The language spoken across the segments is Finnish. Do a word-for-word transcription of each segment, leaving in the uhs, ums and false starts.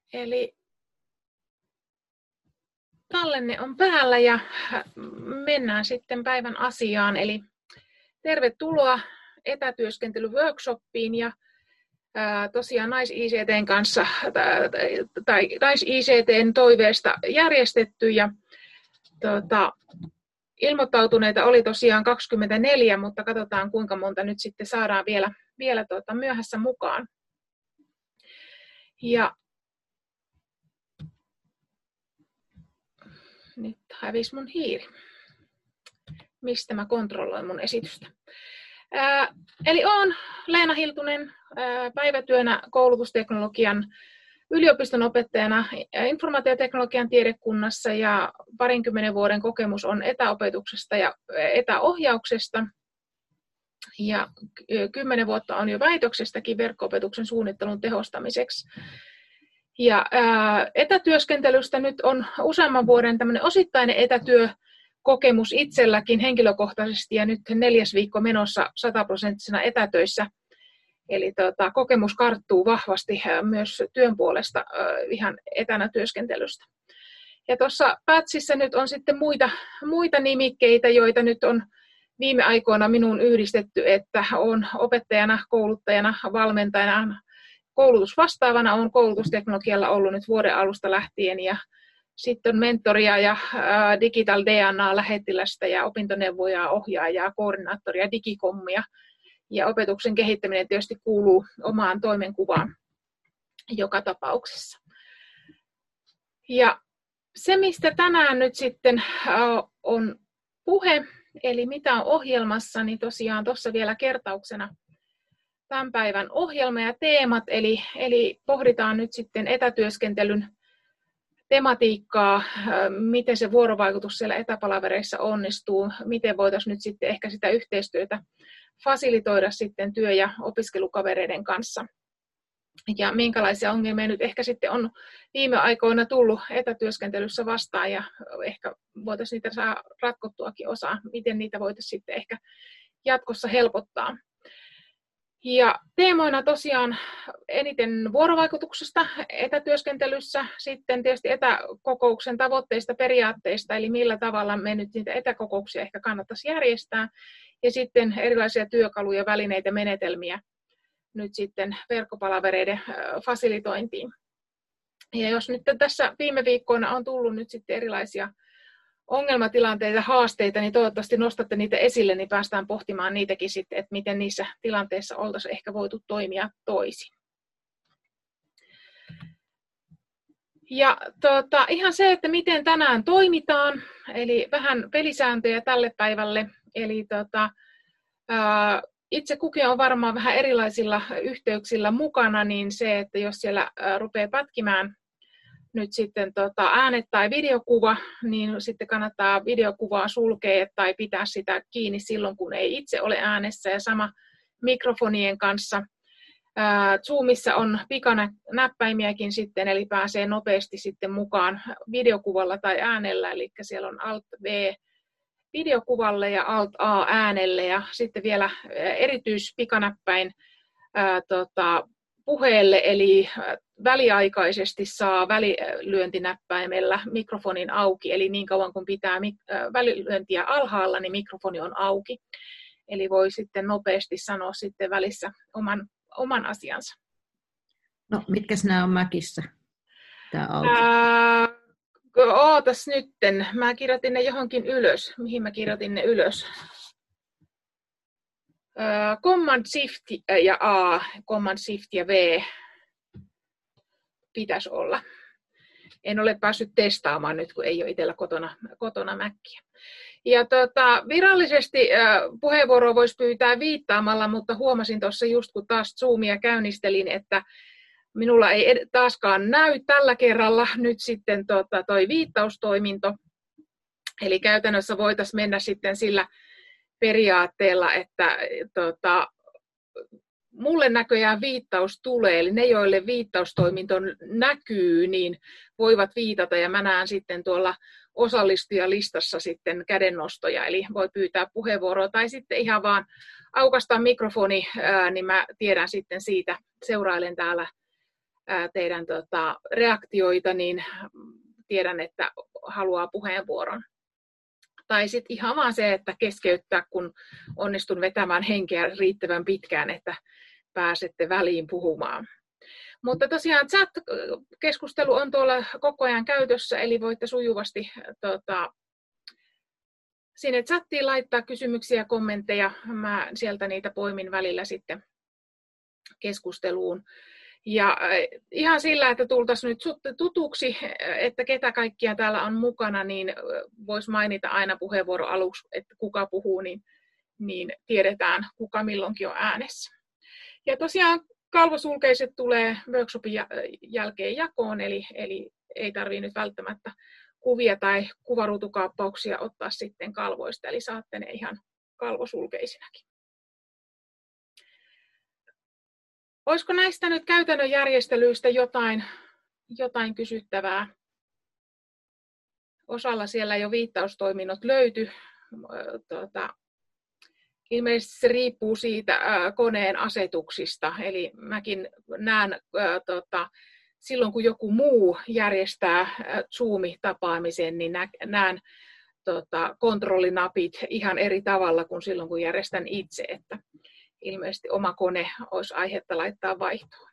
Eli tallenne on päällä ja mennään sitten päivän asiaan. Eli tervetuloa etätyöskentelyworkshopiin ja ää, tosiaan Nais-I C T:n kanssa tai Nais-I C T:n toiveesta järjestetty. Ja, tuota, ilmoittautuneita oli tosiaan kaksikymmentäneljä, mutta katsotaan kuinka monta nyt sitten saadaan vielä, vielä tuota, myöhässä mukaan. Ja nyt hävisi mun hiiri. Mistä mä kontrolloin mun esitystä. Ää, eli olen Leena Hiltunen, ää, päivätyönä koulutusteknologian yliopiston opettajana informaatioteknologian tiedekunnassa ja parinkymmenen vuoden kokemus on etäopetuksesta ja etäohjauksesta. Ja kymmenen vuotta on jo väitöksestäkin verkko-opetuksen suunnittelun tehostamiseksi. Ja ää, etätyöskentelystä nyt on useamman vuoden tämmöinen osittainen etätyökokemus itselläkin henkilökohtaisesti ja nyt neljäs viikko menossa sataprosenttisena etätöissä. Eli tota, kokemus karttuu vahvasti myös työn puolesta ää, ihan etänä työskentelystä. Ja tuossa Pätsissä nyt on sitten muita, muita nimikkeitä, joita nyt on viime aikoina minuun yhdistetty, että olen opettajana, kouluttajana, valmentajana, koulutusvastaavana olen koulutusteknologialla ollut nyt vuoden alusta lähtien ja sitten on mentoria ja ää, Digital D N A-lähettilästä ja opintoneuvojaa, ohjaajaa, koordinaattoria, digikommia ja opetuksen kehittäminen tietysti kuuluu omaan toimenkuvaan joka tapauksessa. Ja se, mistä tänään nyt sitten ää, on puhe, eli mitä on ohjelmassa, niin tosiaan tuossa vielä kertauksena tämän päivän ohjelma ja teemat, eli, eli pohditaan nyt sitten etätyöskentelyn tematiikkaa, miten se vuorovaikutus siellä etäpalavereissa onnistuu, miten voitaisiin nyt sitten ehkä sitä yhteistyötä fasilitoida sitten työ- ja opiskelukavereiden kanssa. Ja minkälaisia ongelmia nyt ehkä sitten on viime aikoina tullut etätyöskentelyssä vastaan ja ehkä voitaisiin niitä saada ratkottuakin osaa, miten niitä voitaisiin sitten ehkä jatkossa helpottaa. Ja teemoina tosiaan eniten vuorovaikutuksesta etätyöskentelyssä, sitten tietysti etäkokouksen tavoitteista, periaatteista, eli millä tavalla me nyt niitä etäkokouksia ehkä kannattaisi järjestää, ja sitten erilaisia työkaluja, välineitä, menetelmiä nyt sitten verkkopalavereiden fasilitointiin. Ja jos nyt tässä viime viikkoina on tullut nyt sitten erilaisia ongelmatilanteita, haasteita, niin toivottavasti nostatte niitä esille, niin päästään pohtimaan niitäkin sitten, että miten niissä tilanteissa oltaisiin ehkä voitu toimia toisin. Ja tuota, ihan se, että miten tänään toimitaan, eli vähän pelisääntöjä tälle päivälle. Eli tuota, ää, itse kukin on varmaan vähän erilaisilla yhteyksillä mukana, niin se, että jos siellä ää, rupeaa pätkimään nyt sitten tota, äänet tai videokuva, niin sitten kannattaa videokuvaa sulkea tai pitää sitä kiinni silloin, kun ei itse ole äänessä. Ja sama mikrofonien kanssa. Ää, Zoomissa on pikanäppäimiäkin sitten, eli pääsee nopeasti sitten mukaan videokuvalla tai äänellä. Eli siellä on Alt-V videokuvalle ja Alt-A äänelle ja sitten vielä erityispikanäppäin ää, tota, puheelle, eli väliaikaisesti saa välilyöntinäppäimellä mikrofonin auki, eli niin kauan kun pitää välilyöntiä alhaalla, niin mikrofoni on auki. Eli voi sitten nopeasti sanoa sitten välissä oman, oman asiansa. No, mitkäs nämä on Macissa? Tää auki. Ää, ootas nytten, mä kirjoitin ne johonkin ylös. Mihin mä kirjoitin ne ylös? Command Shift ja A, Command Shift ja V pitäisi olla. En ole päässyt testaamaan nyt, kun ei ole itsellä kotona, kotona Mäkkiä. Ja tota, virallisesti äh, puheenvuoroa voisi pyytää viittaamalla, mutta huomasin tuossa just kun taas Zoomia käynnistelin, että minulla ei ed- taaskaan näy tällä kerralla nyt sitten tota, toi viittaustoiminto. Eli käytännössä voitaisiin mennä sitten sillä periaatteella, että tota, mulle näköjään viittaus tulee, eli ne, joille viittaustoiminto näkyy, niin voivat viitata, ja mä näen sitten tuolla osallistujalistassa sitten kädennostoja, eli voi pyytää puheenvuoroa, tai sitten ihan vaan aukastaa mikrofoni, ää, niin mä tiedän sitten siitä, seurailen täällä ää, teidän tota, reaktioita, niin tiedän, että haluaa puheenvuoron. Tai sitten ihan vaan se, että keskeyttää, kun onnistun vetämään henkeä riittävän pitkään, että pääsette väliin puhumaan. Mutta tosiaan chat-keskustelu on tuolla koko ajan käytössä, eli voitte sujuvasti tota, sinne chattiin laittaa kysymyksiä ja kommentteja. Mä sieltä niitä poimin välillä sitten keskusteluun. Ja ihan sillä, että tultaisiin nyt tutuksi, että ketä kaikkia täällä on mukana, niin voisi mainita aina puheenvuoro aluksi, että kuka puhuu, niin, niin tiedetään, kuka milloinkin on äänessä. Ja tosiaan kalvosulkeiset tulee workshopin jälkeen jakoon, eli, eli ei tarvitse nyt välttämättä kuvia tai kuvaruutukaappauksia ottaa sitten kalvoista, eli saatte ne ihan kalvosulkeisinakin. Olisiko näistä nyt käytännön järjestelyistä jotain, jotain kysyttävää? Osalla siellä jo viittaustoiminnot löytyi. Tuota, ilmeisesti se riippuu siitä ää, koneen asetuksista. Eli mäkin näen ää, tota, silloin, kun joku muu järjestää ää, Zoom-tapaamisen, niin nä, näen tota, kontrollinapit ihan eri tavalla kuin silloin, kun järjestän itse. Että ilmeisesti oma kone olisi aihetta laittaa vaihtoon.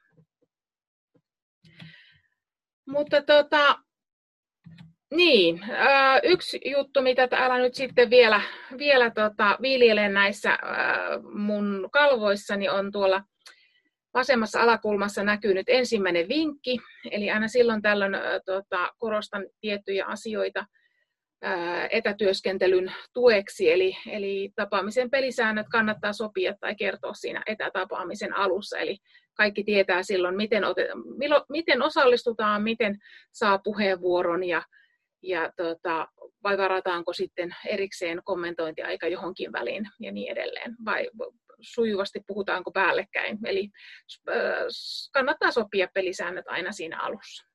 Mutta tota, niin, yksi juttu, mitä täällä nyt sitten vielä, vielä tota, viljelen näissä mun kalvoissani, on tuolla vasemmassa alakulmassa näkyy nyt ensimmäinen vinkki. Eli aina silloin tällöin tota, korostan tiettyjä asioita etätyöskentelyn tueksi, eli, eli tapaamisen pelisäännöt kannattaa sopia tai kertoa siinä etätapaamisen alussa, eli kaikki tietää silloin, miten, otet, miten osallistutaan, miten saa puheenvuoron ja, ja tota, vai varataanko sitten erikseen kommentointiaika johonkin väliin ja niin edelleen, vai sujuvasti puhutaanko päällekkäin, eli kannattaa sopia pelisäännöt aina siinä alussa.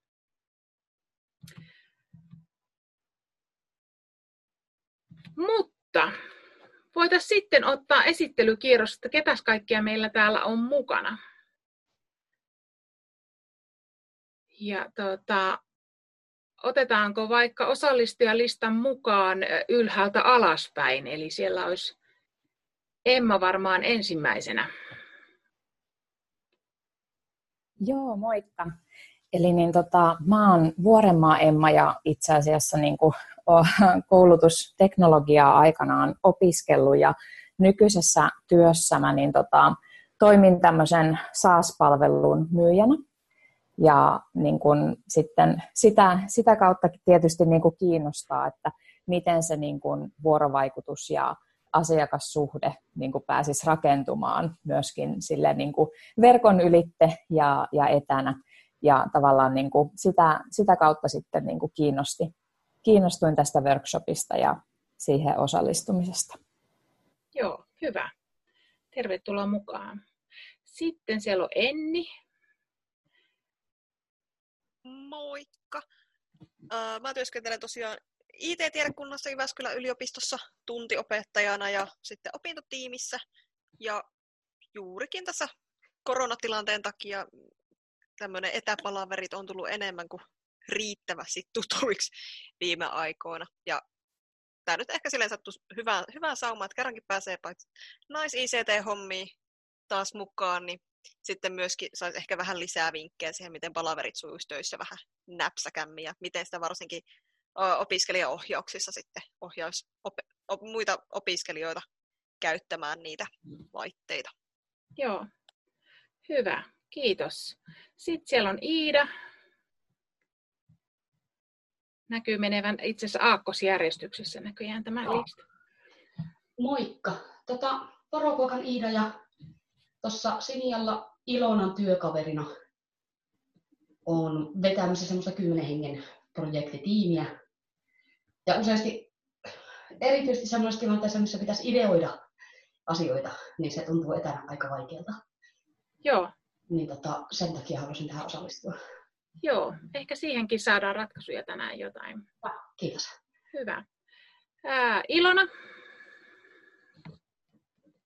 Mutta voitaisiin sitten ottaa esittelykierros, että ketäs kaikkia meillä täällä on mukana. Ja tota, otetaanko vaikka osallistujalistan mukaan ylhäältä alaspäin, eli siellä olisi Emma varmaan ensimmäisenä. Joo, moikka. Eli niin tota, mä oon Vuorenmaa Emma ja itse asiassa niin kuin koulutusteknologiaa aikanaan opiskellut ja nykyisessä työssä mä niin tota, toimin tämmöisen SaaS-palvelun myyjänä ja niin kun sitten sitä, sitä kautta tietysti niin kun kiinnostaa, että miten se niin kun vuorovaikutus ja asiakassuhde niin kun pääsisi rakentumaan myöskin sille niin kun verkon ylitte ja, ja etänä ja tavallaan niin kun sitä, sitä kautta sitten niin kun kiinnosti. Kiinnostuin tästä workshopista ja siihen osallistumisesta. Joo, hyvä. Tervetuloa mukaan. Sitten siellä on Enni. Moikka. Mä työskentelen tosiaan I T-tiedekunnassa Jyväskylän yliopistossa tuntiopettajana ja sitten opintotiimissä. Ja juurikin tässä koronatilanteen takia tämmöinen etäpalaverit on tullut enemmän kuin riittävästi tutuiksi viime aikoina. Ja tämä nyt ehkä silleen sattuu hyvään, hyvään saumaan, että kerrankin pääsee paitsi nais-I C T-hommiin taas mukaan, niin sitten myöskin saisi ehkä vähän lisää vinkkejä siihen, miten palaverit sujuisi töissä vähän näpsäkämmin ja miten sitä varsinkin opiskelijaohjauksissa sitten ohjaisi op, op, muita opiskelijoita käyttämään niitä laitteita. Joo, hyvä. Kiitos. Sitten siellä on Iida. Näkyy menevän itse asiassa aakkosjärjestyksessä näköjään tämä lista. Moikka. Tota, Porokuokan Iida ja tuossa Sinialla Ilonan työkaverina olen vetämässä semmoista kymmenen hengen projektitiimiä. Ja useasti, erityisesti semmoisessa tilanteessa, missä pitäisi ideoida asioita, niin se tuntuu etänä aika vaikealta. Joo. Niin tota, sen takia haluaisin tähän osallistua. Joo, ehkä siihenkin saadaan ratkaisuja tänään jotain. Kiitos. Hyvä. Ää, Ilona.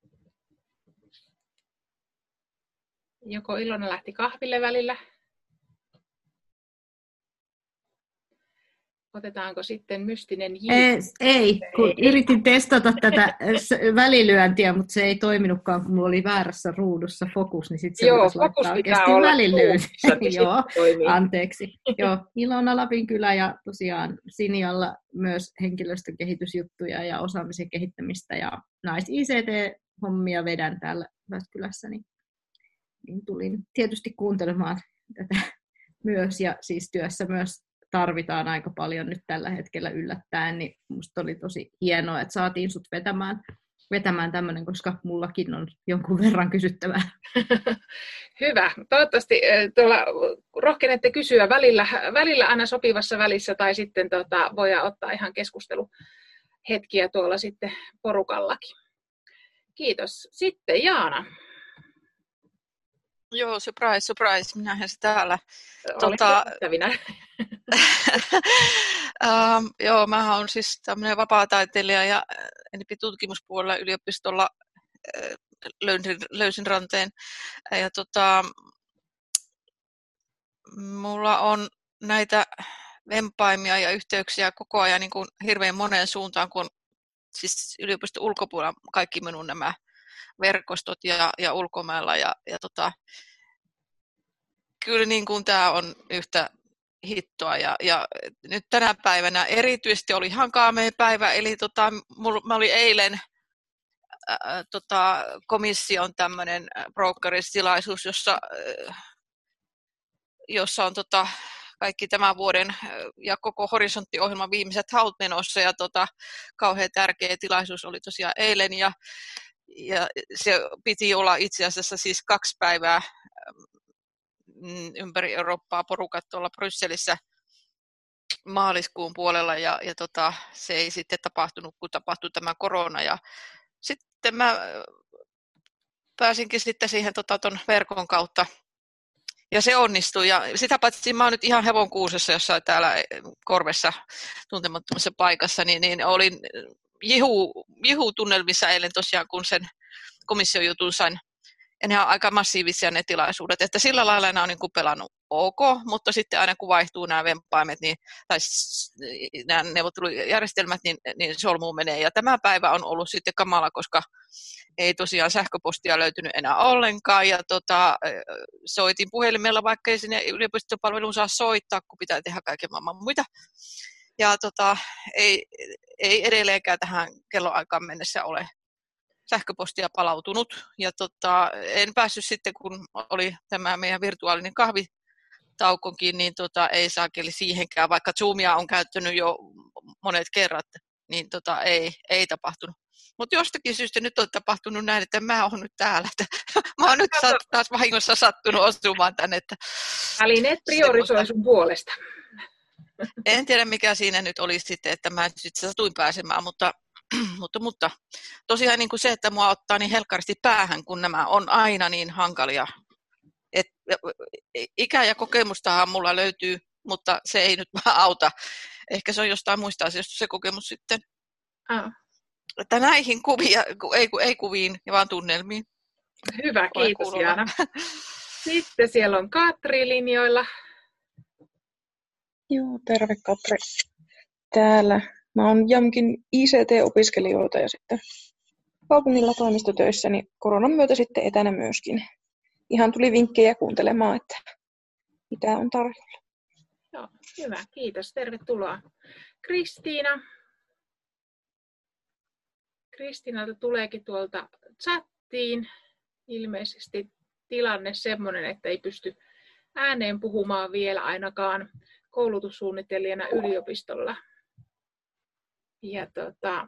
Joko Ilona lähti kahville välillä? Otetaanko sitten mystinen J? Ei, ei, kun yritin testata tätä välilyöntiä, mutta se ei toiminutkaan, kun mulla oli väärässä ruudussa fokus, niin sitten se Joo, pitäisi fokus laittaa pitää oikeasti olla välilyönti. niin Joo, toimii. anteeksi. Joo, Ilona Lapinkylä ja tosiaan Sinialla myös henkilöstön kehitysjuttuja ja osaamisen kehittämistä ja nais-I C T-hommia vedän täällä Jyväskylässä, niin, niin tulin tietysti kuuntelemaan tätä myös ja siis työssä myös tarvitaan aika paljon nyt tällä hetkellä yllättäen, niin musta oli tosi hienoa, että saatiin sut vetämään, vetämään tämmöinen, koska mullakin on jonkun verran kysyttävää. Hyvä. Toivottavasti tuolla rohkenette kysyä välillä, välillä aina sopivassa välissä tai sitten tota, voidaan ottaa ihan keskusteluhetkiä tuolla sitten porukallakin. Kiitos. Sitten Jaana. Joo, surprise, surprise. Minähän se täällä. Tota... um, joo, mä oon siis tämmöinen vapaa-taiteilija ja enempi tutkimuspuolella yliopistolla äh, löysin, löysin ranteen. Ja tota, mulla on näitä vempaimia ja yhteyksiä koko ajan niin kuin hirveän moneen suuntaan, kun siis yliopiston ulkopuolella kaikki minun nämä verkostot ja, ja ulkomailla. Ja, ja tota, kyllä niin kuin tämä on yhtä hittoa. Ja, ja nyt tänä päivänä erityisesti oli ihan kaamea päivä. Eli tota, mulla, mä olin eilen ää, tota, komission tämmöinen brokerist-tilaisuus, jossa, ää, jossa on tota, kaikki tämän vuoden ja koko Horisontti-ohjelman viimeiset haut menossa. Ja tota, kauhean tärkeä tilaisuus oli tosiaan eilen. Ja Ja se piti olla itse asiassa siis kaksi päivää ympäri Eurooppaa porukat tuolla Brysselissä maaliskuun puolella ja, ja tota, se ei sitten tapahtunut, kun tapahtui tämä korona. Ja sitten mä pääsinkin sitten siihen tota, ton verkon kautta ja se onnistui. Ja sitä paitsi mä oon nyt ihan hevonkuusessa jossain täällä Korvessa tuntemattomassa paikassa, niin, niin olin jihu, jihu-tunnelmissa eilen tosiaan, kun sen komission jutun sain. Ja ne on aika massiivisia ne tilaisuudet, että sillä lailla nämä on niin kuin pelannut ok, mutta sitten aina kun vaihtuu nämä vempaimet, niin, tai nämä neuvottelujärjestelmät, niin, niin solmuun menee. Ja tämä päivä on ollut sitten kamala, koska ei tosiaan sähköpostia löytynyt enää ollenkaan. Ja tota, soitin puhelimella, vaikka ei sinne yliopistopalveluun saa soittaa, kun pitää tehdä kaiken maailman muita. Ja tota, ei, ei edelleenkään tähän kelloaikaan mennessä ole sähköpostia palautunut. Ja tota, en päässyt sitten, kun oli tämä meidän virtuaalinen kahvitaukokin, niin tota, ei saakeli siihenkään, vaikka Zoomia on käyttänyt jo monet kerrat, niin tota, ei, ei tapahtunut. Mutta jostakin syystä nyt on tapahtunut näin, että mä oon nyt täällä. Että mä oon nyt taas vahingossa sattunut osumaan tänne. Että välineet priorisoi sun puolesta. En tiedä, mikä siinä nyt oli sitten, että mä sitten satuin pääsemään, mutta, mutta, mutta tosiaan niin kuin se, että mua ottaa niin helkkaristi päähän, kun nämä on aina niin hankalia. Et, ikä ja kokemustahan mulla löytyy, mutta se ei nyt vaan auta. Ehkä se on jostain muista asioista se kokemus sitten. Ah. Että näihin kuvia, ei, ei kuviin, vaan tunnelmiin. Hyvä, kiitos Jaana. Sitten siellä on Katri linjoilla. Joo, terve Katri. Täällä. Mä oon Jamkin I C T-opiskelijoita ja sitten kaupungilla toimistotöissä, niin koronan myötä sitten etänä myöskin. Ihan tuli vinkkejä kuuntelemaan, että mitä on tarjolla. Joo, hyvä, kiitos. Tervetuloa. Kristiina. Kristiinalta tuleekin tuolta chattiin ilmeisesti tilanne semmoinen, että ei pysty ääneen puhumaan vielä ainakaan koulutussuunnittelijana yliopistolla. Ja tota,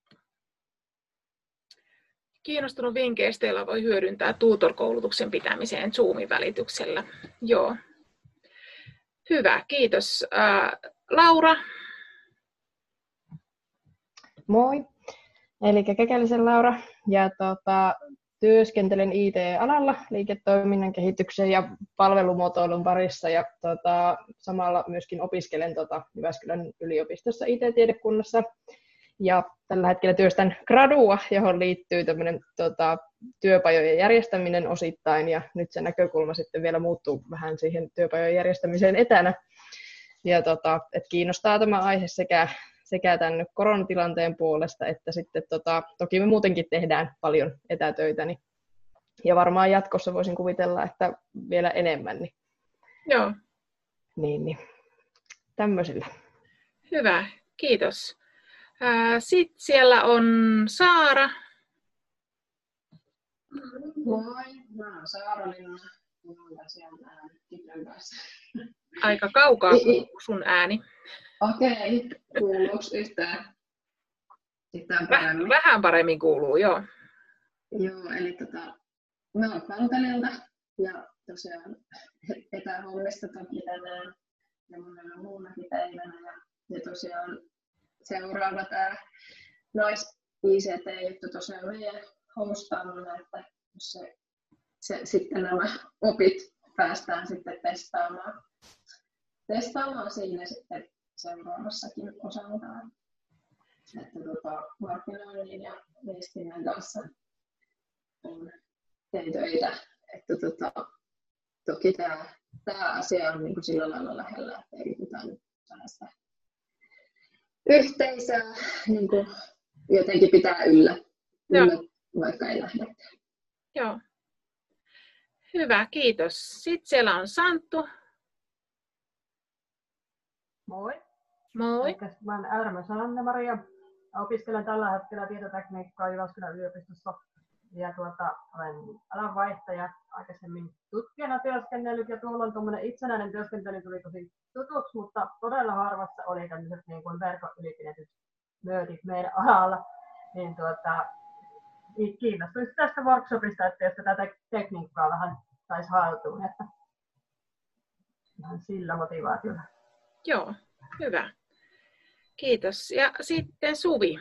kiinnostunut vinkkeistä, joilla voi hyödyntää tutor-koulutuksen pitämiseen Zoomin välityksellä. Joo. Hyvä, kiitos. Ää, Laura. Moi. Eli Kekäläisen Laura. Ja tota, työskentelen I T-alalla liiketoiminnan kehityksen ja palvelumuotoilun parissa ja tota, samalla myöskin opiskelen tota, Jyväskylän yliopistossa I T-tiedekunnassa. Ja tällä hetkellä työstän gradua, johon liittyy tämmöinen tota, työpajojen järjestäminen osittain ja nyt se näkökulma sitten vielä muuttuu vähän siihen työpajojen järjestämiseen etänä. Ja tota, että kiinnostaa tämä aihe sekä, sekä tämän koronatilanteen puolesta, että sitten tota, toki me muutenkin tehdään paljon etätöitä, niin, ja varmaan jatkossa voisin kuvitella, että vielä enemmän. Niin, Joo. Niin, niin. Tämmöisillä. Hyvä, kiitos. Sitten siellä on Saara. Moi, mä oon Saara Linna. Mä oon sieltä tytön kanssa. Aika kaukaa kuuluu sun ääni. Okei, kuuluuko yhtään? Sitten paremmin. Vähän paremmin kuuluu, joo. Joo, eli tota, mä oon Kantelilta ja tosiaan etähommista toki tänään ja monella muunakin päivänä. Ja, ja tosiaan seuraava tää nais-I C T-juttu tosiaan meidän hostaamalla, että jos se, se, sitten nämä opit päästään sitten testaamaan, testaamaan siinä sitten seuraavassakin osaltaan. Että tota, markkinoinnin ja viestinnän kanssa on tein töitä. Että tota, toki tämä, tämä asia on niin kuin sillä lailla lähellä, että yritetään nyt saada sitä yhteisöä niin kuin jotenkin pitää yllä, yllä vaikka ei lähde. Joo. Hyvä, kiitos. Sitten siellä on Santtu. Moi. Moi. Eikä, mä olen Älmä Sanne-Maria. Opiskelen tällä hetkellä tietotekniikkaa Jyväskylän yliopistossa. Ja tuota, olen alanvaihtaja, aikaisemmin tutkijana työskennellyt ja tuolloin tuommoinen itsenäinen työskentely tuli tosi tutuksi, mutta todella harvassa oli tämmöiset niin kuin verkon ylipidetyt möötit meidän alalla. Niin tuota, kiinnostuin tästä workshopista, että jos tätä tekniikkaa vähän saisi haltuun, että ihan sillä motivaatiolla. Joo, hyvä. Kiitos. Ja sitten Suvi.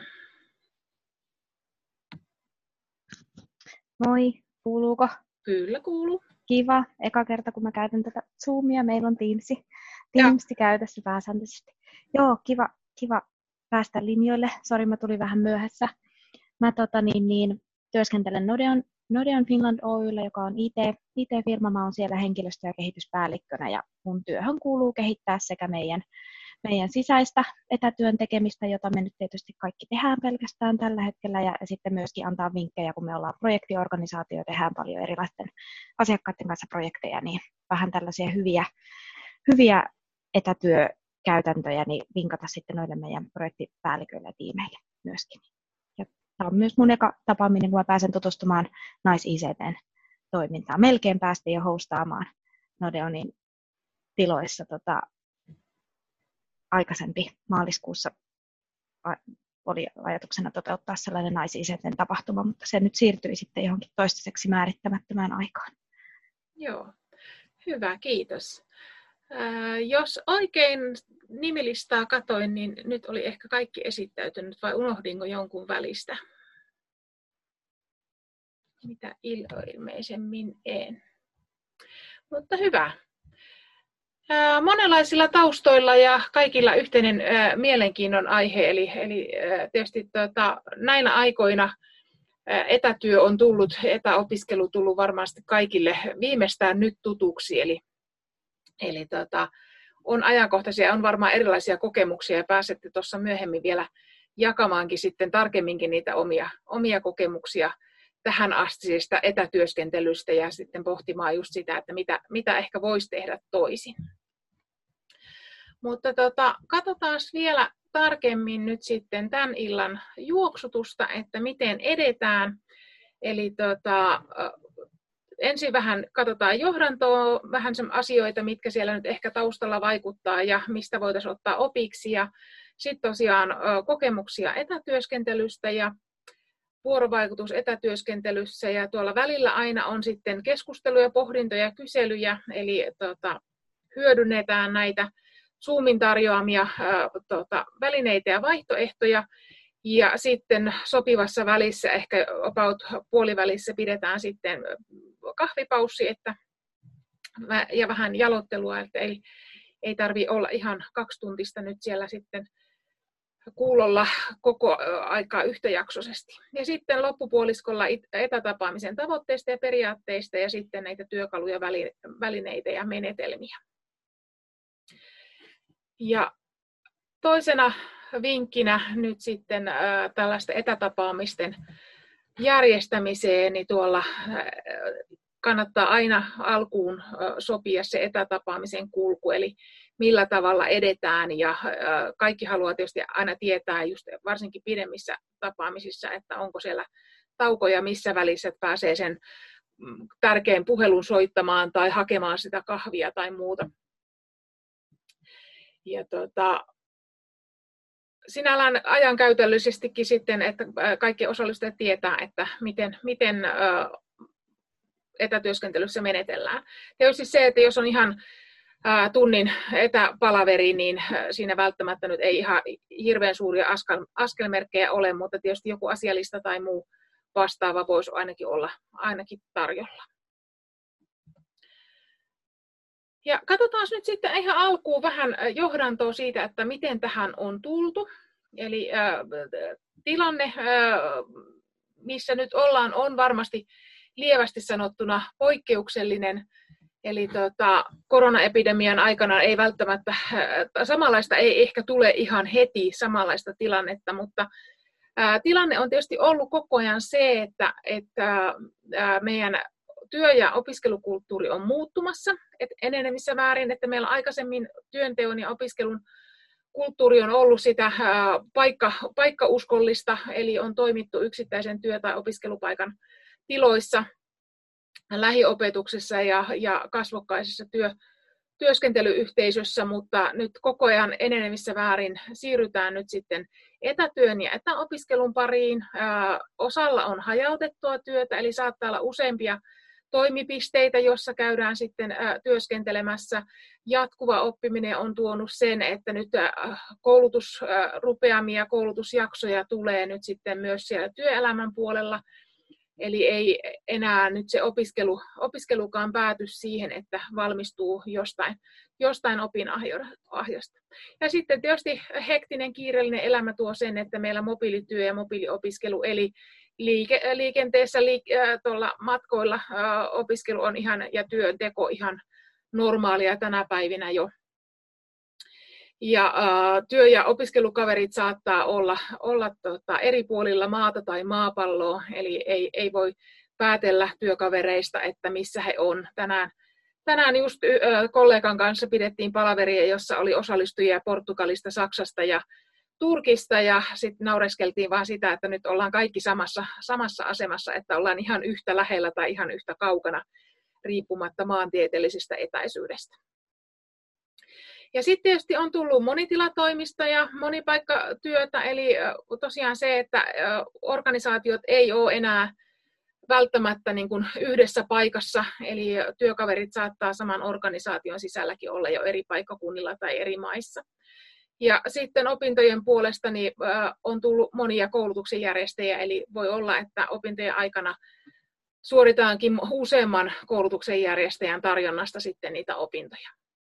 Moi, kuuluuko? Kyllä kuuluu. Kiva. Eka kerta, kun mä käytän tätä Zoomia, meillä on Teamsi, Teamsi käytössä pääsääntöisesti. Joo, kiva, kiva päästä linjoille. Sori, mä tulin vähän myöhässä. Mä tota, niin, niin, työskentelen Nodeon, Nodeon Finland Oy:llä, joka on I T, I T-firma. Mä oon siellä henkilöstö- ja kehityspäällikkönä ja mun työhön kuuluu kehittää sekä meidän, meidän sisäistä etätyön tekemistä, jota me nyt tietysti kaikki tehdään pelkästään tällä hetkellä, ja, ja sitten myöskin antaa vinkkejä, kun me ollaan projektiorganisaatio, tehdään paljon erilaisten asiakkaiden kanssa projekteja, niin vähän tällaisia hyviä, hyviä etätyökäytäntöjä, niin vinkata sitten noille meidän projektipäälliköille ja tiimeille myöskin. Ja tämä on myös mun eka tapaaminen, kun mä pääsen tutustumaan nais-I C T:n toimintaan. Melkein päästiin jo hostaamaan Nodeonin tiloissa tota, aikaisempi maaliskuussa oli ajatuksena toteuttaa sellainen nais-I C T:n tapahtuma, mutta se nyt siirtyi sitten johonkin toistaiseksi määrittämättömään aikaan. Joo, hyvä, kiitos. Ää, jos oikein nimilistaa katoin, niin nyt oli ehkä kaikki esittäytynyt, vai unohdinko jonkun välistä? Mitä ilmeisemmin en. Mutta hyvä. Monenlaisilla taustoilla ja kaikilla yhteinen ää, mielenkiinnon aihe, eli, eli ää, tietysti tuota, näinä aikoina ää, etätyö on tullut, etäopiskelu tullut varmasti kaikille viimeistään nyt tutuksi, eli, eli tuota, on ajankohtaisia, on varmaan erilaisia kokemuksia ja pääsette tuossa myöhemmin vielä jakamaankin sitten tarkemminkin niitä omia, omia kokemuksia tähän astisesta etätyöskentelystä ja sitten pohtimaan just sitä, että mitä, mitä ehkä voisi tehdä toisin. Mutta tota, katsotaan vielä tarkemmin nyt sitten tämän illan juoksutusta, että miten edetään. Eli tota, ensin vähän katsotaan johdantoa, vähän asioita, mitkä siellä nyt ehkä taustalla vaikuttaa ja mistä voitaisiin ottaa opiksi. Ja sitten tosiaan kokemuksia etätyöskentelystä ja vuorovaikutus etätyöskentelyssä, ja tuolla välillä aina on sitten keskusteluja, pohdintoja ja kyselyjä, eli tota, hyödynnetään näitä Zoomin tarjoamia ää, tota, välineitä ja vaihtoehtoja, ja sitten sopivassa välissä, ehkä about puolivälissä pidetään sitten kahvipaussi että, ja vähän jalottelua, että ei, ei tarvitse olla ihan kaksituntista nyt siellä sitten kuulolla koko aikaa yhtäjaksoisesti. Ja sitten loppupuoliskolla etätapaamisen tavoitteista ja periaatteista ja sitten näitä työkaluja, välineitä ja menetelmiä. Ja toisena vinkkinä nyt sitten ää, tällaista etätapaamisten järjestämiseen, niin tuolla ää, kannattaa aina alkuun ää, sopia se etätapaamisen kulku, eli millä tavalla edetään, ja ää, kaikki haluaa tietysti aina tietää, just varsinkin pidemmissä tapaamisissa, että onko siellä taukoja missä välissä, että pääsee sen tärkeän puhelun soittamaan tai hakemaan sitä kahvia tai muuta. Ja tota, sinällään ajankäytöllisestikin sitten, että kaikki osallistujat tietää, että miten, miten etätyöskentelyssä menetellään. Tietysti se, että jos on ihan tunnin etäpalaveri, niin siinä välttämättä nyt ei ihan hirveän suuria askel, askelmerkkejä ole, mutta tietysti joku asialista tai muu vastaava voisi ainakin olla ainakin tarjolla. Ja katsotaan nyt sitten ihan alkuun vähän johdantoa siitä, että miten tähän on tultu. Eli äh, tilanne, äh, missä nyt ollaan, on varmasti lievästi sanottuna poikkeuksellinen. Eli tota, koronaepidemian aikana ei välttämättä, äh, samanlaista ei ehkä tule ihan heti samanlaista tilannetta, mutta äh, tilanne on tietysti ollut koko ajan se, että, että äh, meidän työ- ja opiskelukulttuuri on muuttumassa et enenevissä määrin, että meillä aikaisemmin työnteon ja opiskelun kulttuuri on ollut sitä ää, paikka, paikkauskollista, eli on toimittu yksittäisen työ- tai opiskelupaikan tiloissa, lähiopetuksessa ja, ja kasvokkaisessa työ, työskentelyyhteisössä, mutta nyt koko ajan enenevissä määrin siirrytään nyt sitten etätyön ja etäopiskelun pariin. Ää, osalla on hajautettua työtä, eli saattaa olla useampia toimipisteitä, jossa käydään sitten ä, työskentelemässä. Jatkuva oppiminen on tuonut sen, että nyt ä, koulutusrupeamia, koulutusjaksoja tulee nyt sitten myös siellä työelämän puolella. Eli ei enää nyt se opiskelu, opiskelukaan pääty siihen, että valmistuu jostain, jostain opinahjosta. Ja sitten tietysti hektinen kiireellinen elämä tuo sen, että meillä mobiilityö ja mobiiliopiskelu, eli Liike, liikenteessä liik- äh, tuolla matkoilla äh, opiskelu on ihan, ja työnteko ihan normaalia tänä päivinä jo. Ja äh, työ- ja opiskelukaverit saattaa olla, olla tota, eri puolilla maata tai maapalloa, eli ei, ei voi päätellä työkavereista, että missä he on. Tänään, tänään just äh, kollegan kanssa pidettiin palaveria, jossa oli osallistujia Portugalista, Saksasta ja Turkista, ja sitten naureskeltiin vaan sitä, että nyt ollaan kaikki samassa, samassa asemassa, että ollaan ihan yhtä lähellä tai ihan yhtä kaukana riippumatta maantieteellisestä etäisyydestä. Ja sitten tietysti on tullut monitilatoimista ja monipaikkatyötä, eli tosiaan se, että organisaatiot ei ole enää välttämättä niin kuin yhdessä paikassa, eli työkaverit saattaa saman organisaation sisälläkin olla jo eri paikkakunnilla tai eri maissa. Ja sitten opintojen puolesta niin, äh, on tullut monia koulutuksen järjestäjiä, eli voi olla, että opintojen aikana suoritaankin useamman koulutuksen järjestäjän tarjonnasta sitten niitä opintoja.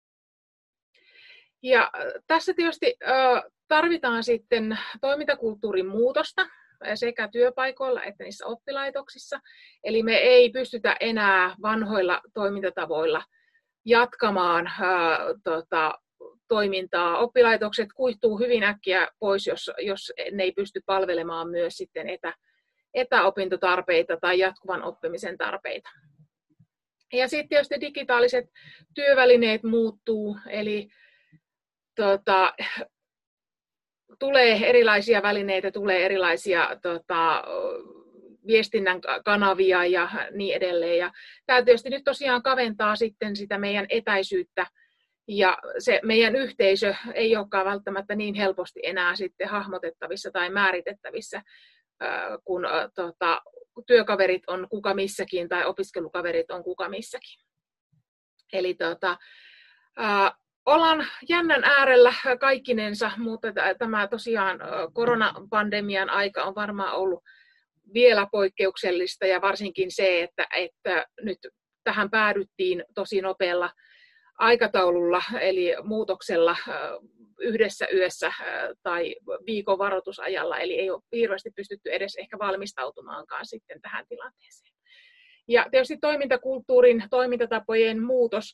Ja tässä tietysti äh, tarvitaan sitten toimintakulttuurin muutosta sekä työpaikoilla että niissä oppilaitoksissa. Eli me ei pystytä enää vanhoilla toimintatavoilla jatkamaan äh, tota, toimintaa. Oppilaitokset kuihtuu hyvin äkkiä pois, jos, jos ne ei pysty palvelemaan myös sitten etä, etäopintotarpeita tai jatkuvan oppimisen tarpeita. Ja sitten tietysti digitaaliset työvälineet muuttuu, eli tota, tulee erilaisia välineitä, tulee erilaisia tota, viestinnän kanavia ja niin edelleen. Ja tämä tietysti nyt tosiaan kaventaa sitten sitä meidän etäisyyttä, ja se meidän yhteisö ei olekaan välttämättä niin helposti enää sitten hahmotettavissa tai määritettävissä, kun tota, työkaverit on kuka missäkin tai opiskelukaverit on kuka missäkin. Eli tota, ää, ollaan jännän äärellä kaikkinensa, mutta tämä tosiaan koronapandemian aika on varmaan ollut vielä poikkeuksellista, ja varsinkin se, että, että nyt tähän päädyttiin tosi nopealla aikataululla, eli muutoksella yhdessä yössä tai viikon varoitusajalla, eli ei ole hirveästi pystytty edes ehkä valmistautumaankaan sitten tähän tilanteeseen. Ja tietysti toimintakulttuurin, toimintatapojen muutos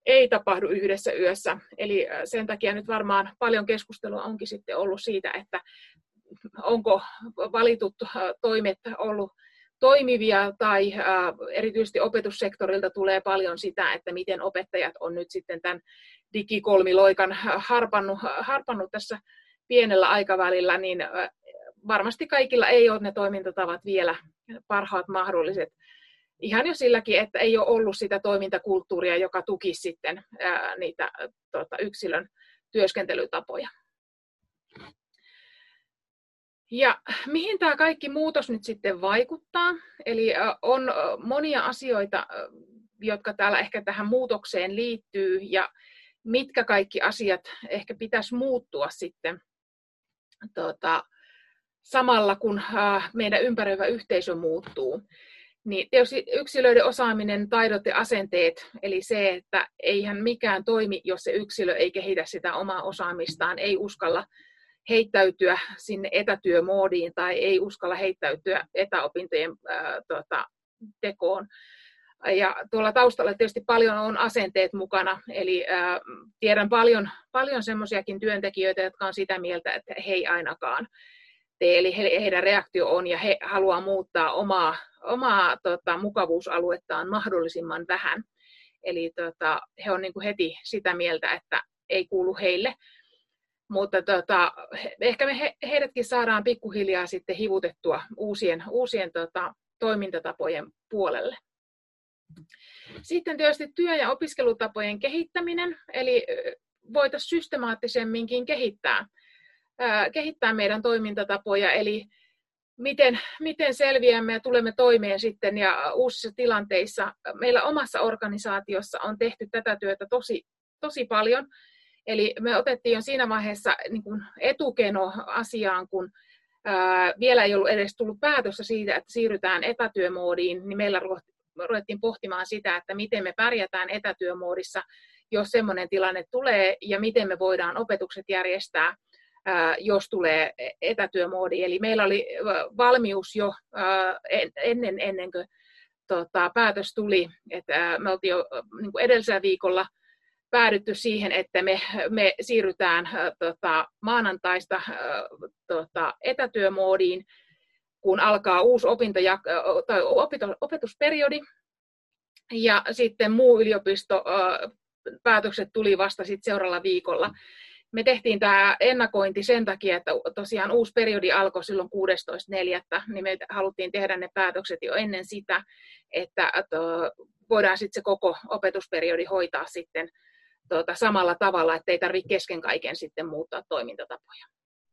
ei tapahdu yhdessä yössä. Eli sen takia nyt varmaan paljon keskustelua onkin sitten ollut siitä, että onko valitut toimet ollut toimivia, tai erityisesti opetussektorilta tulee paljon sitä, että miten opettajat on nyt sitten tämän digikolmiloikan harpannut, harpannut tässä pienellä aikavälillä, niin varmasti kaikilla ei ole ne toimintatavat vielä parhaat mahdolliset. Ihan jo silläkin, että ei ole ollut sitä toimintakulttuuria, joka tukisi sitten ää, niitä tota, yksilön työskentelytapoja. Ja mihin tämä kaikki muutos nyt sitten vaikuttaa? Eli on monia asioita, jotka täällä ehkä tähän muutokseen liittyy, ja mitkä kaikki asiat ehkä pitäisi muuttua sitten tota, samalla, kun meidän ympäröivä yhteisö muuttuu. Niin tietysti yksilöiden osaaminen, taidot ja asenteet, eli se, että eihän mikään toimi, jos se yksilö ei kehitä sitä omaa osaamistaan, ei uskalla heittäytyä sinne etätyömoodiin tai ei uskalla heittäytyä etäopintojen ää, tota, tekoon. Ja tuolla taustalla tietysti paljon on asenteet mukana, eli ää, tiedän paljon, paljon semmoisiakin työntekijöitä, jotka on sitä mieltä, että he ei ainakaan tee, eli he, heidän reaktio on ja he haluaa muuttaa omaa, omaa tota, mukavuusaluettaan mahdollisimman vähän. Eli tota, he on niin kuin heti sitä mieltä, että ei kuulu heille. Mutta tota, ehkä me he, heidätkin saadaan pikkuhiljaa sitten hivutettua uusien, uusien tota, toimintatapojen puolelle. Sitten tietysti työ- ja opiskelutapojen kehittäminen, eli voitaisiin systemaattisemminkin kehittää, ää, kehittää meidän toimintatapoja, eli miten, miten selviämme ja tulemme toimeen sitten ja uusissa tilanteissa. Meillä omassa organisaatiossa on tehty tätä työtä tosi, tosi paljon. Eli me otettiin jo siinä vaiheessa niin kuin etukeno asiaan, kun ää, vielä ei ollut edes tullut päätöstä siitä, että siirrytään etätyömoodiin, niin meillä ruvettiin pohtimaan sitä, että miten me pärjätään etätyömoodissa, jos semmoinen tilanne tulee, ja miten me voidaan opetukset järjestää, ää, jos tulee etätyömoodi. Eli meillä oli valmius jo ää, ennen, ennen kuin tota, päätös tuli, että me oltiin jo niin kuin edellisellä viikolla päädytty siihen, että me, me siirrytään äh, tota, maanantaista äh, tota, etätyömoodiin, kun alkaa uusi opintojak- tai opito- opetusperiodi. Ja sitten muu yliopistopäätökset äh, tuli vasta sit seuraavalla viikolla. Me tehtiin tämä ennakointi sen takia, että tosiaan uusi periodi alkoi silloin kuudestoista neljättä, niin me haluttiin tehdä ne päätökset jo ennen sitä, että, että voidaan sitten se koko opetusperiodi hoitaa sitten Tuota, samalla tavalla, että ei tarvitse kesken kaiken sitten muuttaa toimintatapoja.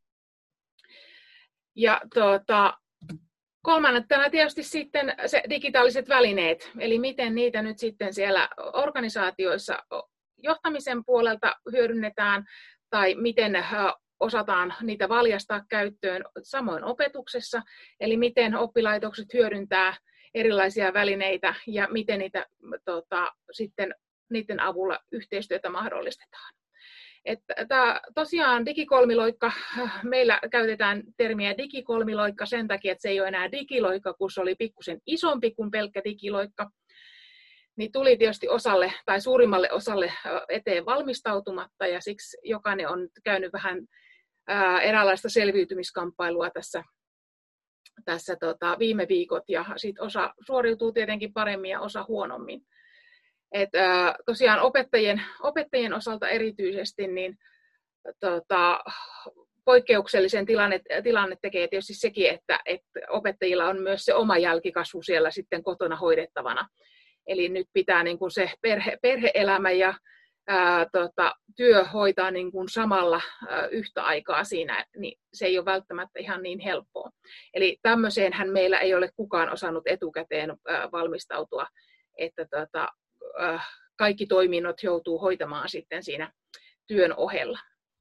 Ja tuota, kolmannetta tietysti sitten se digitaaliset välineet, eli miten niitä nyt sitten siellä organisaatioissa johtamisen puolelta hyödynnetään, tai miten osataan niitä valjastaa käyttöön samoin opetuksessa, eli miten oppilaitokset hyödyntää erilaisia välineitä ja miten niitä tuota, sitten niiden avulla yhteistyötä mahdollistetaan. Että tämä, tosiaan digikolmiloikka, meillä käytetään termiä digikolmiloikka sen takia, että se ei ole enää digiloikka, kun se oli pikkusen isompi kuin pelkkä digiloikka. Niin tuli tietysti osalle tai suurimmalle osalle eteen valmistautumatta, ja siksi jokainen on käynyt vähän ää, eräänlaista selviytymiskamppailua tässä, tässä tota, viime viikot, ja sit osa suoriutuu tietenkin paremmin ja osa huonommin. Et, ää, tosiaan opettajien, opettajien osalta erityisesti niin, tota, poikkeuksellisen tilanne, tilanne tekee tietysti sekin, että, että opettajilla on myös se oma jälkikasvu siellä sitten kotona hoidettavana. Eli nyt pitää niin kuin se perhe, perhe-elämä ja ää, tota, työ hoitaa niin kuin samalla ää, yhtä aikaa siinä, niin se ei ole välttämättä ihan niin helppoa. Eli tämmöiseenhän meillä ei ole kukaan osannut etukäteen ää, valmistautua, että tota, ää, kaikki toiminnot joutuu hoitamaan sitten siinä työn ohella.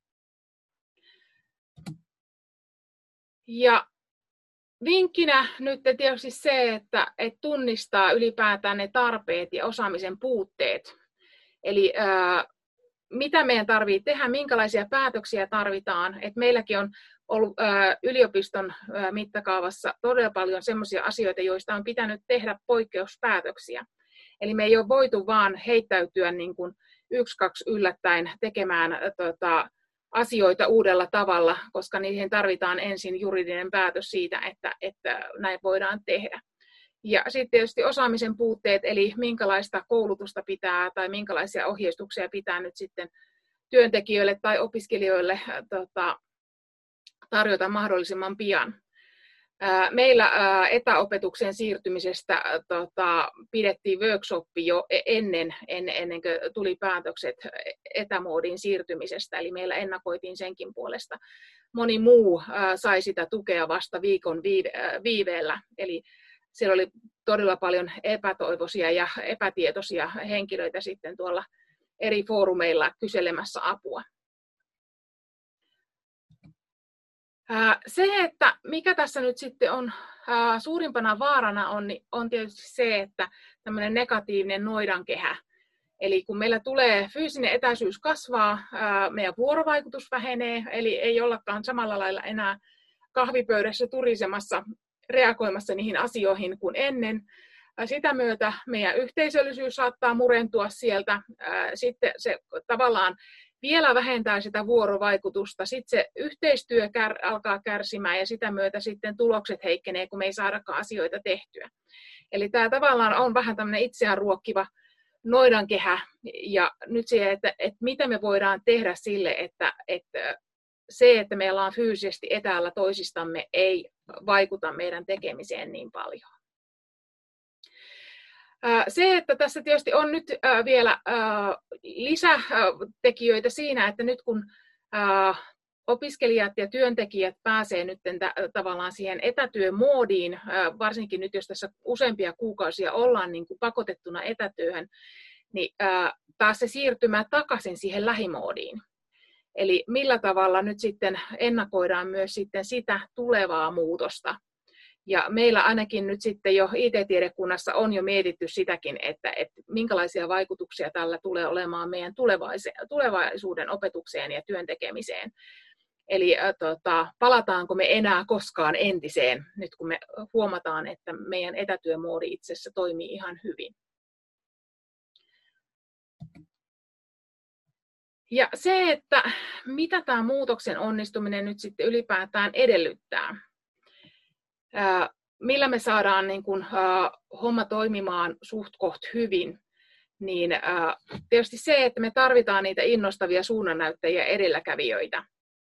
Ja vinkkinä nyt tietysti se, että, että tunnistaa ylipäätään ne tarpeet ja osaamisen puutteet. Eli ää, mitä meidän tarvitsee tehdä, minkälaisia päätöksiä tarvitaan. Et meilläkin on ollut ää, yliopiston ää, mittakaavassa todella paljon sellaisia asioita, joista on pitänyt tehdä poikkeuspäätöksiä. Eli me ei ole voitu vaan heittäytyä niin kuin yksi, kaksi yllättäen tekemään tota, asioita uudella tavalla, koska niihin tarvitaan ensin juridinen päätös siitä, että, että näin voidaan tehdä. Ja sitten tietysti osaamisen puutteet, eli minkälaista koulutusta pitää tai minkälaisia ohjeistuksia pitää nyt sitten työntekijöille tai opiskelijoille tota, tarjota mahdollisimman pian. Meillä etäopetuksen siirtymisestä tota, pidettiin workshopi jo ennen, ennen, ennen kuin tuli päätökset etämoodiin siirtymisestä, eli meillä ennakoitiin senkin puolesta. Moni muu sai sitä tukea vasta viikon viiveellä, eli siellä oli todella paljon epätoivoisia ja epätietoisia henkilöitä sitten tuolla eri foorumeilla kyselemässä apua. Se, että mikä tässä nyt sitten on suurimpana vaarana on, on tietysti se, että tämmöinen negatiivinen noidankehä. Eli kun meillä tulee fyysinen etäisyys kasvaa, meidän vuorovaikutus vähenee, eli ei ollakaan samalla lailla enää kahvipöydässä turisemassa, reagoimassa niihin asioihin kuin ennen. Sitä myötä meidän yhteisöllisyys saattaa murentua sieltä. Sitten se tavallaan vielä vähentää sitä vuorovaikutusta. Sitten se yhteistyö kär, alkaa kärsimään ja sitä myötä sitten tulokset heikkenee, kun me ei saadakaan asioita tehtyä. Eli tämä tavallaan on vähän tämmöinen itseään ruokkiva noidankehä. Ja nyt se, että, että mitä me voidaan tehdä sille, että, että se, että meillä on fyysisesti etäällä toisistamme, ei vaikuta meidän tekemiseen niin paljon. Se, että tässä tietysti on nyt vielä lisätekijöitä siinä, että nyt kun opiskelijat ja työntekijät pääsee nyt tavallaan siihen etätyömoodiin, varsinkin nyt jos tässä useampia kuukausia ollaan niin kuin pakotettuna etätyöhön, niin taas se siirtymä takaisin siihen lähimoodiin. Eli millä tavalla nyt sitten ennakoidaan myös sitten sitä tulevaa muutosta. Ja meillä ainakin nyt sitten jo I T-tiedekunnassa on jo mietitty sitäkin, että, että minkälaisia vaikutuksia tällä tulee olemaan meidän tulevaisuuden opetukseen ja työn tekemiseen. Eli äh, tota, palataanko me enää koskaan entiseen, nyt kun me huomataan, että meidän etätyömoodi itse asiassa toimii ihan hyvin. Ja se, että mitä tämä muutoksen onnistuminen nyt sitten ylipäätään edellyttää. Millä me saadaan niin kun, homma toimimaan suht koht hyvin, niin tietysti se, että me tarvitaan niitä innostavia suunnannäyttäjiä edelläkävijöitä,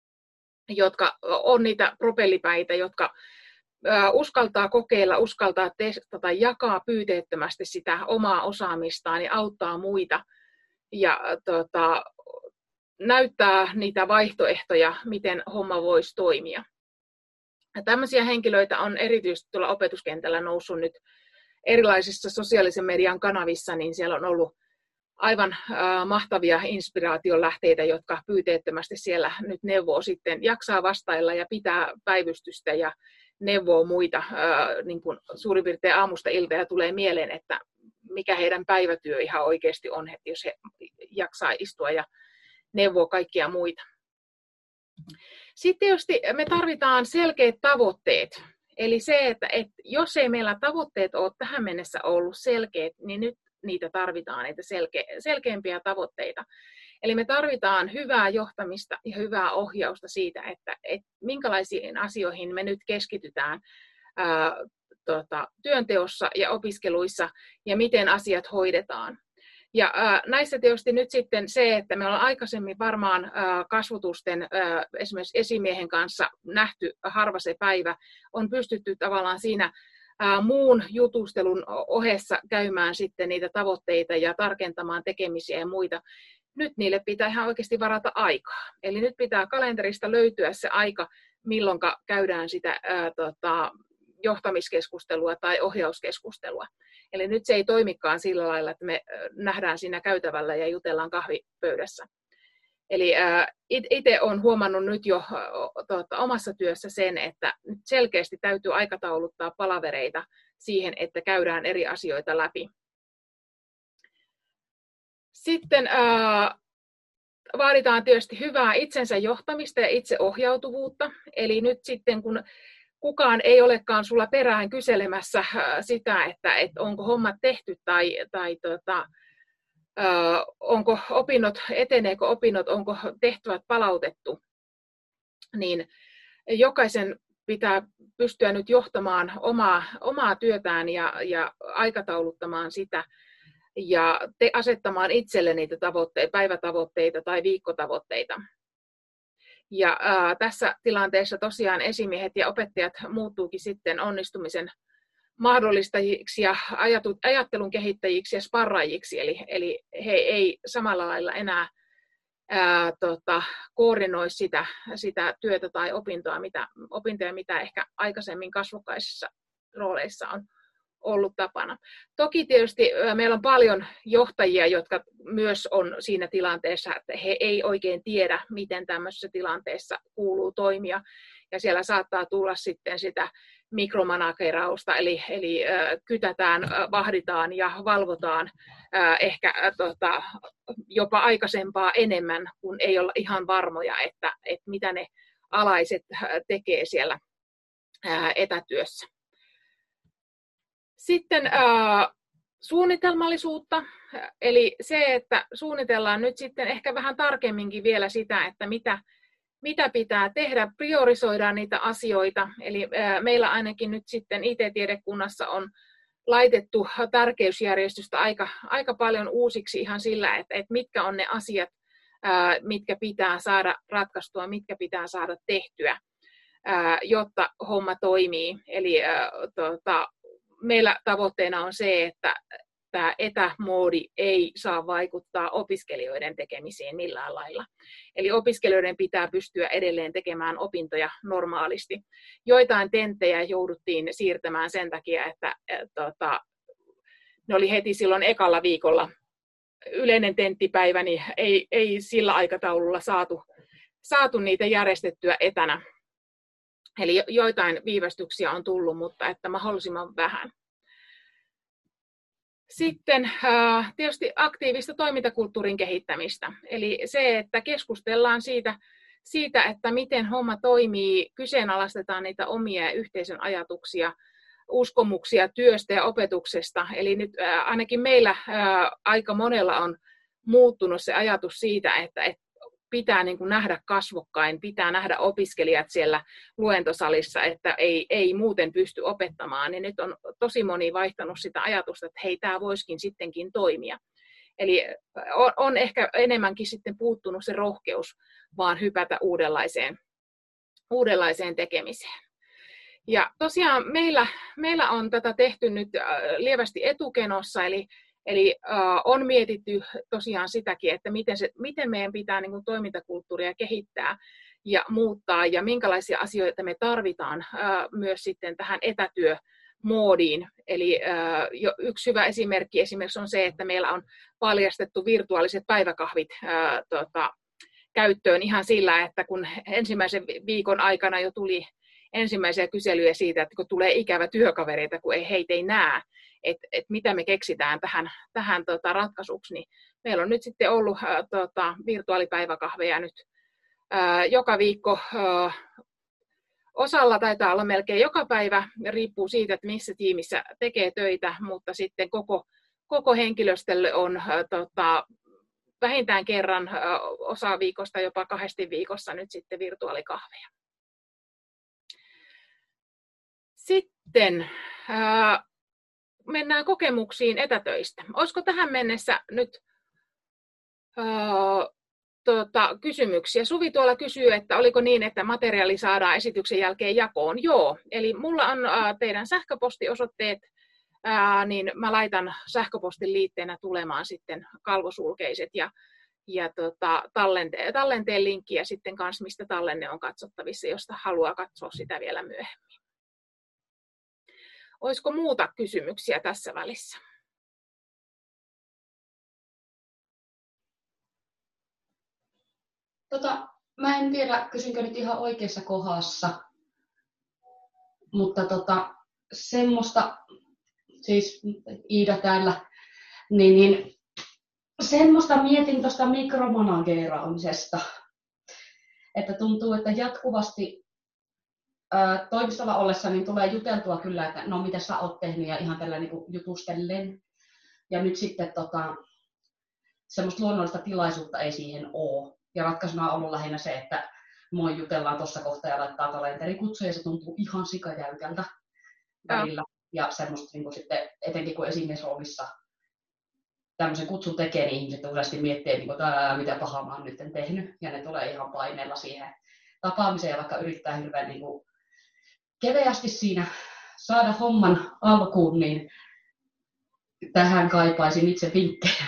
jotka on niitä propellipäitä, jotka uskaltaa kokeilla, uskaltaa testata, jakaa pyyteettömästi sitä omaa osaamistaan ja auttaa muita ja tota, näyttää niitä vaihtoehtoja, miten homma voisi toimia. Ja tämmöisiä henkilöitä on erityisesti tuolla opetuskentällä noussut nyt erilaisissa sosiaalisen median kanavissa, niin siellä on ollut aivan äh, mahtavia inspiraation lähteitä, jotka pyyteettömästi siellä nyt neuvoo sitten, jaksaa vastailla ja pitää päivystystä ja neuvoo muita äh, niin kuin suurin piirtein aamusta iltaan ja tulee mieleen, että mikä heidän päivätyö ihan oikeasti on, että jos he jaksaa istua ja neuvoo kaikkia muita. Sitten tietysti me tarvitaan selkeät tavoitteet. Eli se, että, että jos ei meillä tavoitteet ole tähän mennessä ollut selkeät, niin nyt niitä tarvitaan, niitä selke, selkeämpiä tavoitteita. Eli me tarvitaan hyvää johtamista ja hyvää ohjausta siitä, että, että minkälaisiin asioihin me nyt keskitytään ää, tota, työnteossa ja opiskeluissa ja miten asiat hoidetaan. Ja ää, näissä tietysti nyt sitten se, että me ollaan aikaisemmin varmaan ää, kasvotusten ää, esimerkiksi esimiehen kanssa nähty harva se päivä, on pystytty tavallaan siinä ää, muun jutustelun ohessa käymään sitten niitä tavoitteita ja tarkentamaan tekemisiä ja muita. Nyt niille pitää ihan oikeasti varata aikaa. Eli nyt pitää kalenterista löytyä se aika, milloin käydään sitä ää, tota, johtamiskeskustelua tai ohjauskeskustelua. Eli nyt se ei toimikaan sillä lailla, että me nähdään siinä käytävällä ja jutellaan kahvipöydässä. Eli itse olen huomannut nyt jo tuota, omassa työssä sen, että nyt selkeästi täytyy aikatauluttaa palavereita siihen, että käydään eri asioita läpi. Sitten ää, vaaditaan tietysti hyvää itsensä johtamista ja itseohjautuvuutta. Eli nyt sitten kun kukaan ei olekaan sulla perään kyselemässä sitä, että, että onko hommat tehty tai, tai tota, onko opinnot, eteneekö opinnot, onko tehtävät palautettu, niin jokaisen pitää pystyä nyt johtamaan omaa, omaa työtään ja, ja aikatauluttamaan sitä ja te, asettamaan itselle niitä tavoitteita, päivätavoitteita tai viikkotavoitteita. Ja ää, tässä tilanteessa tosiaan esimiehet ja opettajat muuttuukin sitten onnistumisen mahdollistajiksi ja ajattelun kehittäjiksi ja sparraajiksi, eli, eli he ei samalla lailla enää ää, tota, koordinoi sitä, sitä työtä tai opintoa, mitä, opintoja, mitä ehkä aikaisemmin kasvokkaisissa rooleissa on ollut tapana. Toki tietysti meillä on paljon johtajia, jotka myös on siinä tilanteessa, että he ei oikein tiedä, miten tämmöisessä tilanteessa kuuluu toimia, ja siellä saattaa tulla sitten sitä mikromanagerausta, eli, eli kytätään, vahditaan ja valvotaan ehkä tota, jopa aikaisempaa enemmän, kun ei olla ihan varmoja, että, että mitä ne alaiset tekee siellä etätyössä. Sitten äh, suunnitelmallisuutta, eli se, että suunnitellaan nyt sitten ehkä vähän tarkemminkin vielä sitä, että mitä, mitä pitää tehdä, priorisoidaan niitä asioita. Eli äh, meillä ainakin nyt sitten I T-tiedekunnassa on laitettu tärkeysjärjestystä aika, aika paljon uusiksi ihan sillä, että, että mitkä on ne asiat, äh, mitkä pitää saada ratkaistua, mitkä pitää saada tehtyä, äh, jotta homma toimii. Eli äh, tota, meillä tavoitteena on se, että tämä etämoodi ei saa vaikuttaa opiskelijoiden tekemisiin millään lailla. Eli opiskelijoiden pitää pystyä edelleen tekemään opintoja normaalisti. Joitain tenttejä jouduttiin siirtämään sen takia, että et, tota, ne oli heti silloin ekalla viikolla yleinen tenttipäivä, niin ei, ei sillä aikataululla saatu, saatu niitä järjestettyä etänä. Eli joitain viivästyksiä on tullut, mutta että mahdollisimman vähän. Sitten tietysti aktiivista toimintakulttuurin kehittämistä. Eli se, että keskustellaan siitä, siitä, että miten homma toimii, kyseenalaistetaan niitä omia yhteisön ajatuksia, uskomuksia työstä ja opetuksesta. Eli nyt ainakin meillä aika monella on muuttunut se ajatus siitä, että, että pitää niin kuin nähdä kasvokkain, pitää nähdä opiskelijat siellä luentosalissa, että ei, ei muuten pysty opettamaan. Niin nyt on tosi moni vaihtanut sitä ajatusta, että hei, tämä voisikin sittenkin toimia. Eli on, on ehkä enemmänkin sitten puuttunut se rohkeus vaan hypätä uudenlaiseen, uudenlaiseen tekemiseen. Ja tosiaan meillä, meillä on tätä tehty nyt lievästi etukenossa, eli Eli äh, on mietitty tosiaan sitäkin, että miten, se, miten meidän pitää niin kuin toimintakulttuuria kehittää ja muuttaa ja minkälaisia asioita me tarvitaan äh, myös sitten tähän etätyömoodiin. Eli äh, jo yksi hyvä esimerkki esimerkiksi on se, että meillä on paljastettu virtuaaliset päiväkahvit äh, tota, käyttöön ihan sillä, että kun ensimmäisen viikon aikana jo tuli ensimmäisiä kyselyjä siitä, että kun tulee ikävä työkavereita, kun ei heitä ei näe, että et mitä me keksitään tähän, tähän tota, ratkaisuksi, niin meillä on nyt sitten ollut ää, tota, virtuaalipäiväkahveja nyt ää, joka viikko. Ää, osalla taitaa olla melkein joka päivä, riippuu siitä, että missä tiimissä tekee töitä, mutta sitten koko, koko henkilöstölle on ää, tota, vähintään kerran ää, osa viikosta, jopa kahdesti viikossa nyt sitten virtuaalikahveja. Sitten ää, mennään kokemuksiin etätöistä. Olisiko tähän mennessä nyt ää, tuota, kysymyksiä? Suvi tuolla kysyy, että oliko niin, että materiaali saadaan esityksen jälkeen jakoon. Joo, eli mulla on ää, teidän sähköpostiosoitteet, ää, niin mä laitan sähköpostin liitteenä tulemaan sitten kalvosulkeiset ja, ja tota, tallenteen, tallenteen linkki ja sitten kanssa mistä tallenne on katsottavissa, josta haluaa katsoa sitä vielä myöhemmin. Olisiko muuta kysymyksiä tässä välissä? Tota, mä en tiedä, kysynkö nyt ihan oikeassa kohdassa, mutta tota, semmoista, siis Iida täällä, niin, niin semmoista mietin tuosta mikromanageeraamisesta, että tuntuu, että jatkuvasti toimistolla ollessa niin tulee juteltua kyllä, että no mitä sä oot tehnyt ja ihan tällä niin kuin jutustellen. Ja nyt sitten tota, semmoista luonnollista tilaisuutta ei siihen ole. Ja ratkaisuna on ollut lähinnä se, että moi jutellaan tuossa kohtaa ja laittaa kalenterikutsuja ja se tuntuu ihan sikajäykältä välillä. Ja semmoista niin kuin sitten, etenkin kun esimiesroolissa tämmöisen kutsun tekee, niin ihmiset useasti miettii, että niin mitä pahaa mä oon nyt tehnyt. Ja ne tulee ihan paineella siihen tapaamiseen ja vaikka yrittää hirveän niin kuin keveästi siinä saada homman alkuun, niin tähän kaipaisin itse vinkkejä.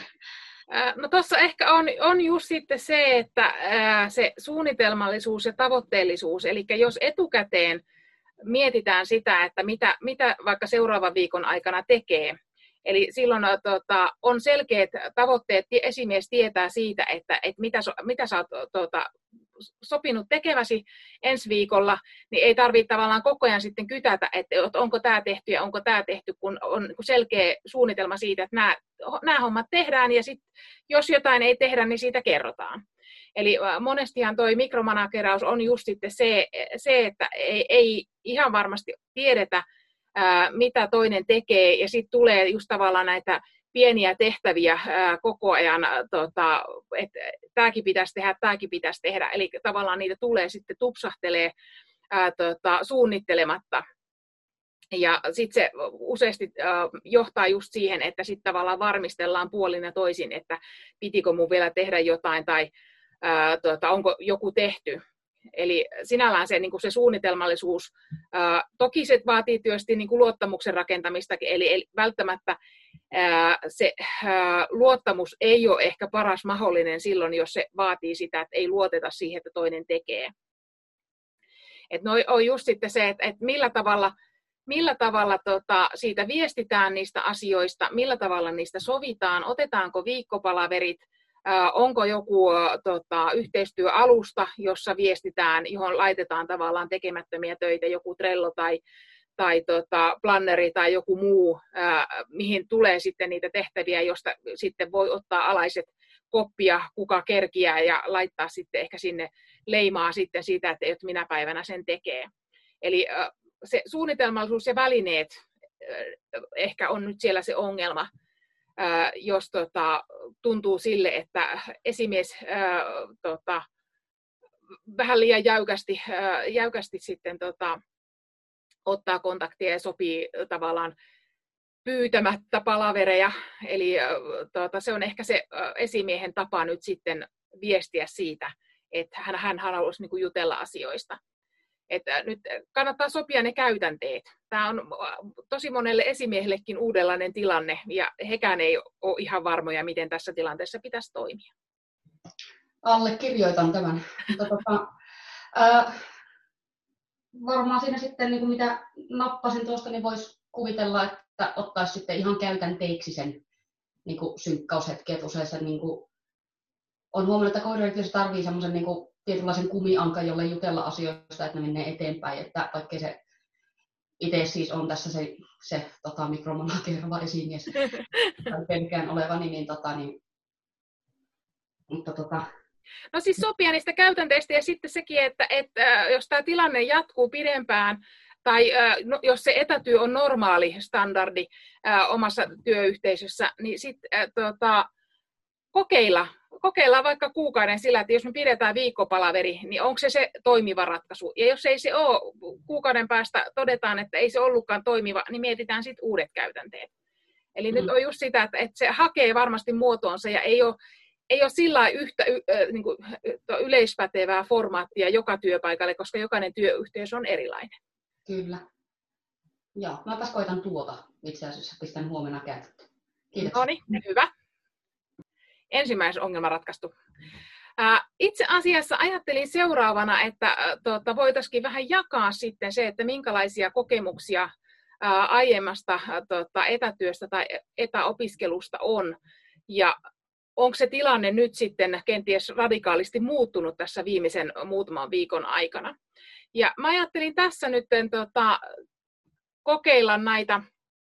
No tuossa ehkä on, on just sitten se, että ää, se suunnitelmallisuus ja tavoitteellisuus, eli jos etukäteen mietitään sitä, että mitä, mitä vaikka seuraavan viikon aikana tekee, eli silloin tota, on selkeät tavoitteet, esimies tietää siitä, että, että mitä, mitä sä oot tota, sopinut tekeväsi ensi viikolla, niin ei tarvitse tavallaan koko ajan sitten kytätä, että onko tämä tehty ja onko tämä tehty, kun on selkeä suunnitelma siitä, että nämä, nämä hommat tehdään ja sitten jos jotain ei tehdä, niin siitä kerrotaan. Eli monestihan toi mikromanageraus on just sitten se, se että ei, ei ihan varmasti tiedetä, ää, mitä toinen tekee ja sitten tulee just tavallaan näitä pieniä tehtäviä ää, koko ajan, tota, että tämäkin pitäisi tehdä, tämäkin pitäisi tehdä. Eli tavallaan niitä tulee sitten tupsahtelee ää, tota, suunnittelematta. Ja sitten se useasti ää, johtaa just siihen, että sitten tavallaan varmistellaan puolin ja toisin, että pitikö mun vielä tehdä jotain tai ää, tota, onko joku tehty. Eli sinällään se, niin kuin se suunnitelmallisuus, ää, toki se vaatii tietysti niin kuin luottamuksen rakentamistakin, eli, eli välttämättä ää, se ää, luottamus ei ole ehkä paras mahdollinen silloin, jos se vaatii sitä, että ei luoteta siihen, että toinen tekee. Että noi on just sitten se, että, että millä tavalla, millä tavalla tota, siitä viestitään niistä asioista, millä tavalla niistä sovitaan, otetaanko viikkopalaverit, onko joku tota, yhteistyöalusta, jossa viestitään, johon laitetaan tavallaan tekemättömiä töitä, joku Trello tai, tai tota, planneri tai joku muu, ää, mihin tulee sitten niitä tehtäviä, josta sitten voi ottaa alaiset koppia, kuka kerkiää ja laittaa sitten ehkä sinne leimaa sitten siitä, että, että minä päivänä sen tekee. Eli ää, se suunnitelmallisuus ja välineet ää, ehkä on nyt siellä se ongelma. Ää, jos tota, tuntuu sille, että esimies ää, tota, vähän liian jäykästi, ää, jäykästi sitten tota, ottaa kontaktia ja sopii tavallaan pyytämättä palavereja. Eli ää, tota, se on ehkä se ää, esimiehen tapa nyt sitten viestiä siitä, että hän, hän haluaisi niin kuin jutella asioista. Että nyt kannattaa sopia ne käytänteet. Tämä on tosi monelle esimiehellekin uudenlainen tilanne, ja hekään ei ole ihan varmoja, miten tässä tilanteessa pitäisi toimia. Allekirjoitan tämän. Mutta, tota, ää, varmaan siinä sitten, niin kuin mitä nappasin tuosta, niin voisi kuvitella, että ottaisi sitten ihan käytänteiksi sen niin kuin synkkaushetki. Että usein se, niin kuin, on huomannut, että kohdalla tarvitsee semmoisen niin kuin tietynlaisen kumiankan, jolle jutella asioista, että ne menee eteenpäin, että vaikkei se itse siis on tässä se, se tota, mikromanagerava esimies, tai pelkään olevani, niin, tota, niin mutta tota... No siis sopia niistä käytänteistä ja sitten sekin, että, että jos tämä tilanne jatkuu pidempään, tai no, jos se etätyö on normaali standardi ää, omassa työyhteisössä, niin sitten tota, kokeilla Kokeillaan vaikka kuukauden sillä, että jos me pidetään viikkopalaveri, niin onko se se toimiva ratkaisu. Ja jos ei se ole, kuukauden päästä todetaan, että ei se ollutkaan toimiva, niin mietitään sitten uudet käytänteet. Eli mm. nyt on just sitä, että, että se hakee varmasti muotoonsa ja ei ole, ei ole sillä yhtä y, niin kuin, yleispätevää formaattia joka työpaikalle, koska jokainen työyhteisö on erilainen. Kyllä. Joo, mä taas koitan tuota itse asiassa, pistän huomenna käyttöön. Kiitos. No niin, hyvä. Ensimmäinen ongelma ratkaistu. Itse asiassa ajattelin seuraavana, että tuota, voitaisiin vähän jakaa sitten se, että minkälaisia kokemuksia aiemmasta tuota, etätyöstä tai etäopiskelusta on. Ja onko se tilanne nyt sitten kenties radikaalisti muuttunut tässä viimeisen muutaman viikon aikana. Ja mä ajattelin tässä nyt tuota, kokeilla näitä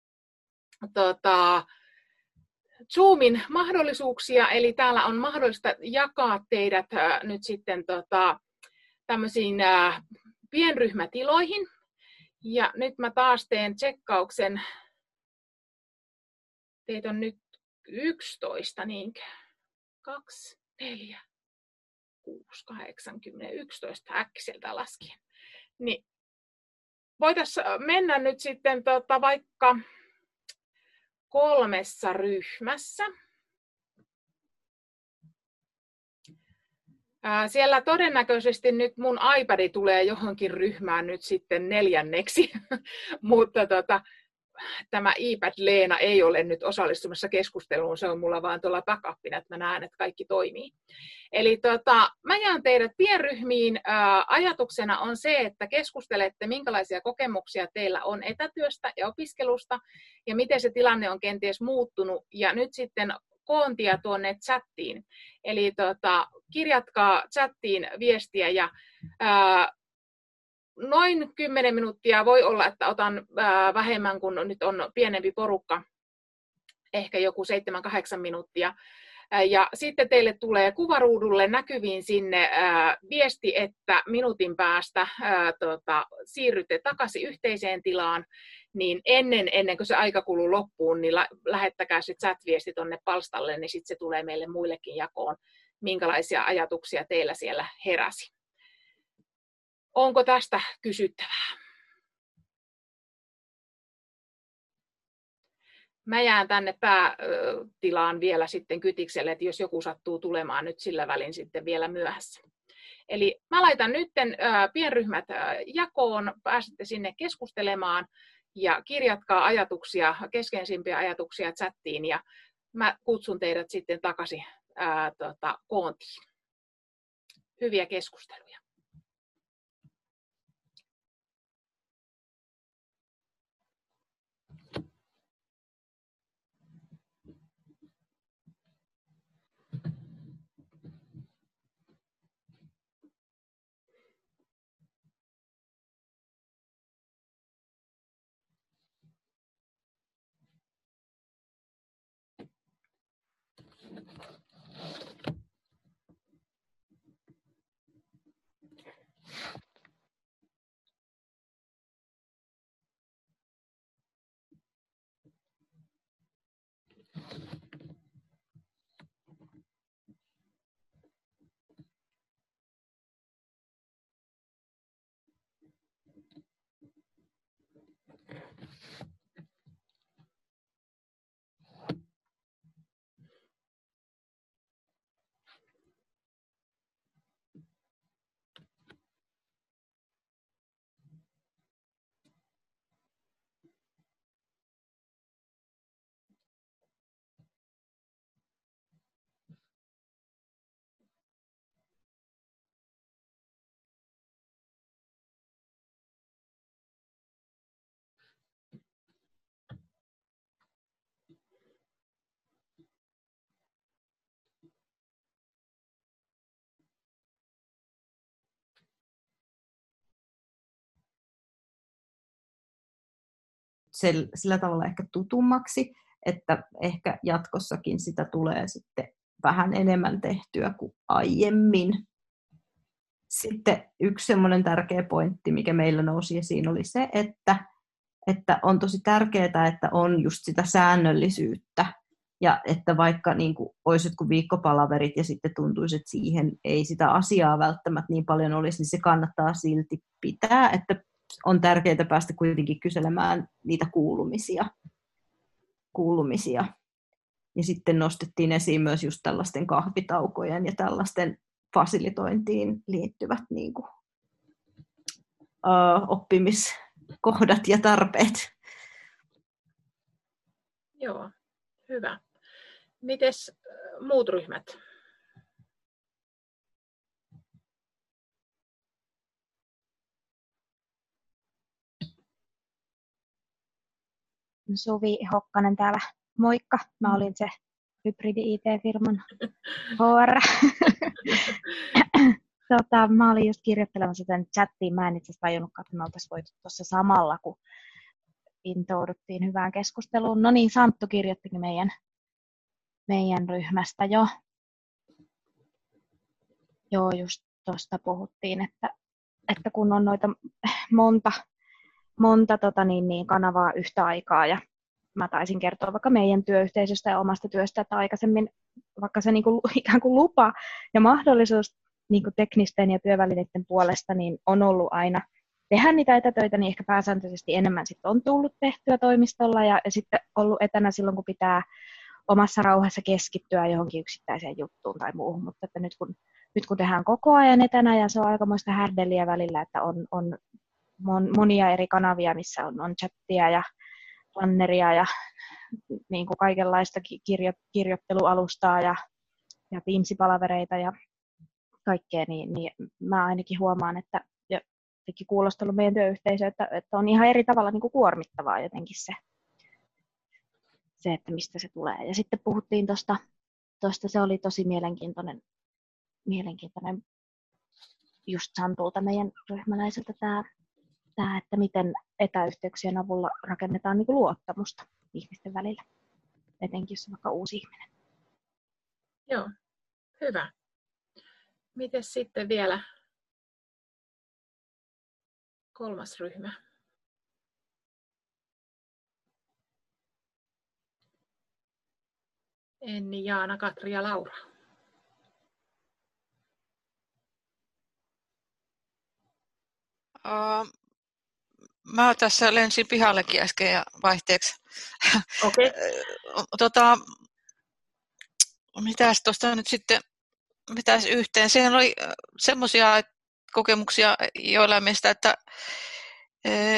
tuota, Zoomin mahdollisuuksia, eli täällä on mahdollista jakaa teidät äh, nyt sitten tota, tämmöisiin äh, pienryhmätiloihin. Ja nyt mä taas teen tsekkauksen. Teitä on nyt yksitoista, niinkö? Kaksi, neljä, kuusi, kahdeksan, kymmenen, yksitoista äkkiseltä laskien. Niin voitaisiin mennä nyt sitten tota, vaikka kolmessa ryhmässä. Siellä todennäköisesti nyt mun iPad tulee johonkin ryhmään nyt sitten neljänneksi, mutta tota, tämä iPad Leena ei ole nyt osallistumassa keskusteluun, se on mulla vaan tuolla backupina, että mä näen, että kaikki toimii. Eli tota, mä jään teidät pienryhmiin. Ää, ajatuksena on se, että keskustelette, minkälaisia kokemuksia teillä on etätyöstä ja opiskelusta, ja miten se tilanne on kenties muuttunut, ja nyt sitten koontia tuonne chattiin. Eli tota, kirjatkaa chattiin viestiä, ja ää, noin kymmenen minuuttia voi olla, että otan ää, vähemmän, kun nyt on pienempi porukka, ehkä joku seitsemän kahdeksan minuuttia. Ää, ja sitten teille tulee kuvaruudulle näkyviin sinne ää, viesti, että minuutin päästä ää, tota, siirrytte takaisin yhteiseen tilaan, niin ennen, ennen kuin se aika kuluu loppuun, niin la, lähettäkää se chat-viesti tuonne palstalle, niin sitten se tulee meille muillekin jakoon, minkälaisia ajatuksia teillä siellä heräsi. Onko tästä kysyttävää? Mä jään tänne päätilaan vielä sitten kytikselle, että jos joku sattuu tulemaan nyt sillä välin sitten vielä myöhässä. Eli mä laitan nyt pienryhmät jakoon, pääsette sinne keskustelemaan ja kirjatkaa ajatuksia, keskeisimpiä ajatuksia chattiin ja mä kutsun teidät sitten takaisin ää, tota, koontiin. Hyviä keskusteluja. Sillä tavalla ehkä tutummaksi, että ehkä jatkossakin sitä tulee sitten vähän enemmän tehtyä kuin aiemmin. Sitten yksi semmoinen tärkeä pointti, mikä meillä nousi esiin, oli se, että, että on tosi tärkeää, että on just sitä säännöllisyyttä. Ja että vaikka niin kuin olisi jotkut viikkopalaverit ja sitten tuntuisi, että siihen ei sitä asiaa välttämättä niin paljon olisi, niin se kannattaa silti pitää, että on tärkeää päästä kuitenkin kyselemään niitä kuulumisia. kuulumisia. Ja sitten nostettiin esiin myös just tällaisten kahvitaukojen ja tällaisten fasilitointiin liittyvät niin kuin, uh, oppimiskohdat ja tarpeet. Joo, hyvä. Mites muut ryhmät? Suvi Hokkanen täällä. Moikka. Mä olin se hybridi-I T-firman H R. tota, mä olin just kirjoittelemassa sen chattiin. Mä en itse asiassa tajunnutkaan, että me oltaisiin voitu tuossa samalla, kun intouduttiin hyvään keskusteluun. No niin, Santtu kirjoittikin meidän, meidän ryhmästä jo. Joo, just tuosta puhuttiin, että, että kun on noita monta, monta tota niin, niin, kanavaa yhtä aikaa ja mä taisin kertoa vaikka meidän työyhteisöstä ja omasta työstä, että aikaisemmin vaikka se niin kuin, ikään kuin lupa ja mahdollisuus niin kuin teknisten ja työvälineiden puolesta niin on ollut aina tehdä niitä etätöitä, niin ehkä pääsääntöisesti enemmän sit on tullut tehtyä toimistolla ja, ja sitten ollut etänä silloin, kun pitää omassa rauhassa keskittyä johonkin yksittäiseen juttuun tai muuhun, mutta että nyt, kun, nyt kun tehdään koko ajan etänä ja se on aikamoista härdeliä välillä, että on, on mon, monia eri kanavia, missä on, on chattia ja planneria ja niin kuin kaikenlaista kirjo, kirjoittelualustaa ja, ja Teams-palavereita ja kaikkea, niin, niin mä ainakin huomaan, että ja tekin kuulostellut meidän työyhteisö, että, että on ihan eri tavalla niin kuin kuormittavaa jotenkin se, se, että mistä se tulee. Ja sitten puhuttiin tuosta, tosta, se oli tosi mielenkiintoinen, mielenkiintoinen just Santulta meidän ryhmäläiseltä tämä, tämä, että miten etäyhteyksien avulla rakennetaan niin kuin luottamusta ihmisten välillä, etenkin jos on vaikka uusi ihminen. Joo, hyvä. Mites sitten vielä kolmas ryhmä? Enni, Jaana, Katri ja Laura. Uh, mä tässä lensin pihallekin äsken ja vaihteeksi. Okei. tota, mitäs tuosta nyt sitten, mitäs yhteen? Sehän oli semmoisia kokemuksia joilla meistä, että e,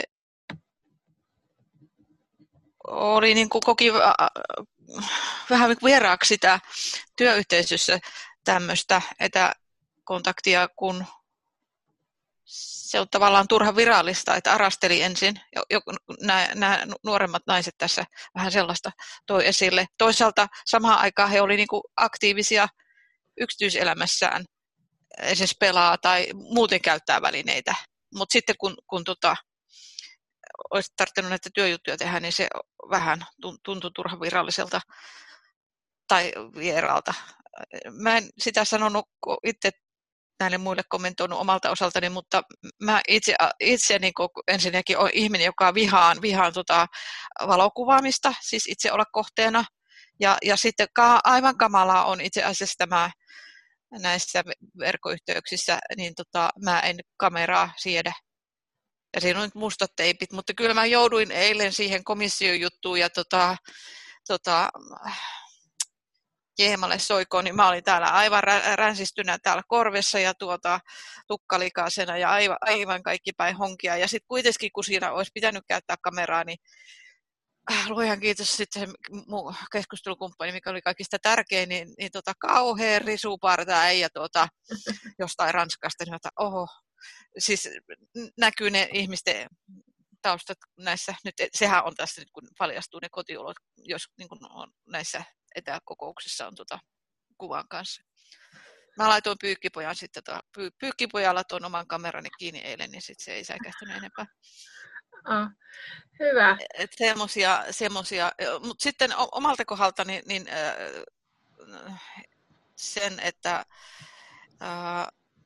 oli niin kuin koki vähän vieraaksi sitä työyhteisössä tämmöistä etäkontaktia, kun se on tavallaan turha virallista, että arasteli ensin. Nämä nuoremmat naiset tässä vähän sellaista toi esille. Toisaalta samaan aikaan he olivat niinku aktiivisia yksityiselämässään, esimerkiksi pelaa tai muuten käyttää välineitä. Mutta sitten kun, kun tota, olisi tarvinnut näitä työjuttuja tehdä, niin se vähän tuntui turha viralliselta tai vieraalta. Mä en sitä sanonut itse näille muille kommentoinut omalta osaltani, mutta mä itse, itse niin ensinnäkin olen ihminen, joka vihaan, vihaan tota valokuvaamista, siis itse olla kohteena. Ja, ja sitten ka, aivan kamalaa on itse asiassa tämä näissä verkkoyhteyksissä, niin tota, mä en kameraa siedä. Ja siinä on nyt mustat teipit, mutta kyllä mä jouduin eilen siihen komissiojuttuun ja tota, tota, Jeemalle soikoon, niin mä olin täällä aivan ränsistynä täällä korvessa ja tuota, tukkalikaisena ja aivan, aivan kaikki päin honkia. Ja sitten kuitenkin, kun siinä olisi pitänyt käyttää kameraa, niin äh, luojan kiitos sitten se mun keskustelukumppani, mikä oli kaikista tärkein, niin, niin tota, kauhean risuparta äijä tuota, jostain Ranskasta, niin että oho, siis näkyy ne ihmisten taustat näissä, nyt sehän on tässä nyt kun paljastuu ne kotiolot, jos niin kun on näissä etäkokouksissa on tuota kuvan kanssa. Mä laitoin pyykkipojan sitten, tota, py, pyykkipojalla tuon oman kamerani kiinni eilen, niin sitten se ei säikähtynyt enempää. Oh, hyvä. Et semmosia, semmosia. Mut sitten omalta kohdalta niin, niin äh, sen, että äh,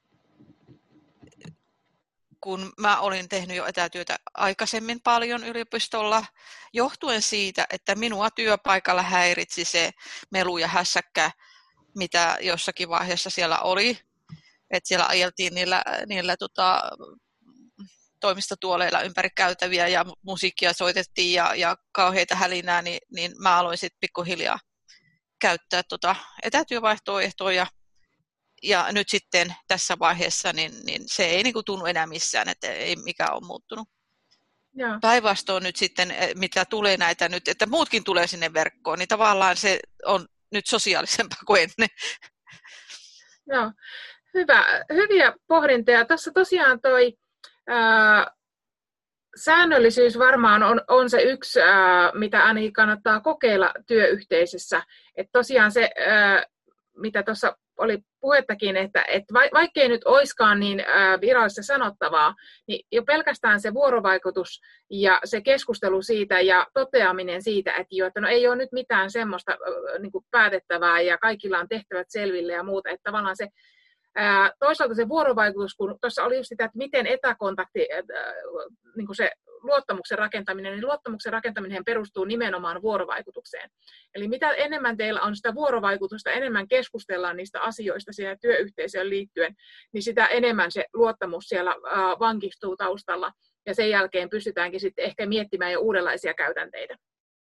kun mä olin tehnyt jo etätyötä aikaisemmin paljon yliopistolla, johtuen siitä, että minua työpaikalla häiritsi se melu ja hässäkkä, mitä jossakin vaiheessa siellä oli. Että siellä ajeltiin niillä, niillä tota, toimistotuoleilla ympäri käytäviä ja musiikkia soitettiin ja, ja kauheita hälinää, niin, niin mä aloin sitten pikkuhiljaa käyttää tota etätyövaihtoehtoja. Ja nyt sitten tässä vaiheessa niin, niin se ei niin kuin tunnu enää missään, että ei mikään ole muuttunut. Päinvastoin nyt sitten, mitä tulee näitä nyt, että muutkin tulee sinne verkkoon, niin tavallaan se on nyt sosiaalisempaa kuin ennen. Joo, hyvä. Hyviä pohdintoja. Tässä tosiaan toi ää, säännöllisyys varmaan on, on se yksi, ää, mitä ainakin kannattaa kokeilla työyhteisössä. Että tosiaan se, ää, mitä tuossa oli puhettakin, että, että vaikkei nyt oiskaan niin virallista sanottavaa, niin jo pelkästään se vuorovaikutus ja se keskustelu siitä ja toteaminen siitä, että, jo, että no ei ole nyt mitään semmoista niin kuin päätettävää ja kaikilla on tehtävät selville ja muuta, että tavallaan se Toisaalta se vuorovaikutus, kun tuossa oli just sitä, että miten etäkontakti, niin kuin se luottamuksen rakentaminen, niin luottamuksen rakentaminen perustuu nimenomaan vuorovaikutukseen. Eli mitä enemmän teillä on sitä vuorovaikutusta, enemmän keskustellaan niistä asioista siellä työyhteisöön liittyen, niin sitä enemmän se luottamus siellä vankistuu taustalla. Ja sen jälkeen pystytäänkin sitten ehkä miettimään jo uudenlaisia käytänteitä.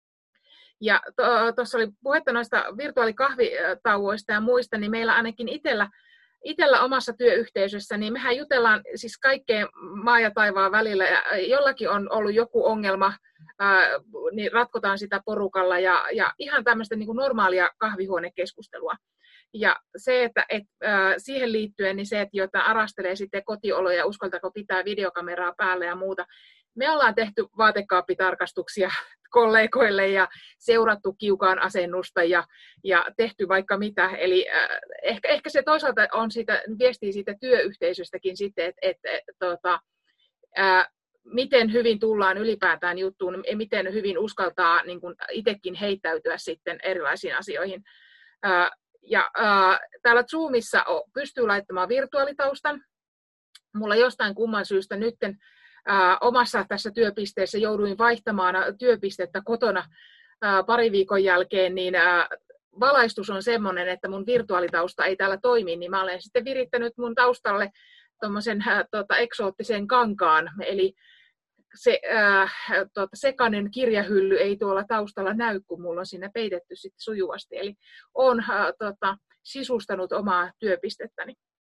Ja tuossa oli puhetta noista virtuaalikahvitauoista ja muista, niin meillä ainakin itsellä, itsellä omassa työyhteisössä, niin mehän jutellaan siis kaikkeen maa ja taivaan välillä, ja jollakin on ollut joku ongelma, ää, niin ratkotaan sitä porukalla, ja, ja ihan tämmöistä niin kuin normaalia kahvihuonekeskustelua. Ja se, että et, äh, siihen liittyen, niin se, että jota arastelee sitten kotioloja ja uskaltaako pitää videokameraa päälle ja muuta. Me ollaan tehty vaatekaappitarkastuksia kollegoille ja seurattu kiukaan asennusta ja, ja tehty vaikka mitä. Eli äh, ehkä, ehkä se toisaalta on siitä, viestii siitä työyhteisöstäkin sitten, että et, et, tota, äh, miten hyvin tullaan ylipäätään juttuun, miten hyvin uskaltaa niin kun itsekin heittäytyä sitten erilaisiin asioihin. Äh, Ja äh, täällä Zoomissa pystyy laittamaan virtuaalitaustan. Mulla jostain kumman syystä nytten äh, omassa tässä työpisteessä jouduin vaihtamaan työpistettä kotona äh, pari viikon jälkeen, niin äh, valaistus on semmoinen, että mun virtuaalitausta ei täällä toimi, niin mä olen sitten virittänyt mun taustalle tommosen äh, tota, eksoottisen kankaan, eli se äh, tuota, sekainen kirjahylly ei tuolla taustalla näy, kun mulla on siinä peitetty sitten sujuvasti. Eli olen äh, tuota, sisustanut omaa työpistettäni.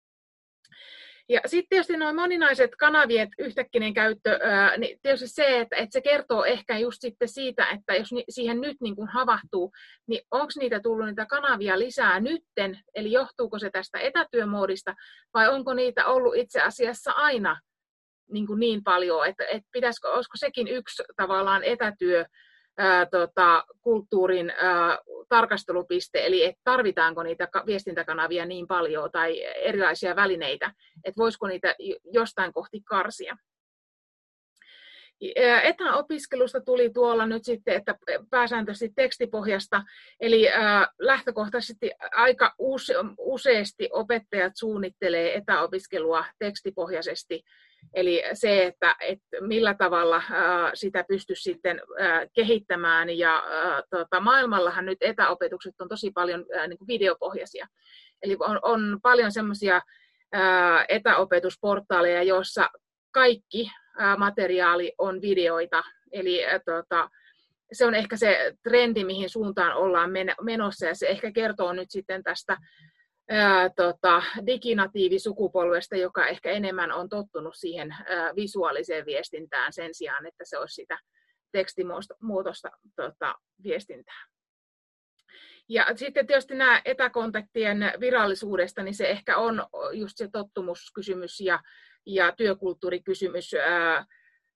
Ja sitten tietysti nuo moninaiset kanavien yhtäkkinen käyttö, ää, niin tietysti se, että, että se kertoo ehkä just sitten siitä, että jos ni, siihen nyt niin kuin havahtuu, niin onko niitä tullut niitä kanavia lisää nytten, eli johtuuko se tästä etätyömoodista, vai onko niitä ollut itse asiassa aina niin, kuin niin paljon, että, että pitäisikö, olisiko sekin yksi tavallaan etätyö, Ää, tota, kulttuurin ää, tarkastelupiste, eli et tarvitaanko niitä viestintäkanavia niin paljon tai erilaisia välineitä, että voisiko niitä jostain kohti karsia. Etäopiskelusta tuli tuolla nyt sitten, että pääsääntöisesti tekstipohjasta, eli ää, lähtökohtaisesti aika use, useasti opettajat suunnittelee etäopiskelua tekstipohjaisesti. Eli se, että, että millä tavalla ää, sitä pystyisi sitten ää, kehittämään. Ja ää, tota, maailmallahan nyt etäopetukset on tosi paljon ää, niin kuin videopohjaisia. Eli on, on paljon semmoisia etäopetusportaaleja, joissa kaikki ää, materiaali on videoita. Eli ää, tota, se on ehkä se trendi, mihin suuntaan ollaan menossa. Ja se ehkä kertoo nyt sitten tästä Ää, tota, diginatiivisukupolvesta, joka ehkä enemmän on tottunut siihen ää, visuaaliseen viestintään sen sijaan, että se olisi sitä tekstimuotoista tota, viestintää. Ja sitten tietysti nämä etäkontaktien virallisuudesta, niin se ehkä on just se tottumuskysymys ja, ja työkulttuurikysymys. Ää, ää,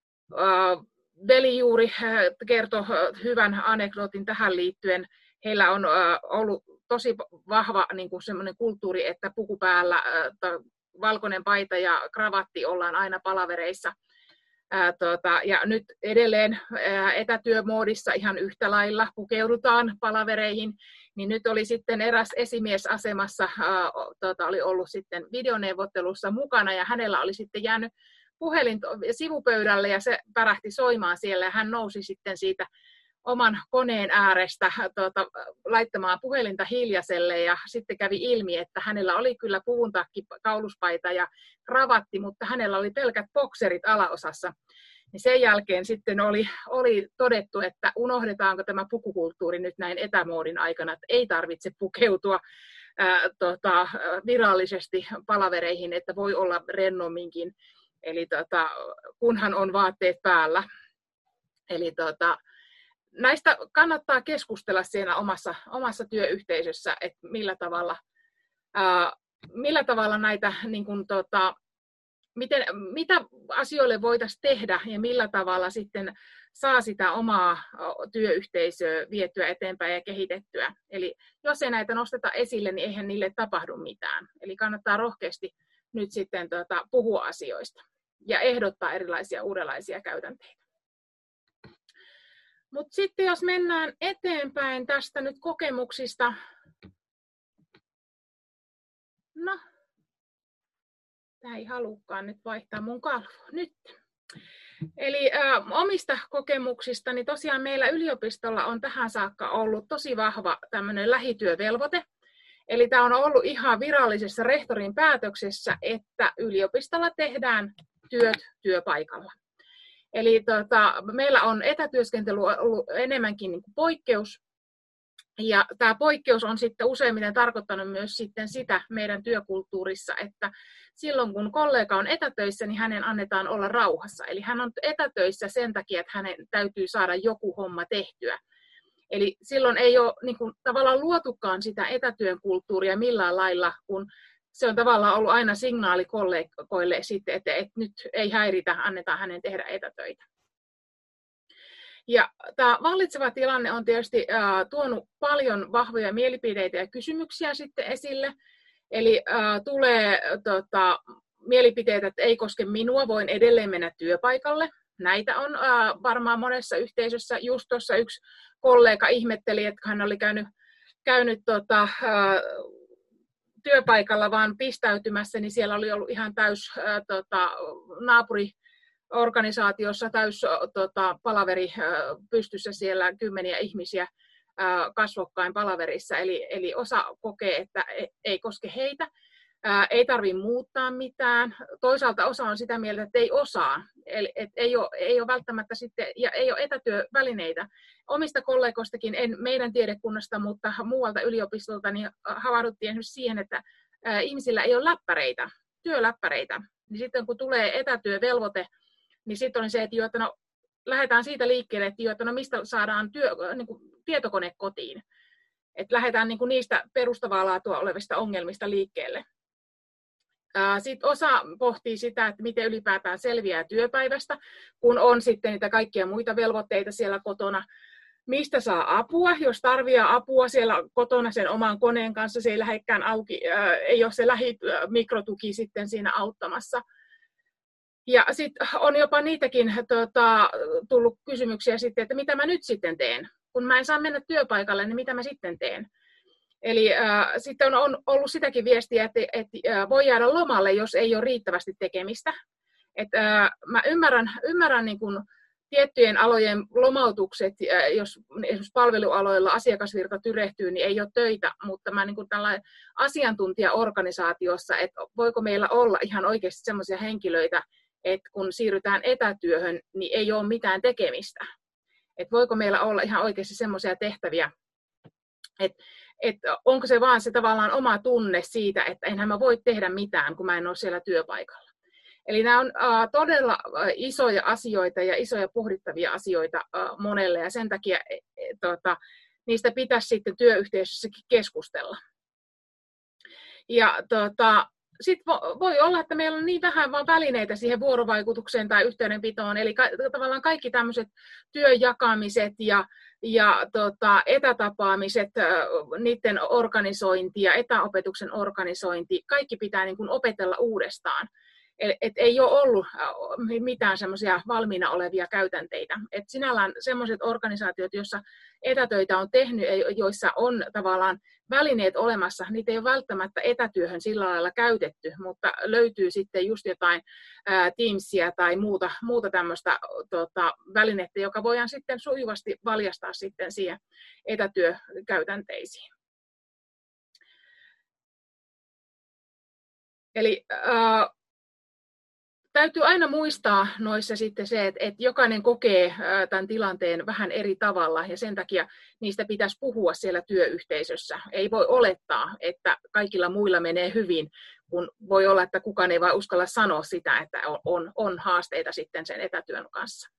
Veli juuri kertoi hyvän anekdootin tähän liittyen. Heillä on ää, ollut tosi vahva niin kuin semmoinen kulttuuri, että puku päällä, äh, valkoinen paita ja kravatti ollaan aina palavereissa. Äh, tota, ja nyt edelleen äh, etätyömoodissa ihan yhtä lailla pukeudutaan palavereihin. Niin nyt oli sitten eräs esimies asemassa, äh, tota, oli ollut sitten videoneuvottelussa mukana ja hänellä oli sitten jäänyt puhelin sivupöydälle ja se pärähti soimaan siellä ja hän nousi sitten siitä oman koneen äärestä tuota, laittamaan puhelinta hiljaiselle ja sitten kävi ilmi, että hänellä oli kyllä puvuntakki, kauluspaita ja kravatti, mutta hänellä oli pelkät bokserit alaosassa. Niin sen jälkeen sitten oli, oli todettu, että unohdetaanko tämä pukukulttuuri nyt näin etämoodin aikana, että ei tarvitse pukeutua ää, tota, virallisesti palavereihin, että voi olla rennomminkin, eli tota, kunhan on vaatteet päällä. Eli tota, näistä kannattaa keskustella siinä omassa, omassa työyhteisössä, että millä tavalla, ää, millä tavalla näitä, niin kuin, tota, miten, mitä asioille voitaisiin tehdä ja millä tavalla sitten saa sitä omaa työyhteisöä vietyä eteenpäin ja kehitettyä. Eli jos ei näitä nosteta esille, niin eihän niille tapahdu mitään. Eli kannattaa rohkeasti nyt sitten tota, puhua asioista ja ehdottaa erilaisia uudenlaisia käytänteitä. Mutta sitten jos mennään eteenpäin tästä nyt kokemuksista. No, Tämä ei halukkaan nyt vaihtaa mun kalvoa. Nyt. Eli ä, omista kokemuksistani tosiaan meillä yliopistolla on tähän saakka ollut tosi vahva tämmöinen lähityövelvoite. Eli tämä on ollut ihan virallisessa rehtorin päätöksessä, että yliopistolla tehdään työt työpaikalla. Eli tota, meillä on etätyöskentely ollut enemmänkin niin kuin poikkeus. Ja tämä poikkeus on sitten useimmiten tarkoittanut myös sitten sitä meidän työkulttuurissa, että silloin kun kollega on etätöissä, niin hänen annetaan olla rauhassa. Eli hän on etätöissä sen takia, että hänen täytyy saada joku homma tehtyä. Eli silloin ei ole niin kuin, tavallaan luotukaan sitä etätyön kulttuuria millään lailla, kun se on tavallaan ollut aina signaali kollegoille sitten, että, että nyt ei häiritä, annetaan hänen tehdä etätöitä. Ja tämä vallitseva tilanne on tietysti äh, tuonut paljon vahvoja mielipiteitä ja kysymyksiä sitten esille. Eli äh, tulee tota, mielipiteitä, että ei koske minua, voin edelleen mennä työpaikalle. Näitä on äh, varmaan monessa yhteisössä. Just tuossa yksi kollega ihmetteli, että hän oli käynyt, käynyt tota, äh, työpaikalla vaan pistäytymässä, niin siellä oli ollut ihan täys äh, tota, naapuri organisaatiossa täys tota, palaveri pystyssä siellä kymmeniä ihmisiä ää, kasvokkain palaverissa, eli, eli osa kokee, että ei koske heitä, ää, ei tarvitse muuttaa mitään. Toisaalta osa on sitä mieltä, että ei osaa, eli et ei, ole, ei ole välttämättä sitten, ja ei ole etätyövälineitä. Omista kollegoistakin, en meidän tiedekunnasta, mutta muualta yliopistolta, niin havahduttiin esimerkiksi siihen, että ää, ihmisillä ei ole läppäreitä, työläppäreitä. Niin sitten kun tulee etätyövelvoite, niin sitten on se, että, jo, että no, lähdetään siitä liikkeelle, että, jo, että no, mistä saadaan työ, niin kuin tietokone kotiin. Että lähdetään niin kuin niistä perustavaa laatua olevista ongelmista liikkeelle. Sitten osa pohtii sitä, että miten ylipäätään selviää työpäivästä, kun on sitten niitä kaikkia muita velvoitteita siellä kotona. Mistä saa apua, jos tarvitsee apua siellä kotona sen oman koneen kanssa, se ei lähdekään auki, ei ole se lähimikrotuki sitten siinä auttamassa. Ja sitten on jopa niitäkin tota, tullut kysymyksiä sitten, että mitä mä nyt sitten teen. Kun mä en saa mennä työpaikalle, niin mitä mä sitten teen? Eli äh, sitten on, on ollut sitäkin viestiä, että, että äh, voi jäädä lomalle, jos ei ole riittävästi tekemistä. Et, äh, mä ymmärrän, ymmärrän niin kun tiettyjen alojen lomautukset, äh, jos esimerkiksi palvelualoilla asiakasvirta tyrehtyy, niin ei ole töitä, mutta mä niin kun tällainen asiantuntijaorganisaatiossa, että voiko meillä olla ihan oikeasti sellaisia henkilöitä, että kun siirrytään etätyöhön, niin ei ole mitään tekemistä. Että voiko meillä olla ihan oikeasti semmoisia tehtäviä, että, että onko se vaan se tavallaan oma tunne siitä, että enhän mä voi tehdä mitään, kun mä en ole siellä työpaikalla. Eli nämä on äh, todella äh, isoja asioita ja isoja pohdittavia asioita äh, monelle, ja sen takia äh, tota, niistä pitäisi sitten työyhteisössäkin keskustella. Ja tota, sitten voi olla, että meillä on niin vähän vaan välineitä siihen vuorovaikutukseen tai yhteydenpitoon, eli ka- tavallaan kaikki tämmöiset työn jakamiset ja, ja tota, etätapaamiset, niiden organisointi ja etäopetuksen organisointi, kaikki pitää niin kuin opetella uudestaan. Et ei ole ollut mitään semmoisia valmiina olevia käytänteitä. Et sinällään semmoiset organisaatiot, joissa etätöitä on tehnyt, joissa on tavallaan välineet olemassa, niitä ei ole välttämättä etätyöhön sillä lailla käytetty, mutta löytyy sitten just jotain ää, Teamsia tai muuta, muuta tämmöistä tota, välinettä, joka voidaan sitten sujuvasti valjastaa sitten siihen etätyökäytänteisiin. Eli ää, täytyy aina muistaa noissa sitten se, että, että jokainen kokee tämän tilanteen vähän eri tavalla ja sen takia niistä pitäisi puhua siellä työyhteisössä. Ei voi olettaa, että kaikilla muilla menee hyvin, kun voi olla, että kukaan ei vaan uskalla sanoa sitä, että on, on haasteita sitten sen etätyön kanssa.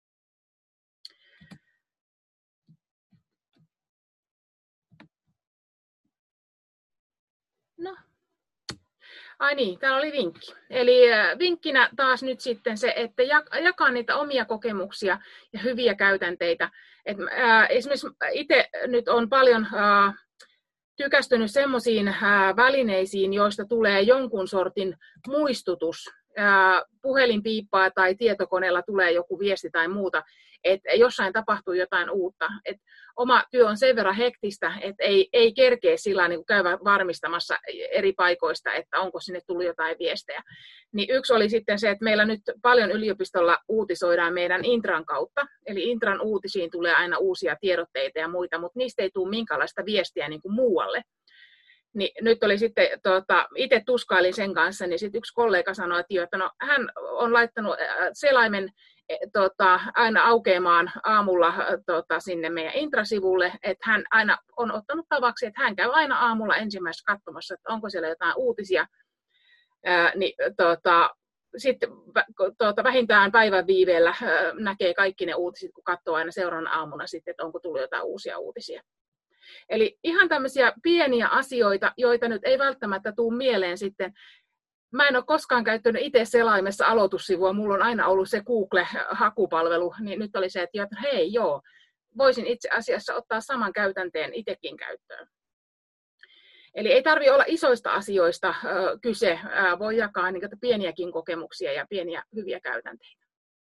No. Ai niin, täällä oli vinkki. Eli vinkkinä taas nyt sitten se, että jakaa niitä omia kokemuksia ja hyviä käytänteitä. Et, ää, esimerkiksi itse nyt on paljon ää, tykästynyt semmoisiin välineisiin, joista tulee jonkun sortin muistutus. Ää, puhelin piippaa tai tietokoneella tulee joku viesti tai muuta. että jossain tapahtuu jotain uutta. Et oma työ on sen verran hektistä, että ei, ei kerkeä sillä niin käydä varmistamassa eri paikoista, että onko sinne tullut jotain viestejä. Niin yksi oli sitten se, että meillä nyt paljon yliopistolla uutisoidaan meidän Intran kautta, eli Intran uutisiin tulee aina uusia tiedotteita ja muita, mutta niistä ei tule minkäänlaista viestiä niin kuin muualle. Niin nyt oli sitten, tota, itse tuskailin sen kanssa, niin sitten yksi kollega sanoi, että, jo, että no, hän on laittanut selaimen tota, aina aukeamaan aamulla tota, sinne meidän intrasivulle, että hän aina on ottanut tavaksi, että hän käy aina aamulla ensimmäisessä katsomassa, että onko siellä jotain uutisia, ää, niin tota, sitten tota, vähintään päivän viiveellä ää, näkee kaikki ne uutiset, kun katsoo aina seuraavana aamuna sitten, että onko tullut jotain uusia uutisia. Eli ihan tämmöisiä pieniä asioita, joita nyt ei välttämättä tule mieleen sitten. Mä en ole koskaan käyttänyt itse selaimessa aloitussivua, mulla on aina ollut se Google-hakupalvelu, niin nyt oli se, että hei joo, voisin itse asiassa ottaa saman käytänteen itsekin käyttöön. Eli ei tarvitse olla isoista asioista ö, kyse, ö, voi jakaa niin, pieniäkin kokemuksia ja pieniä hyviä käytänteitä.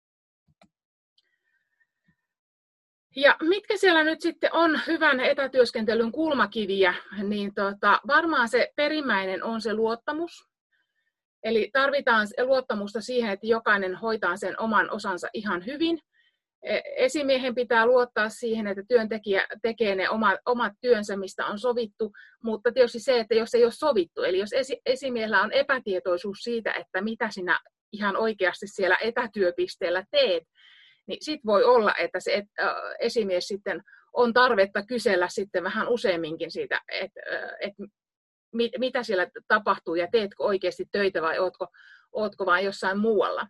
Ja mitkä siellä nyt sitten on hyvän etätyöskentelyn kulmakiviä, niin tota, varmaan se perimmäinen on se luottamus. Eli tarvitaan luottamusta siihen, että jokainen hoitaa sen oman osansa ihan hyvin. Esimiehen pitää luottaa siihen, että työntekijä tekee ne omat, omat työnsä, mistä on sovittu, mutta tietysti se, että jos ei ole sovittu, eli jos esi, esimiehellä on epätietoisuus siitä, että mitä sinä ihan oikeasti siellä etätyöpisteellä teet, niin sitten voi olla, että se et, äh, esimies sitten on tarvetta kysellä sitten vähän useamminkin siitä, että et, mit, mitä siellä tapahtuu ja teetkö oikeasti töitä vai ootko, ootko vain jossain muualla.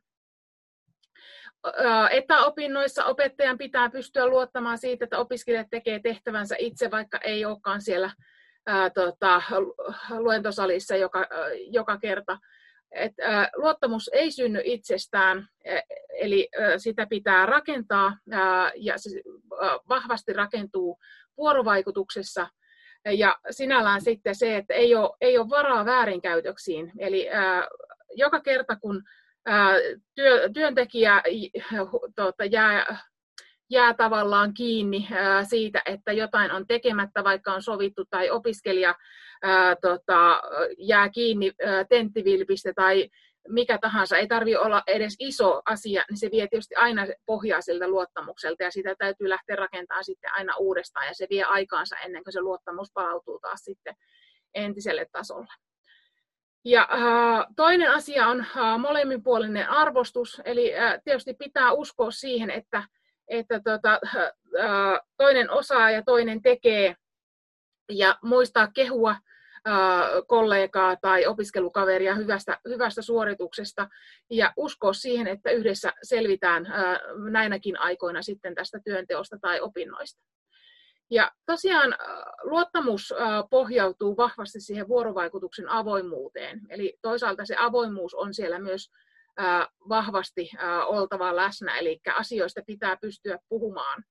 Äh, etäopinnoissa opettajan pitää pystyä luottamaan siitä, että opiskelijat tekee tehtävänsä itse, vaikka ei olekaan siellä ää, tota, luentosalissa joka, ää, joka kerta. Et, ä, luottamus ei synny itsestään, eli ä, sitä pitää rakentaa ä, ja se ä, vahvasti rakentuu vuorovaikutuksessa. Ja sinällään sitten se, että ei ole, ei ole varaa väärinkäytöksiin. Eli ä, joka kerta kun ä, työ, työntekijä tuota, jää, jää tavallaan kiinni ä, siitä, että jotain on tekemättä, vaikka on sovittu, tai opiskelija Ää, tota, jää kiinni ää, tenttivilpistä tai mikä tahansa, ei tarvitse olla edes iso asia, niin se vie tietysti aina pohjaa siltä luottamukselta ja sitä täytyy lähteä rakentamaan sitten aina uudestaan ja se vie aikaansa ennen kuin se luottamus palautuu taas sitten entiselle tasolle. Ja ää, toinen asia on ää, molemminpuolinen arvostus, eli ää, tietysti pitää uskoa siihen, että, että tota, ää, toinen osaa ja toinen tekee ja muistaa kehua kollegaa tai opiskelukaveria hyvästä, hyvästä suorituksesta ja uskoa siihen, että yhdessä selvitään näinäkin aikoina sitten tästä työnteosta tai opinnoista. Ja tosiaan luottamus pohjautuu vahvasti siihen vuorovaikutuksen avoimuuteen. Eli toisaalta se avoimuus on siellä myös vahvasti oltava läsnä, eli asioista pitää pystyä puhumaan.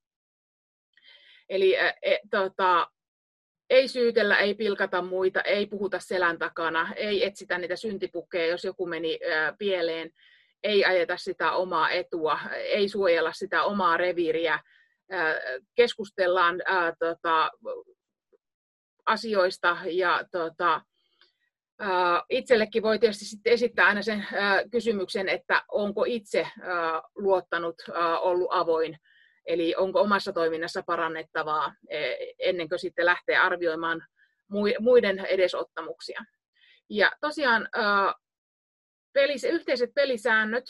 Eli e, tota, ei syytellä, ei pilkata muita, ei puhuta selän takana, ei etsitä niitä syntipukkeja, jos joku meni ää, pieleen, ei ajeta sitä omaa etua, ei suojella sitä omaa reviiriä, ää, keskustellaan ää, tota, asioista ja tota, ää, itsellekin voi tietysti sitten esittää aina sen ää, kysymyksen, että onko itse ää, luottanut, ää, ollut avoin. Eli onko omassa toiminnassa parannettavaa ennen kuin sitten lähtee arvioimaan muiden edesottamuksia. Ja tosiaan pelis, yhteiset pelisäännöt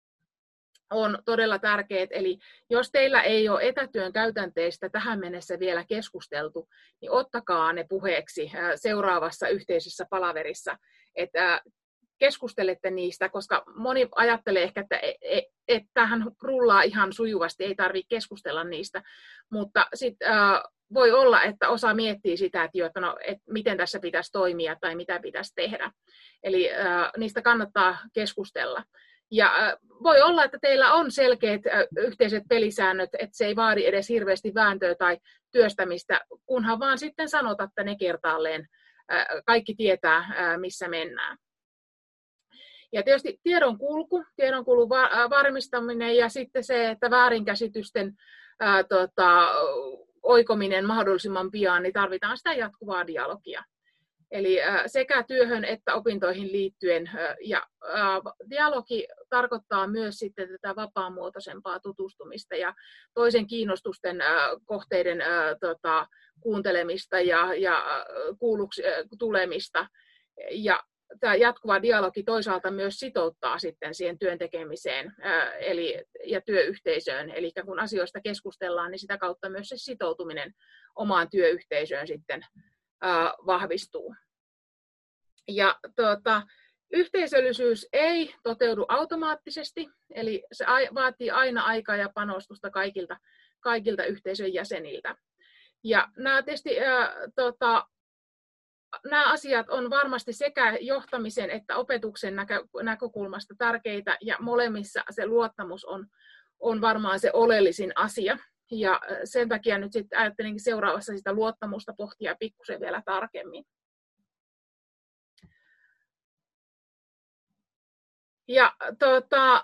on todella tärkeät. Eli jos teillä ei ole etätyön käytänteistä tähän mennessä vielä keskusteltu, niin ottakaa ne puheeksi seuraavassa yhteisessä palaverissa. Että keskustelette niistä, koska moni ajattelee ehkä, että, että tämähän rullaa ihan sujuvasti, ei tarvitse keskustella niistä, mutta sitten äh, voi olla, että osa miettii sitä, että, jo, että, no, että miten tässä pitäisi toimia tai mitä pitäisi tehdä. Eli äh, niistä kannattaa keskustella. Ja äh, voi olla, että teillä on selkeät äh, yhteiset pelisäännöt, että se ei vaadi edes hirveästi vääntöä tai työstämistä, kunhan vaan sitten sanotatte ne kertaalleen. Äh, kaikki tietää, äh, missä mennään. Ja tietysti tiedon kulku, tiedon kulun varmistaminen ja sitten se, että väärinkäsitysten ää, tota, oikominen mahdollisimman pian, niin tarvitaan sitä jatkuvaa dialogia. Eli ää, sekä työhön että opintoihin liittyen. Ää, ja ää, dialogi tarkoittaa myös sitten tätä vapaamuotoisempaa tutustumista ja toisen kiinnostusten ää, kohteiden ää, tota, kuuntelemista ja, ja kuulluksi ää, tulemista. Ja tämä jatkuva dialogi toisaalta myös sitouttaa sitten siihen työn tekemiseen ää, eli, ja työyhteisöön. Eli kun asioista keskustellaan, niin sitä kautta myös se sitoutuminen omaan työyhteisöön sitten ää, vahvistuu. Ja tuota, yhteisöllisyys ei toteudu automaattisesti, eli se vaatii aina aikaa ja panostusta kaikilta, kaikilta yhteisön jäseniltä. Ja nämä tietysti ää, tota, nämä asiat on varmasti sekä johtamisen että opetuksen näkö, näkökulmasta tärkeitä, ja molemmissa se luottamus on, on varmaan se oleellisin asia. Ja sen takia nyt sitten ajattelinkin seuraavassa sitä luottamusta pohtia pikkusen vielä tarkemmin. Ja tota,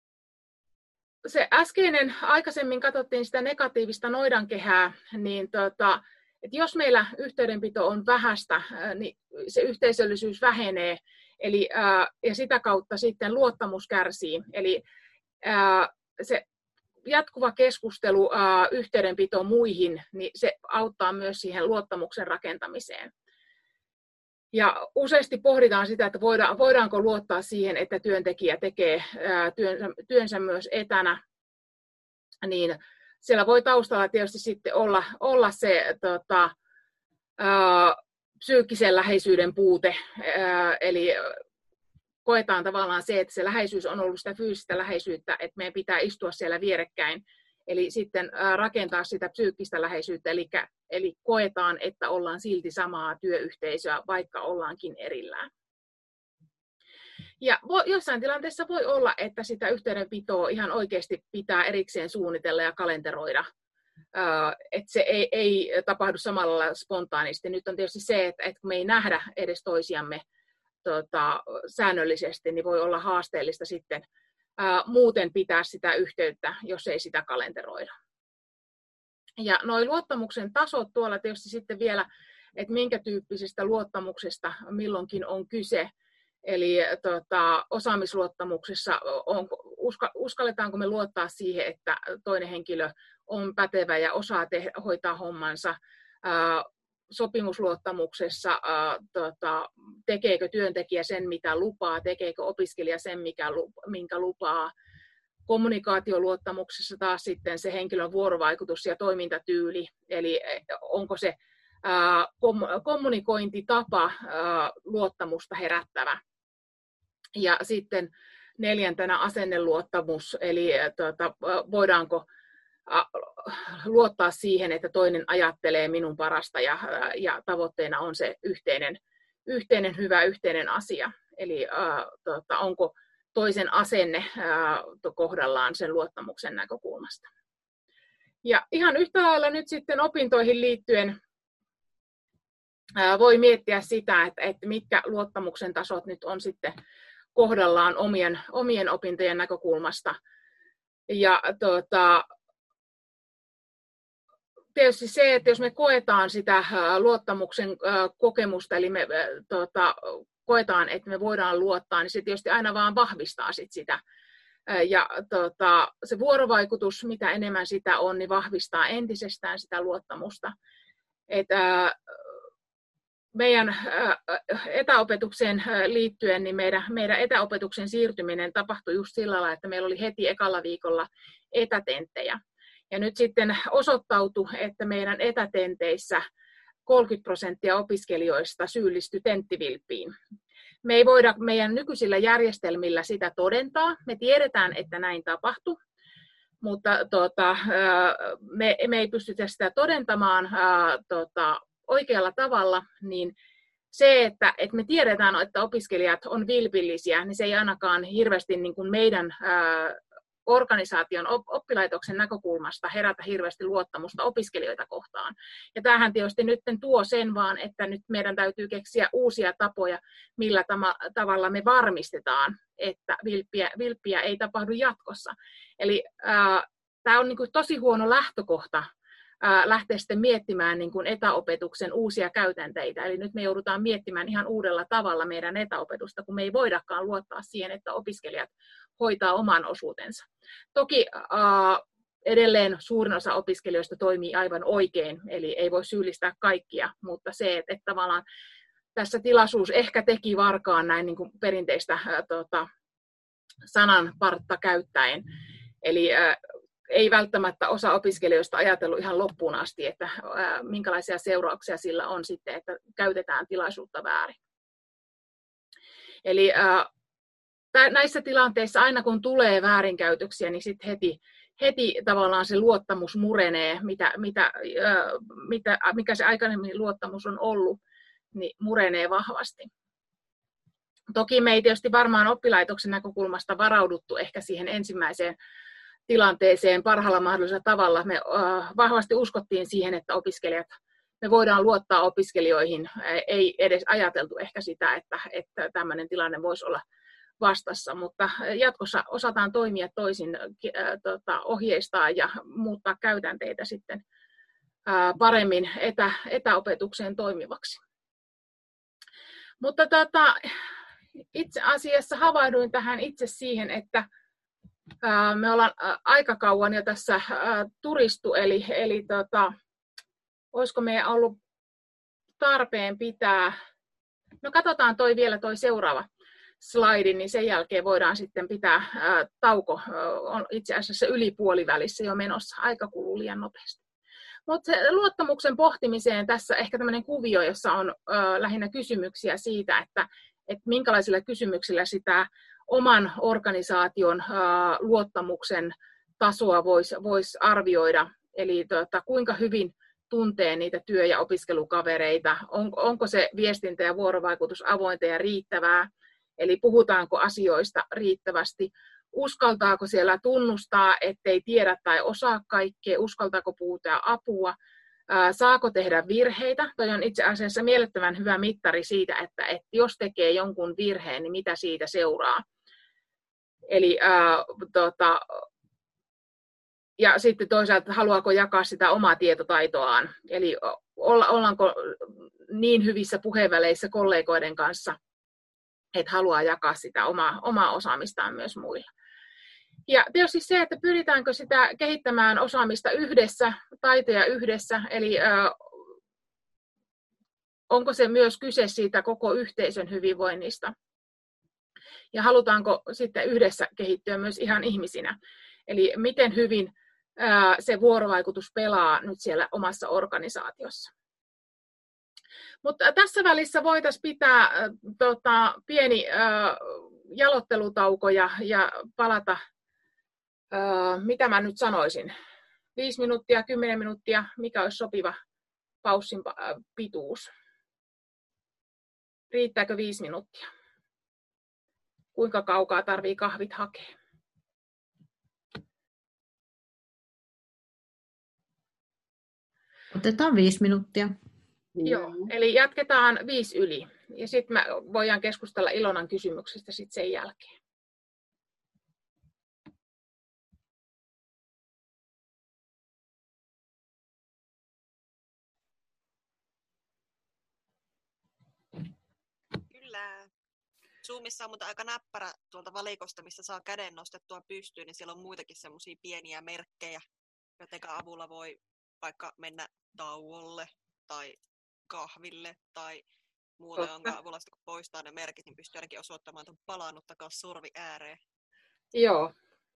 se äskeinen, aikaisemmin katsottiin sitä negatiivista noidankehää, niin tota, että jos meillä yhteydenpito on vähäistä, niin se yhteisöllisyys vähenee, eli, ää, ja sitä kautta sitten luottamus kärsii. Eli ää, se jatkuva keskustelu, ää, yhteydenpito muihin, niin se auttaa myös siihen luottamuksen rakentamiseen. Ja useasti pohditaan sitä, että voida, voidaanko luottaa siihen, että työntekijä tekee ää, työnsä, työnsä myös etänä, niin siellä voi taustalla tietysti sitten olla, olla se tota, ää, psyykkisen läheisyyden puute, ää, eli koetaan tavallaan se, että se läheisyys on ollut sitä fyysistä läheisyyttä, että meidän pitää istua siellä vierekkäin, eli sitten ää, rakentaa sitä psyykkistä läheisyyttä, eli, eli koetaan, että ollaan silti samaa työyhteisöä, vaikka ollaankin erillään. Ja jossain tilanteessa voi olla, että sitä yhteydenpitoa ihan oikeasti pitää erikseen suunnitella ja kalenteroida. Että se ei, ei tapahdu samalla lailla spontaanisti. Nyt on tietysti se, että, että kun me ei nähdä edes toisiamme tota, säännöllisesti, niin voi olla haasteellista sitten ää, muuten pitää sitä yhteyttä, jos ei sitä kalenteroida. Ja nuo luottamuksen tasot tuolla tietysti sitten vielä, että minkä tyyppisestä luottamuksesta milloinkin on kyse. Eli tota, osaamisluottamuksessa on, uska, uskalletaanko me luottaa siihen, että toinen henkilö on pätevä ja osaa te, hoitaa hommansa. Ää, sopimusluottamuksessa ää, tota, tekeekö työntekijä sen, mitä lupaa, tekeekö opiskelija sen, mikä, minkä lupaa. Kommunikaatioluottamuksessa taas sitten se henkilön vuorovaikutus ja toimintatyyli, eli onko se ää, kom, kommunikointitapa ää, luottamusta herättävä. Ja sitten neljäntenä asenneluottamus, eli tuota, voidaanko luottaa siihen, että toinen ajattelee minun parasta ja, ja tavoitteena on se yhteinen, yhteinen hyvä yhteinen asia. Eli ää, tuota, onko toisen asenne ää, kohdallaan sen luottamuksen näkökulmasta. Ja ihan yhtä lailla nyt sitten opintoihin liittyen ää, voi miettiä sitä, että, että mitkä luottamuksen tasot nyt on sitten kohdallaan omien, omien opintojen näkökulmasta. Ja tuota, tietysti se, että jos me koetaan sitä luottamuksen kokemusta, eli me tuota, koetaan, että me voidaan luottaa, niin se tietysti aina vaan vahvistaa sit sitä. Ja tuota, se vuorovaikutus, mitä enemmän sitä on, niin vahvistaa entisestään sitä luottamusta. Että meidän etäopetukseen liittyen, niin meidän, meidän etäopetuksen siirtyminen tapahtui just sillä lailla, että meillä oli heti ekalla viikolla etätenttejä. Ja nyt sitten osoittautui, että meidän etätenteissä kolmekymmentä prosenttia opiskelijoista syyllistyi tenttivilppiin. Me ei voida meidän nykyisillä järjestelmillä sitä todentaa. Me tiedetään, että näin tapahtui, mutta tota, me, me ei pystytä sitä todentamaan tota, oikealla tavalla, niin se, että, että me tiedetään, että opiskelijat on vilpillisiä, niin se ei ainakaan hirveästi niin kuin meidän ää, organisaation, oppilaitoksen näkökulmasta herätä hirveästi luottamusta opiskelijoita kohtaan. Ja tämähän tietysti nyt tuo sen vaan, että nyt meidän täytyy keksiä uusia tapoja, millä tama- tavalla me varmistetaan, että vilppiä, vilppiä ei tapahdu jatkossa. Eli ää, tämä on niin kuin tosi huono lähtökohta ää, lähteä sitten miettimään niin kuin etäopetuksen uusia käytänteitä. Eli nyt me joudutaan miettimään ihan uudella tavalla meidän etäopetusta, kun me ei voidakaan luottaa siihen, että opiskelijat hoitaa oman osuutensa. Toki ää, edelleen suurin osa opiskelijoista toimii aivan oikein, eli ei voi syyllistää kaikkia, mutta se, että, että tavallaan tässä tilaisuus ehkä teki varkaan näin niin kuin perinteistä ää, tota, sananpartta käyttäen. Eli ää, ei välttämättä osa opiskelijoista ajatellut ihan loppuun asti, että ää, minkälaisia seurauksia sillä on sitten, että käytetään tilaisuutta väärin. Eli ää, näissä tilanteissa aina kun tulee väärinkäytöksiä, niin sitten heti, heti tavallaan se luottamus murenee, mitä, mitä, ää, mitä, mikä se aikaisemmin luottamus on ollut, niin murenee vahvasti. Toki me ei tietysti varmaan oppilaitoksen näkökulmasta varauduttu ehkä siihen ensimmäiseen tilanteeseen parhaalla mahdollisella tavalla. Me äh, vahvasti uskottiin siihen, että opiskelijat, me voidaan luottaa opiskelijoihin. Ei edes ajateltu ehkä sitä, että, että tämmöinen tilanne voisi olla vastassa, mutta jatkossa osataan toimia toisin, äh, tota, ohjeistaa ja muuttaa käytänteitä sitten äh, paremmin etä, etäopetukseen toimivaksi. Mutta tota, itse asiassa havahduin tähän itse siihen, että me ollaan aika kauan jo tässä turistu, eli, eli tota, olisiko meidän ollut tarpeen pitää, no katsotaan toi vielä toi seuraava slaidi, niin sen jälkeen voidaan sitten pitää ää, tauko, on itse asiassa yli puolivälissä jo menossa, aika kuluu liian nopeasti. Mutta luottamuksen pohtimiseen tässä ehkä tämmöinen kuvio, jossa on ää, lähinnä kysymyksiä siitä, että et minkälaisilla kysymyksillä sitä oman organisaation ää, luottamuksen tasoa voisi vois arvioida, eli tota, kuinka hyvin tuntee niitä työ- ja opiskelukavereita, on, onko se viestintä ja vuorovaikutus avointa ja riittävää, eli puhutaanko asioista riittävästi, uskaltaako siellä tunnustaa, ettei tiedä tai osaa kaikkea, uskaltaako pyytää apua, ää, saako tehdä virheitä. Toi on itse asiassa mielettömän hyvä mittari siitä, että, että jos tekee jonkun virheen, niin mitä siitä seuraa. Eli ää, tota, ja sitten toisaalta haluaako jakaa sitä omaa tietotaitoaan, eli ollaanko niin hyvissä puheenväleissä kollegoiden kanssa, että haluaa jakaa sitä omaa, omaa osaamistaan myös muilla. Ja tietysti se, että pyritäänkö sitä kehittämään osaamista yhdessä, taitoja yhdessä, eli ää, onko se myös kyse siitä koko yhteisön hyvinvoinnista. Ja halutaanko sitten yhdessä kehittyä myös ihan ihmisinä. Eli miten hyvin ää, se vuorovaikutus pelaa nyt siellä omassa organisaatiossa. Mutta tässä välissä voitaisiin pitää äh, tota, pieni äh, jalottelutauko ja, ja palata, äh, mitä mä nyt sanoisin, viisi minuuttia, kymmenen minuuttia, mikä olisi sopiva paussin äh, pituus. Riittääkö viisi minuuttia? Kuinka kaukaa tarvii kahvit hakea? Otetaan viisi minuuttia. Joo, eli jatketaan viisi yli. Ja sitten me voidaan keskustella Ilonan kysymyksestä sit sen jälkeen. Kyllä. Zoomissa on mutta aika näppärä tuolta valikosta, missä saa käden nostettua pystyyn, niin siellä on muitakin semmoisia pieniä merkkejä, joiden avulla voi vaikka mennä tauolle tai kahville tai muuta, jonka avulla kun poistaa ne merkit, niin pystyy ainakin osoittamaan, että on palannut takaisin sorvi ääreen. Joo.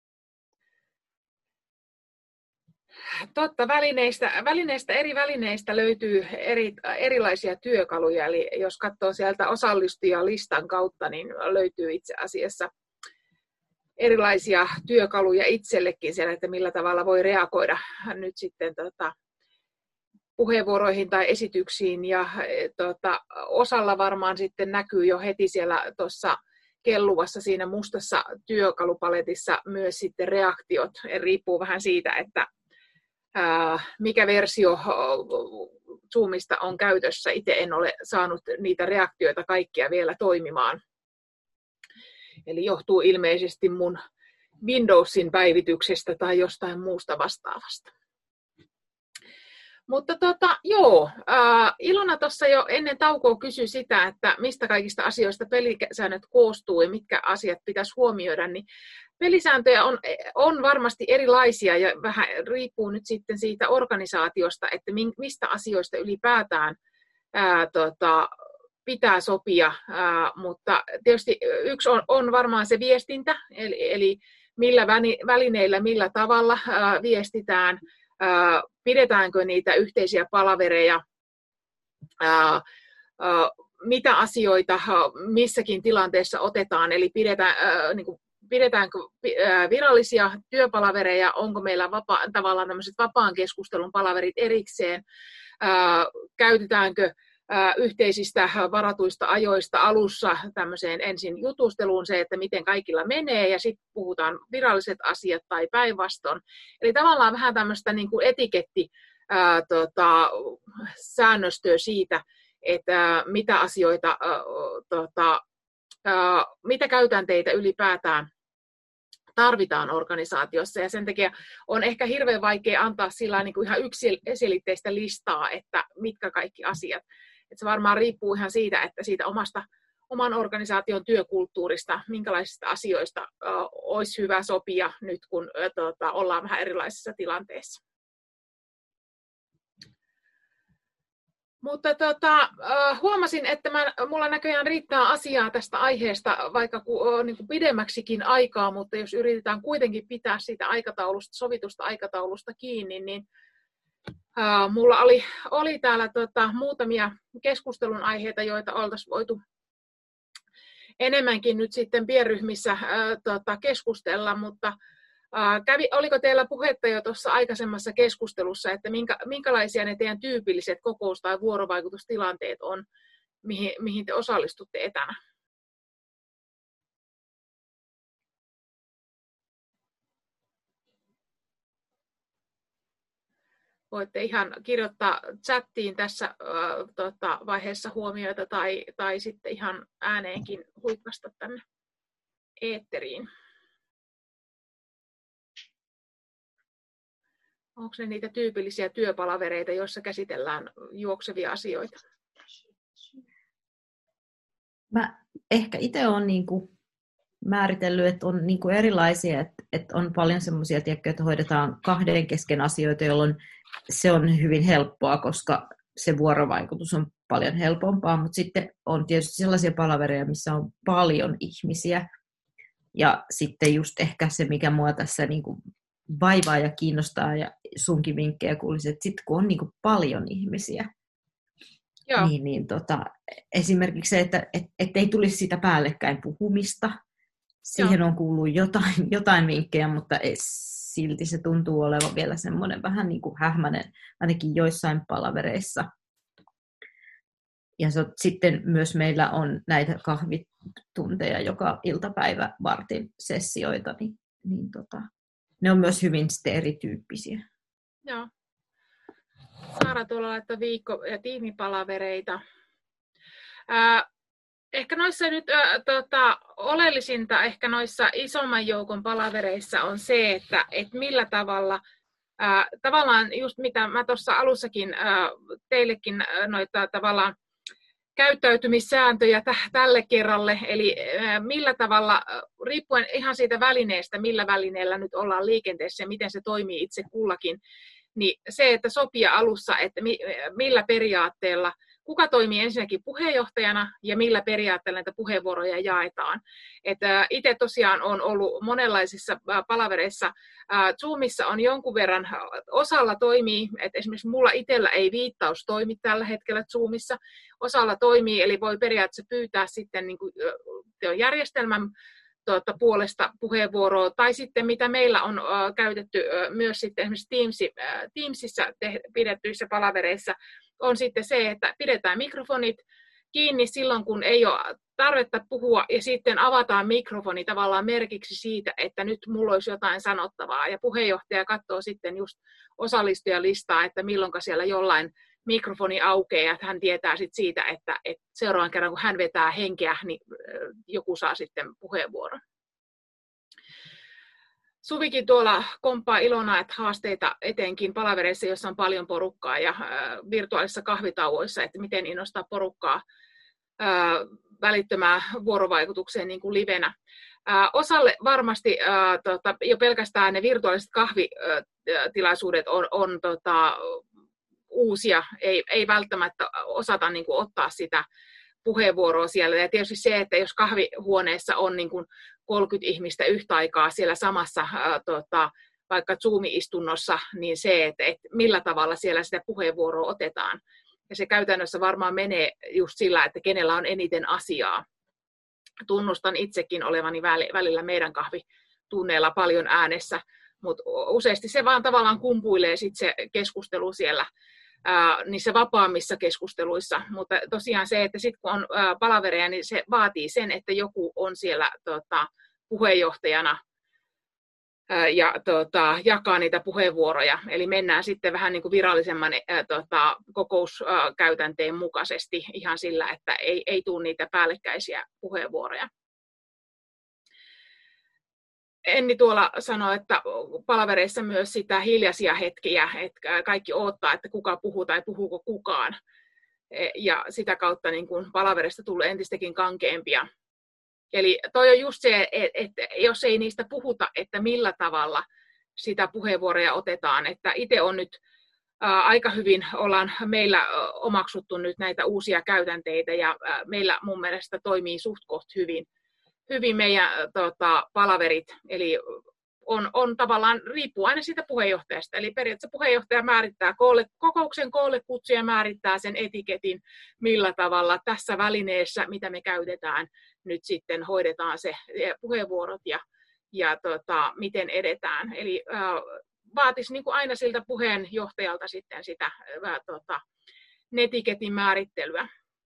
Totta, välineistä, välineistä, eri välineistä löytyy eri, erilaisia työkaluja, eli jos katsoo sieltä osallistujalistan kautta, niin löytyy itse asiassa erilaisia työkaluja itsellekin siellä, että millä tavalla voi reagoida nyt sitten tota, puheenvuoroihin tai esityksiin, ja tota, osalla varmaan sitten näkyy jo heti siellä tuossa kelluvassa siinä mustassa työkalupaletissa myös sitten reaktiot. Riippuu vähän siitä, että ää, mikä versio Zoomista on käytössä. Itse en ole saanut niitä reaktioita kaikkia vielä toimimaan. Eli johtuu ilmeisesti mun Windowsin päivityksestä tai jostain muusta vastaavasta. Mutta tota, joo, äh, Ilona tuossa jo ennen taukoa kysyi sitä, että mistä kaikista asioista pelisäännöt koostuu ja mitkä asiat pitäisi huomioida, niin pelisääntöjä on, on varmasti erilaisia ja vähän riippuu nyt sitten siitä organisaatiosta, että mistä asioista ylipäätään ää, tota, pitää sopia, ää, mutta tietysti yksi on, on varmaan se viestintä, eli, eli millä välineillä, millä tavalla ää, viestitään, ää, pidetäänkö niitä yhteisiä palavereja, ää, ää, mitä asioita missäkin tilanteessa otetaan, eli pidetään, ää, niin kuin, pidetäänkö virallisia työpalavereja, onko meillä vapa, tavallaan tämmöiset vapaan keskustelun palaverit erikseen, ää, käytetäänkö ää, yhteisistä varatuista ajoista alussa tämmöiseen ensin jutusteluun se, että miten kaikilla menee, ja sitten puhutaan viralliset asiat tai päinvastoin. Eli tavallaan vähän tämmöistä niin kuin etiketti ää, tota, säännöstöä siitä, että mitä asioita, ää, tota, ää, mitä käytänteitä ylipäätään tarvitaan organisaatiossa, ja sen takia on ehkä hirveän vaikea antaa sillä niin kuin ihan yksiselitteistä listaa, että mitkä kaikki asiat. Et se varmaan riippuu ihan siitä, että siitä omasta, oman organisaation työkulttuurista, minkälaisista asioista ö, olisi hyvä sopia nyt, kun ö, tota, ollaan vähän erilaisissa tilanteissa. Mutta tota, huomasin, että mä, mulla näköjään riittää asiaa tästä aiheesta vaikka ku, niin kuin pidemmäksikin aikaa, mutta jos yritetään kuitenkin pitää siitä aikataulusta, sovitusta aikataulusta kiinni, niin ää, mulla oli, oli täällä tota, muutamia keskustelun aiheita, joita oltaisiin voitu enemmänkin nyt sitten pienryhmissä ää, tota, keskustella, mutta Kävi, oliko teillä puhetta jo tuossa aikaisemmassa keskustelussa, että minkä, minkälaisia ne teidän tyypilliset kokous- tai vuorovaikutustilanteet on, mihin, mihin te osallistutte etänä? Voitte ihan kirjoittaa chattiin tässä äh, tota, vaiheessa huomioita tai, tai sitten ihan ääneenkin huikkasta tänne eetteriin. Onko ne niitä tyypillisiä työpalavereita, joissa käsitellään juoksevia asioita? Mä ehkä itse olen niinku määritellyt, että on niinku erilaisia, että, että on paljon semmoisia, että hoidetaan kahden kesken asioita, jolloin se on hyvin helppoa, koska se vuorovaikutus on paljon helpompaa, mutta sitten on tietysti sellaisia palavereja, missä on paljon ihmisiä, ja sitten just ehkä se, mikä mua tässä niinku vaivaa ja kiinnostaa ja sunkin vinkkejä kuulisi, että sitten kun on niin kuin paljon ihmisiä, Joo. niin, niin tota, esimerkiksi se, että et, et ei tulisi sitä päällekkäin puhumista, siihen Joo. on kuullut jotain, jotain vinkkejä, mutta ei, silti se tuntuu olevan vielä semmoinen vähän niin kuin hähmäinen, ainakin joissain palavereissa. Ja so, sitten myös meillä on näitä kahvitunteja joka iltapäivä vartin sessioita, niin, niin tota, ne on myös hyvin sitten erityyppisiä. Joo. Saara tuolla laittaa viikko- ja tiimipalavereita. Ää, ehkä noissa nyt ää, tota, oleellisinta ehkä noissa isomman joukon palavereissa on se, että et millä tavalla, ää, tavallaan just mitä mä tuossa alussakin ää, teillekin ää, noita tavallaan käyttäytymissääntöjä tälle kerralle, eli millä tavalla, riippuen ihan siitä välineestä, millä välineellä nyt ollaan liikenteessä ja miten se toimii itse kullakin, niin se, että sopia alussa, että millä periaatteella, kuka toimii ensinnäkin puheenjohtajana ja millä periaatteella näitä puheenvuoroja jaetaan. Itse tosiaan olen ollut monenlaisissa palavereissa. Zoomissa on jonkun verran, osalla toimii, että esimerkiksi mulla itsellä ei viittaus toimi tällä hetkellä Zoomissa, osalla toimii, eli voi periaatteessa pyytää sitten niin kuin järjestelmän tuota, puolesta puheenvuoroa, tai sitten mitä meillä on uh, käytetty uh, myös sitten esimerkiksi Teamsi, uh, Teamsissa te- pidettyissä palavereissa, on sitten se, että pidetään mikrofonit, kiinni silloin, kun ei ole tarvetta puhua, ja sitten avataan mikrofoni tavallaan merkiksi siitä, että nyt mulla olisi jotain sanottavaa. Ja puheenjohtaja katsoo sitten just osallistujalistaa, että milloinka siellä jollain mikrofoni aukeaa, ja hän tietää sitten siitä, että, että seuraavan kerran, kun hän vetää henkeä, niin joku saa sitten puheenvuoron. Suvikin tuolla komppaa ilona, että haasteita etenkin palavereissa, jossa on paljon porukkaa, ja virtuaalisissa kahvitauoissa, että miten innostaa porukkaa välittömään vuorovaikutukseen niin kuin livenä. Ää, osalle varmasti ää, tota, jo pelkästään ne virtuaaliset kahvitilaisuudet on, on tota, uusia, ei, ei välttämättä osata niin kuin, ottaa sitä puheenvuoroa siellä. Ja tietysti se, että jos kahvihuoneessa on niin kuin kolmekymmentä ihmistä yhtä aikaa siellä samassa ää, tota, vaikka Zoom-istunnossa, niin se, että, että millä tavalla siellä sitä puheenvuoroa otetaan. Ja se käytännössä varmaan menee just sillä, että kenellä on eniten asiaa. Tunnustan itsekin olevani välillä meidän kahvitunneilla paljon äänessä, mutta useasti se vaan tavallaan kumpuilee sit se keskustelu siellä ää, niissä vapaammissa keskusteluissa. Mutta tosiaan se, että sitten kun on ää, palavereja, niin se vaatii sen, että joku on siellä tota, puheenjohtajana ja tota, jakaa niitä puheenvuoroja. Eli mennään sitten vähän niin kuin virallisemman ää, tota, kokouskäytänteen mukaisesti ihan sillä, että ei, ei tule niitä päällekkäisiä puheenvuoroja. Enni tuolla sanoi, että palavereissa myös sitä hiljaisia hetkiä, että kaikki odottaa, että kuka puhuu tai puhuuko kukaan. Ja sitä kautta niin kuin palaverista tulee entistäkin kankeampia. Eli toi on just se, että jos ei niistä puhuta, että millä tavalla sitä puheenvuoroja otetaan. Että itse on nyt ää, aika hyvin, ollaan meillä omaksuttu nyt näitä uusia käytänteitä ja ää, meillä mun mielestä toimii suht koht hyvin, hyvin meidän tota, palaverit. Eli on, on tavallaan, riippuu aina siitä puheenjohtajasta. Eli periaatteessa puheenjohtaja määrittää koolle, kokouksen koolle kutsuja, määrittää sen etiketin, millä tavalla tässä välineessä, mitä me käytetään, nyt sitten hoidetaan se puheenvuorot ja, ja tota, miten edetään. Eli äh, vaatisi niin kuin aina siltä puheenjohtajalta sitten sitä äh, tota, netiketin määrittelyä.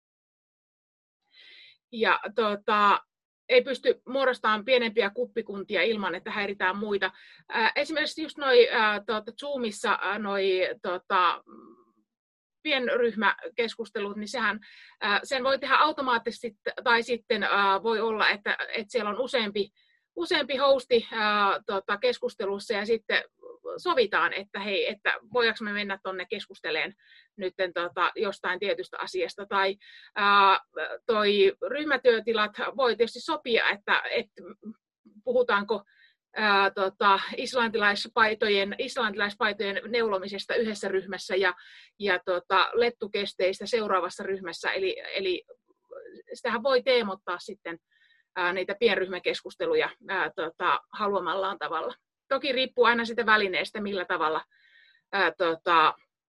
Ja tota, ei pysty muodostamaan pienempiä kuppikuntia ilman, että häiritään muita. Äh, esimerkiksi just noi, äh, tota, Zoomissa äh, noi, tota, pienryhmäkeskustelut, niin sehän, äh, sen voi tehdä automaattisesti, tai sitten äh, voi olla, että, että siellä on useampi, useampi hosti äh, tota, keskustelussa, ja sitten sovitaan, että hei, että voidaanko me mennä tuonne keskusteleen nyt tota, jostain tietystä asiasta. Tai ää, toi ryhmätyötilat voi tietysti sopia, että et, puhutaanko ää, tota, islantilaispaitojen, islantilaispaitojen neulomisesta yhdessä ryhmässä ja, ja tota, lettukesteistä seuraavassa ryhmässä. Eli, eli sitähän voi teemottaa sitten ää, niitä pienryhmäkeskusteluja ää, tota, haluamallaan tavalla. Toki riippuu aina sitä välineestä, millä tavalla ää, tota,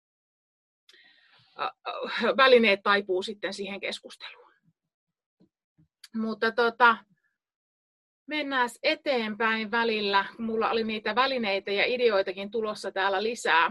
ää, välineet taipuu sitten siihen keskusteluun. Mutta tota, mennään eteenpäin välillä. Mulla oli niitä välineitä ja ideoitakin tulossa täällä lisää.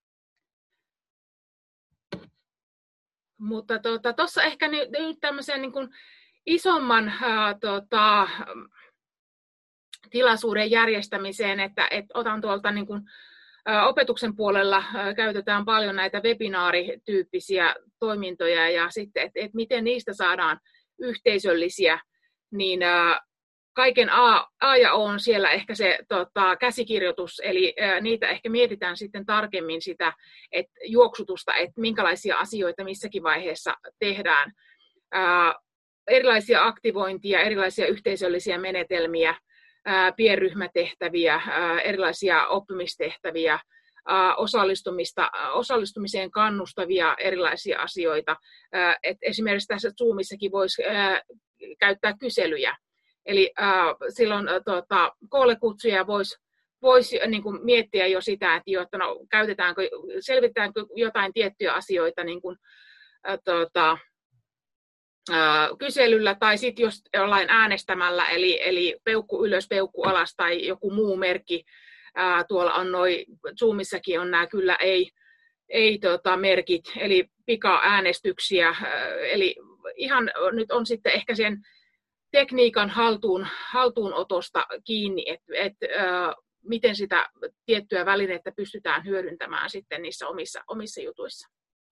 Mutta tuossa tota, ehkä nyt, nyt tämmöisen niin kuin isomman ää, tota, tilaisuuden järjestämiseen, että, että otan tuolta niin kuin, ä, opetuksen puolella ä, käytetään paljon näitä webinaarityyppisiä toimintoja ja sitten, että, että miten niistä saadaan yhteisöllisiä, niin ä, kaiken A, A ja O on siellä ehkä se tota, käsikirjoitus, eli ä, niitä ehkä mietitään sitten tarkemmin sitä että juoksutusta, että minkälaisia asioita missäkin vaiheessa tehdään, ä, erilaisia aktivointia, erilaisia yhteisöllisiä menetelmiä, pienryhmätehtäviä, erilaisia oppimistehtäviä, osallistumista, osallistumiseen kannustavia erilaisia asioita. Et esimerkiksi tässä Zoomissakin voisi käyttää kyselyjä. Eli silloin tuota, koolle kutsuja voisi vois, niin kuin miettiä jo sitä, että, jo, että no, käytetäänkö, selvitetäänkö jotain tiettyjä asioita niin kuin, tuota, kyselyllä tai sitten jos jollain äänestämällä, eli, eli peukku ylös, peukku alas tai joku muu merkki. Ää, tuolla on noi, Zoomissakin on nämä kyllä ei, ei tota, merkit, eli pika-äänestyksiä, ää, eli ihan nyt on sitten ehkä sen tekniikan haltuun, haltuunotosta kiinni, että et, miten sitä tiettyä välinettä pystytään hyödyntämään sitten niissä omissa, omissa jutuissa.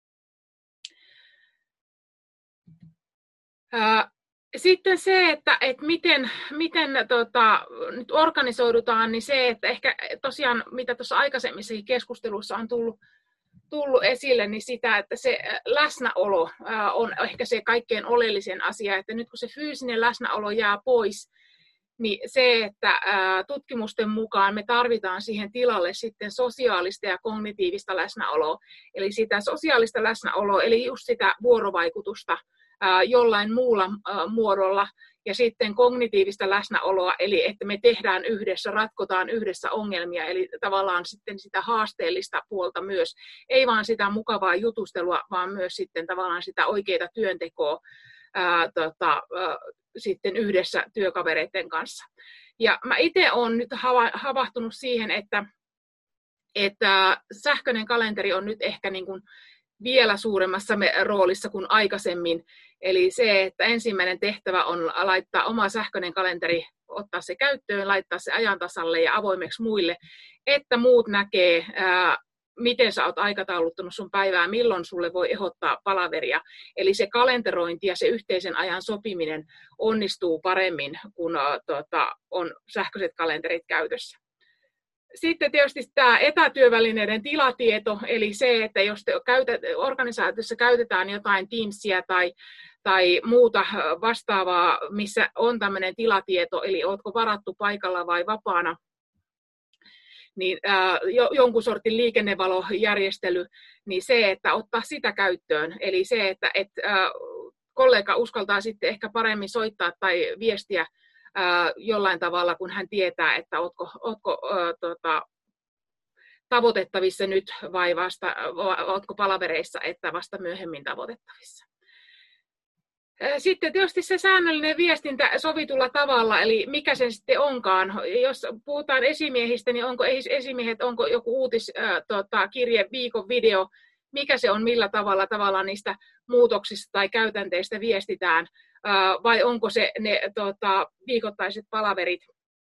Sitten se, että, että miten, miten tota, nyt organisoidutaan, niin se, että ehkä tosiaan, mitä tuossa aikaisemmissakin keskusteluissa on tullut, tullut esille, niin sitä, että se läsnäolo on ehkä se kaikkein oleellisen asia, että nyt kun se fyysinen läsnäolo jää pois, niin se, että tutkimusten mukaan me tarvitaan siihen tilalle sitten sosiaalista ja kognitiivista läsnäoloa, eli sitä sosiaalista läsnäoloa, eli just sitä vuorovaikutusta jollain muulla muodolla, ja sitten kognitiivista läsnäoloa, eli että me tehdään yhdessä, ratkotaan yhdessä ongelmia, eli tavallaan sitten sitä haasteellista puolta myös, ei vaan sitä mukavaa jutustelua, vaan myös sitten tavallaan sitä oikeaa työntekoa ää, tota, ää, sitten yhdessä työkavereiden kanssa. Ja mä itse olen nyt havahtunut siihen, että, että sähköinen kalenteri on nyt ehkä niin kuin vielä suuremmassa roolissa kuin aikaisemmin. Eli se, että ensimmäinen tehtävä on laittaa oma sähköinen kalenteri, ottaa se käyttöön, laittaa se ajan tasalle ja avoimeksi muille, että muut näkee, ää, miten sä oot aikatauluttanut sun päivää, milloin sulle voi ehdottaa palaveria. Eli se kalenterointi ja se yhteisen ajan sopiminen onnistuu paremmin, kun ää, tota, on sähköiset kalenterit käytössä. Sitten tietysti tämä etätyövälineiden tilatieto, eli se, että jos te käytät, organisaatiossa käytetään jotain Teamsia tai, tai muuta vastaavaa, missä on tämmöinen tilatieto, eli oletko varattu paikalla vai vapaana, niin ää, jonkun sortin liikennevalojärjestely, niin se, että ottaa sitä käyttöön, eli se, että et, ää, kollega uskaltaa sitten ehkä paremmin soittaa tai viestiä ää, jollain tavalla, kun hän tietää, että ootko, ootko ää, tota, tavoitettavissa nyt vai vasta, ootko palavereissa, että vasta myöhemmin tavoitettavissa. Sitten tietysti se säännöllinen viestintä sovitulla tavalla, eli mikä se sitten onkaan. Jos puhutaan esimiehistä, niin onko esimiehet, onko joku uutiskirje, tota, viikon video, mikä se on, millä tavalla tavallaan niistä muutoksista tai käytänteistä viestitään, vai onko se ne tota, viikoittaiset palaverit,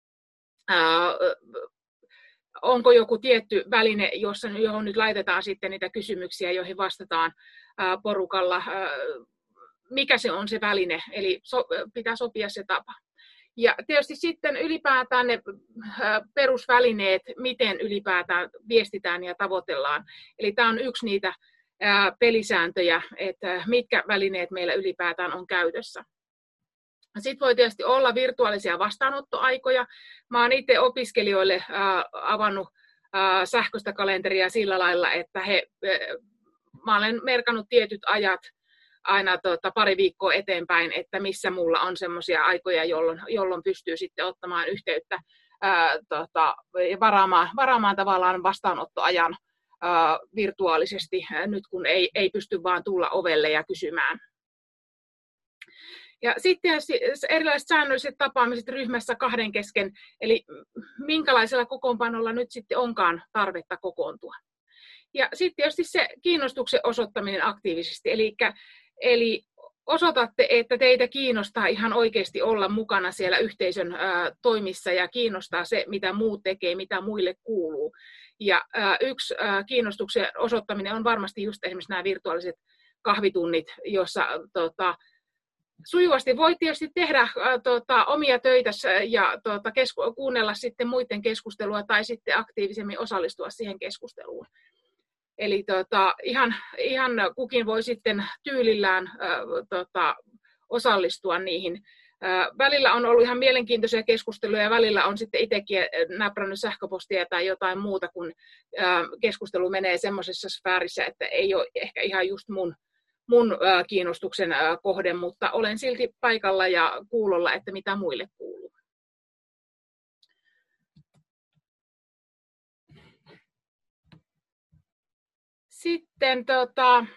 onko joku tietty väline, jossa, johon nyt laitetaan sitten niitä kysymyksiä, joihin vastataan porukalla, mikä se on se väline, eli so, pitää sopia se tapa. Ja tietysti sitten ylipäätään ne perusvälineet, miten ylipäätään viestitään ja tavoitellaan. Eli tämä on yksi niitä pelisääntöjä, että mitkä välineet meillä ylipäätään on käytössä. Sitten voi tietysti olla virtuaalisia vastaanottoaikoja. Mä oon itse opiskelijoille avannut sähköistä kalenteria sillä lailla, että he, mä olen merkannut tietyt ajat, aina tota, pari viikkoa eteenpäin, että missä mulla on semmoisia aikoja, jolloin, jolloin pystyy sitten ottamaan yhteyttä ää, tota, ja varaamaan, varaamaan tavallaan vastaanottoajan ää, virtuaalisesti, ää, nyt kun ei, ei pysty vaan tulla ovelle ja kysymään. Ja sitten erilaiset säännölliset tapaamiset ryhmässä kahden kesken, eli minkälaisella kokoonpanolla nyt sitten onkaan tarvetta kokoontua. Ja sitten tietysti se kiinnostuksen osoittaminen aktiivisesti, eli Eli osoitatte, että teitä kiinnostaa ihan oikeasti olla mukana siellä yhteisön ää, toimissa ja kiinnostaa se, mitä muut tekee, mitä muille kuuluu. Ja ää, yksi ää, kiinnostuksen osoittaminen on varmasti just esimerkiksi nämä virtuaaliset kahvitunnit, jossa tota, sujuvasti voi tietysti tehdä ää, tota, omia töitä ja tota, kesku- kuunnella sitten muiden keskustelua tai sitten aktiivisemmin osallistua siihen keskusteluun. Eli tota, ihan, ihan kukin voi sitten tyylillään ää, tota, osallistua niihin. Ää, välillä on ollut ihan mielenkiintoisia keskusteluja ja välillä on sitten itsekin näprännyt sähköpostia tai jotain muuta, kun ää, keskustelu menee semmoisessa sfäärissä, että ei ole ehkä ihan just mun, mun ää, kiinnostuksen ää, kohde, mutta olen silti paikalla ja kuulolla, että mitä muille kuuluu. Sitten tota,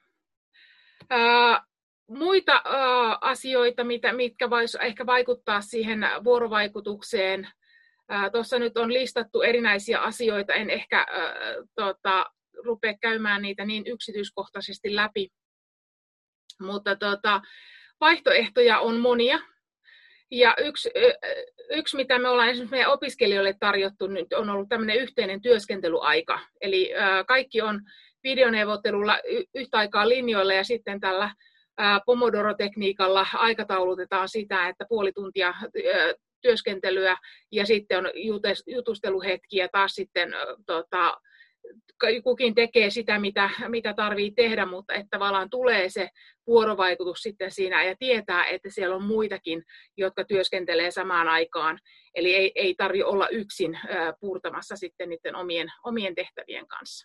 ää, muita ää, asioita, mitä, mitkä vois ehkä vaikuttaa siihen vuorovaikutukseen. Tuossa nyt on listattu erinäisiä asioita, en ehkä ää, tota, rupea käymään niitä niin yksityiskohtaisesti läpi. Mutta tota, vaihtoehtoja on monia. Ja yksi, yksi, mitä me ollaan esimerkiksi meidän opiskelijoille tarjottu, nyt on ollut tämmöinen yhteinen työskentelyaika. Eli kaikki on videoneuvottelulla yhtä aikaa linjoilla ja sitten tällä Pomodoro-tekniikalla aikataulutetaan sitä, että puoli tuntia työskentelyä ja sitten on jutusteluhetki ja taas sitten tota, kukin tekee sitä, mitä, mitä tarvitsee tehdä, mutta että tavallaan tulee se vuorovaikutus sitten siinä ja tietää, että siellä on muitakin, jotka työskentelee samaan aikaan. Eli ei, ei tarvitse olla yksin puurtamassa sitten niiden omien, omien tehtävien kanssa.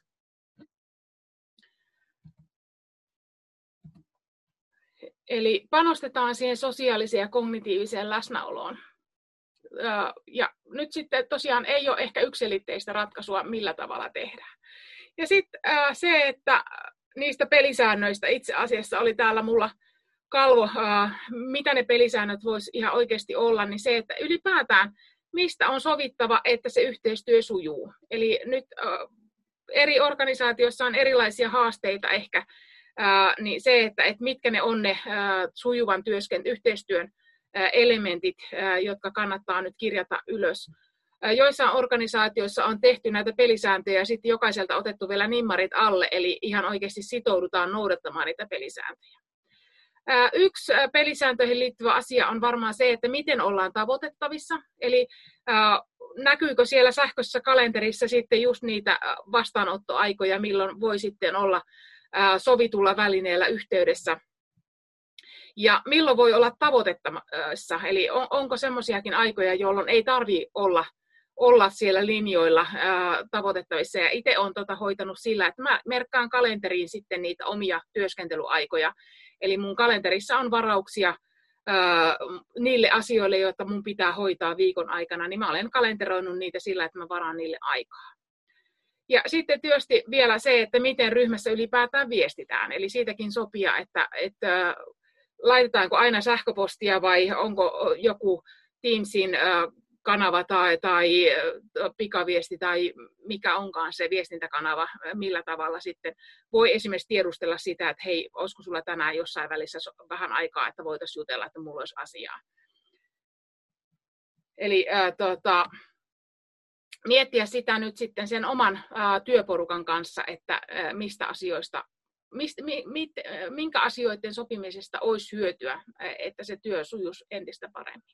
Eli panostetaan siihen sosiaaliseen ja kognitiiviseen läsnäoloon. Ja nyt sitten tosiaan ei ole ehkä yksiselitteistä ratkaisua, millä tavalla tehdään. Ja sitten se, että niistä pelisäännöistä itse asiassa oli täällä mulla kalvo, mitä ne pelisäännöt voisi ihan oikeasti olla, niin se, että ylipäätään mistä on sovittava, että se yhteistyö sujuu. Eli nyt eri organisaatioissa on erilaisia haasteita ehkä, niin se, että, että mitkä ne on ne sujuvan työsken, yhteistyön elementit, jotka kannattaa nyt kirjata ylös. Joissain organisaatioissa on tehty näitä pelisääntöjä ja sitten jokaiselta otettu vielä nimmarit alle, eli ihan oikeasti sitoudutaan noudattamaan niitä pelisääntöjä. Yksi pelisääntöihin liittyvä asia on varmaan se, että miten ollaan tavoitettavissa, eli näkyykö siellä sähköisessä kalenterissa sitten just niitä vastaanottoaikoja, milloin voi sitten olla sovitulla välineellä yhteydessä. Ja milloin voi olla tavoitettavissa, eli on, onko semmoisiakin aikoja, jolloin ei tarvitse olla, olla siellä linjoilla ää, tavoitettavissa. Ja itse olen tota hoitanut sillä, että mä merkkaan kalenteriin sitten niitä omia työskentelyaikoja. Eli mun kalenterissa on varauksia ää, niille asioille, joita mun pitää hoitaa viikon aikana, niin mä olen kalenteroinut niitä sillä, että mä varaan niille aikaa. Ja sitten tietysti vielä se, että miten ryhmässä ylipäätään viestitään. Eli siitäkin sopia, että, että laitetaanko aina sähköpostia vai onko joku Teamsin kanava tai, tai pikaviesti tai mikä onkaan se viestintäkanava, millä tavalla sitten voi esimerkiksi tiedustella sitä, että hei, olisiko sulla tänään jossain välissä vähän aikaa, että voitaisiin jutella, että mulla olisi asiaa. Eli ää, tota, miettiä sitä nyt sitten sen oman ää, työporukan kanssa, että ää, mistä asioista Mist, mi, mit, minkä asioiden sopimisesta olisi hyötyä, että se työ sujuisi entistä paremmin.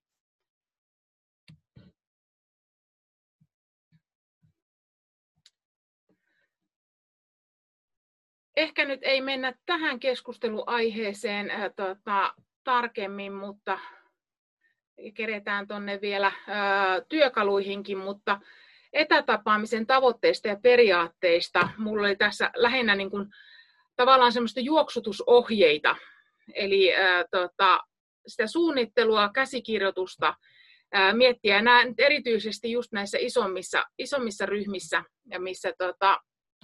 Ehkä nyt ei mennä tähän keskusteluaiheeseen äh, tota, tarkemmin, mutta keretään tuonne vielä äh, työkaluihinkin, mutta etätapaamisen tavoitteista ja periaatteista mulla oli tässä lähinnä niin kuin tavallaan semmoista juoksutusohjeita, eli ää, tota, sitä suunnittelua, käsikirjoitusta ää, miettiä. Ja nämä erityisesti just näissä isommissa, isommissa ryhmissä, ja missä tota,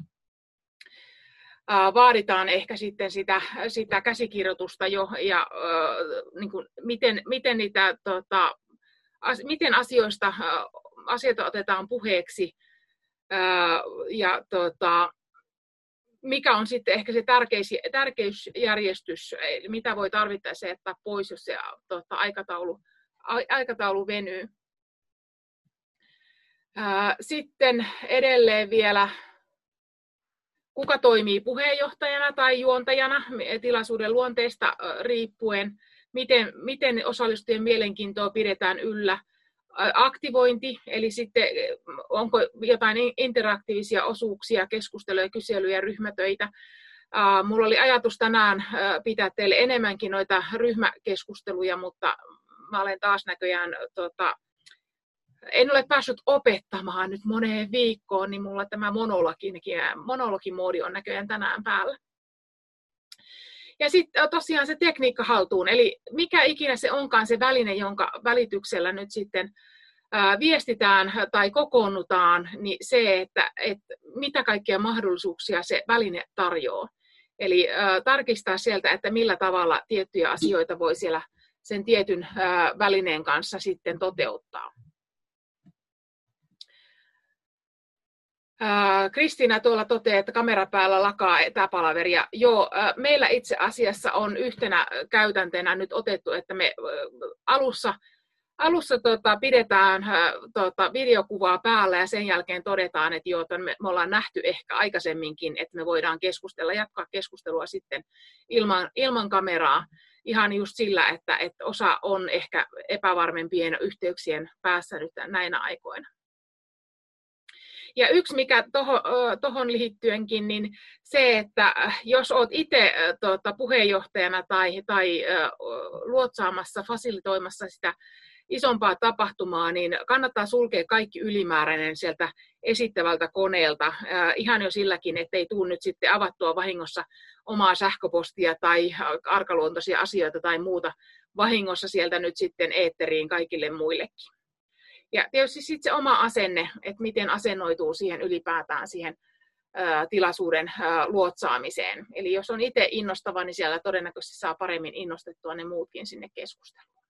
ää, vaaditaan ehkä sitten sitä, sitä käsikirjoitusta jo, ja ää, niin kuin, miten, miten, niitä, tota, as, miten asioista, ää, asioita otetaan puheeksi, ää, ja tota, mikä on sitten ehkä se tärkeis, tärkeysjärjestys, mitä voi tarvittaessa jättää pois, jos se tota, aikataulu, aikataulu venyy. Sitten edelleen vielä, kuka toimii puheenjohtajana tai juontajana tilaisuuden luonteesta riippuen, miten, miten osallistujien mielenkiintoa pidetään yllä. Aktivointi, eli sitten onko jotain interaktiivisia osuuksia, keskusteluja, kyselyjä, ryhmätöitä. Mulla oli ajatus tänään pitää teille enemmänkin noita ryhmäkeskusteluja, mutta mä olen taas näköjään, tota, en ole päässyt opettamaan nyt moneen viikkoon, niin mulla tämä monologimoodi on näköjään tänään päällä. Ja sitten tosiaan se tekniikka haltuun, eli mikä ikinä se onkaan se väline, jonka välityksellä nyt sitten ää, viestitään tai kokoonnutaan, niin se, että, että mitä kaikkia mahdollisuuksia se väline tarjoaa. Eli ää, tarkistaa sieltä, että millä tavalla tiettyjä asioita voi siellä sen tietyn ää, välineen kanssa sitten toteuttaa. Kristiina tuolla toteaa, että kamera päällä lakaa etäpalaveria. Joo, meillä itse asiassa on yhtenä käytänteenä nyt otettu, että me alussa, alussa tota, pidetään tota, videokuvaa päällä ja sen jälkeen todetaan, että joo, me, me ollaan nähty ehkä aikaisemminkin, että me voidaan keskustella, jatkaa keskustelua sitten ilman, ilman kameraa. Ihan just sillä, että, että osa on ehkä epävarmempien yhteyksien päässä nyt näinä aikoina. Ja yksi, mikä tuohon liittyenkin, niin se, että jos olet itse tuota, puheenjohtajana tai, tai luotsaamassa, fasilitoimassa sitä isompaa tapahtumaa, niin kannattaa sulkea kaikki ylimääräinen sieltä esittävältä koneelta. Ihan jo silläkin, ettei tule nyt sitten avattua vahingossa omaa sähköpostia tai arkaluontoisia asioita tai muuta vahingossa sieltä nyt sitten eetteriin kaikille muillekin. Ja tietysti sitten se oma asenne, että miten asennoituu siihen ylipäätään siihen ä, tilaisuuden ä, luotsaamiseen. Eli jos on itse innostava, niin siellä todennäköisesti saa paremmin innostettua ne muutkin sinne keskusteluun.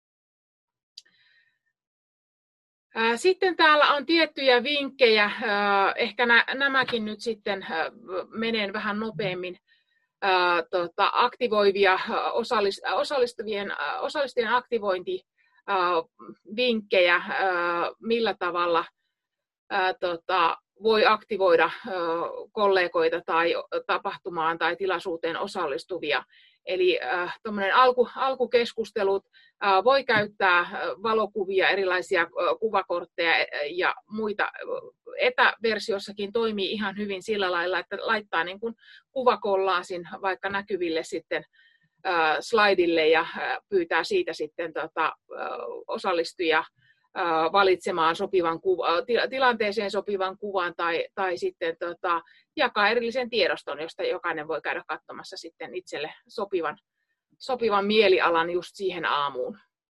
Ä, sitten täällä on tiettyjä vinkkejä, ä, ehkä nä, nämäkin nyt sitten ä, menen vähän nopeammin. Ä, tota, aktivoivia osallist, osallistuvien, osallistujien aktivointi. Vinkkejä, millä tavalla tota, voi aktivoida kollegoita tai tapahtumaan tai tilaisuuteen osallistuvia. Eli tuommoinen alku, alkukeskustelut, voi käyttää valokuvia, erilaisia kuvakortteja ja muita. Etäversiossakin toimii ihan hyvin sillä lailla, että laittaa niin kuin kuvakollaasin vaikka näkyville sitten slaidille ja pyytää siitä sitten tota, osallistujia valitsemaan sopivan kuva, tilanteeseen sopivan kuvan tai, tai sitten tota, jakaa erillisen tiedoston, josta jokainen voi käydä katsomassa sitten itselle sopivan, sopivan mielialan just siihen aamuun.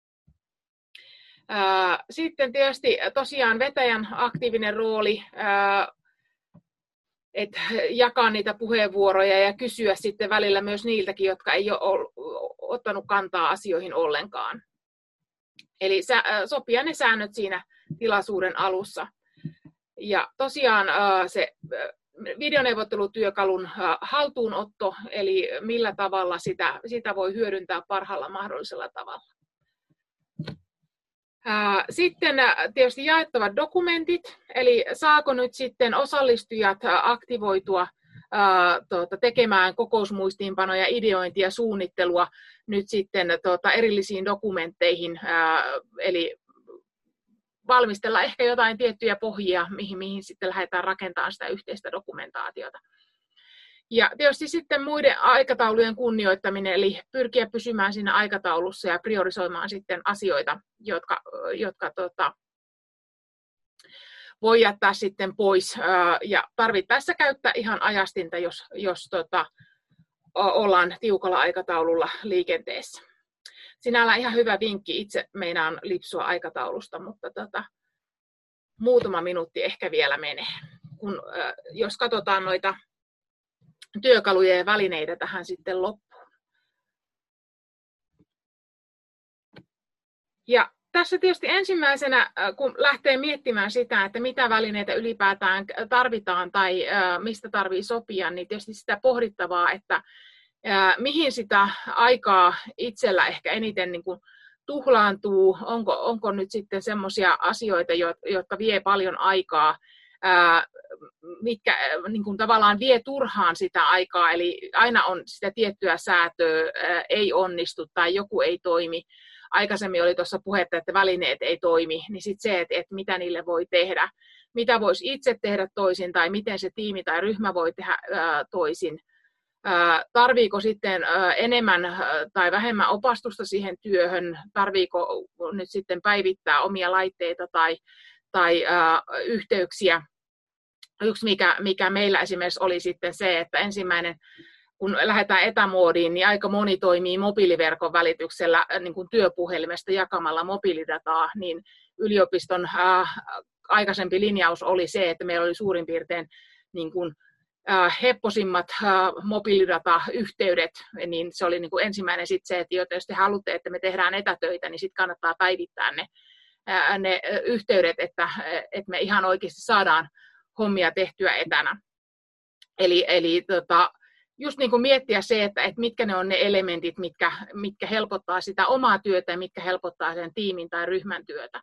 Sitten tietysti tosiaan vetäjän aktiivinen rooli, että jakaa niitä puheenvuoroja ja kysyä sitten välillä myös niiltäkin, jotka ei ole ottanut kantaa asioihin ollenkaan. Eli sopia ne säännöt siinä tilaisuuden alussa. Ja tosiaan se videoneuvottelutyökalun haltuunotto, eli millä tavalla sitä, sitä voi hyödyntää parhaalla mahdollisella tavalla. Sitten tietysti jaettavat dokumentit, eli saako nyt sitten osallistujat aktivoitua tuota, tekemään kokousmuistiinpanoja, ideointia, suunnittelua nyt sitten tuota, erillisiin dokumentteihin, ää, eli valmistella ehkä jotain tiettyjä pohjia, mihin, mihin sitten lähdetään rakentamaan sitä yhteistä dokumentaatiota. Ja tietysti sitten muiden aikataulujen kunnioittaminen, eli pyrkiä pysymään siinä aikataulussa ja priorisoimaan sitten asioita, jotka, jotka tota, voi jättää sitten pois ja tarvittaessa käyttää ihan ajastinta, jos, jos tota, ollaan tiukalla aikataululla liikenteessä. Sinällään ihan hyvä vinkki, itse meinaan lipsua aikataulusta, mutta tota, muutama minuutti ehkä vielä menee. Kun, jos katsotaan noita työkaluja ja välineitä tähän sitten loppuun. Ja tässä tietysti ensimmäisenä, kun lähtee miettimään sitä, että mitä välineitä ylipäätään tarvitaan tai mistä tarvitsee sopia, niin tietysti sitä pohdittavaa, että mihin sitä aikaa itsellä ehkä eniten niin kuin tuhlaantuu, onko, onko nyt sitten semmoisia asioita, jotka vie paljon aikaa, mitkä niin kuin tavallaan vie turhaan sitä aikaa, eli aina on sitä tiettyä säätöä, ei onnistu tai joku ei toimi. Aikaisemmin oli tuossa puhetta, että välineet ei toimi, niin sitten se, että, että mitä niille voi tehdä, mitä voisi itse tehdä toisin tai miten se tiimi tai ryhmä voi tehdä ää, toisin. Ää, tarviiko sitten ää, enemmän ää, tai vähemmän opastusta siihen työhön, tarviiko nyt sitten päivittää omia laitteita tai, tai ää, yhteyksiä. Yksi, mikä, mikä meillä esimerkiksi oli sitten se, että ensimmäinen, kun lähdetään etämoodiin, niin aika moni toimii mobiiliverkon välityksellä niin kuin työpuhelimesta jakamalla mobiilidataa, niin yliopiston äh, aikaisempi linjaus oli se, että meillä oli suurin piirtein niin kuin, äh, hepposimmat äh, mobiilidatayhteydet, niin se oli niin kuin ensimmäinen sitten se, että jos te haluatte, että me tehdään etätöitä, niin sitten kannattaa päivittää ne, äh, ne yhteydet, että, että me ihan oikeasti saadaan hommia tehtyä etänä. Eli, eli tota, just niin kuin miettiä se, että, että mitkä ne on ne elementit, mitkä, mitkä helpottaa sitä omaa työtä ja mitkä helpottaa sen tiimin tai ryhmän työtä.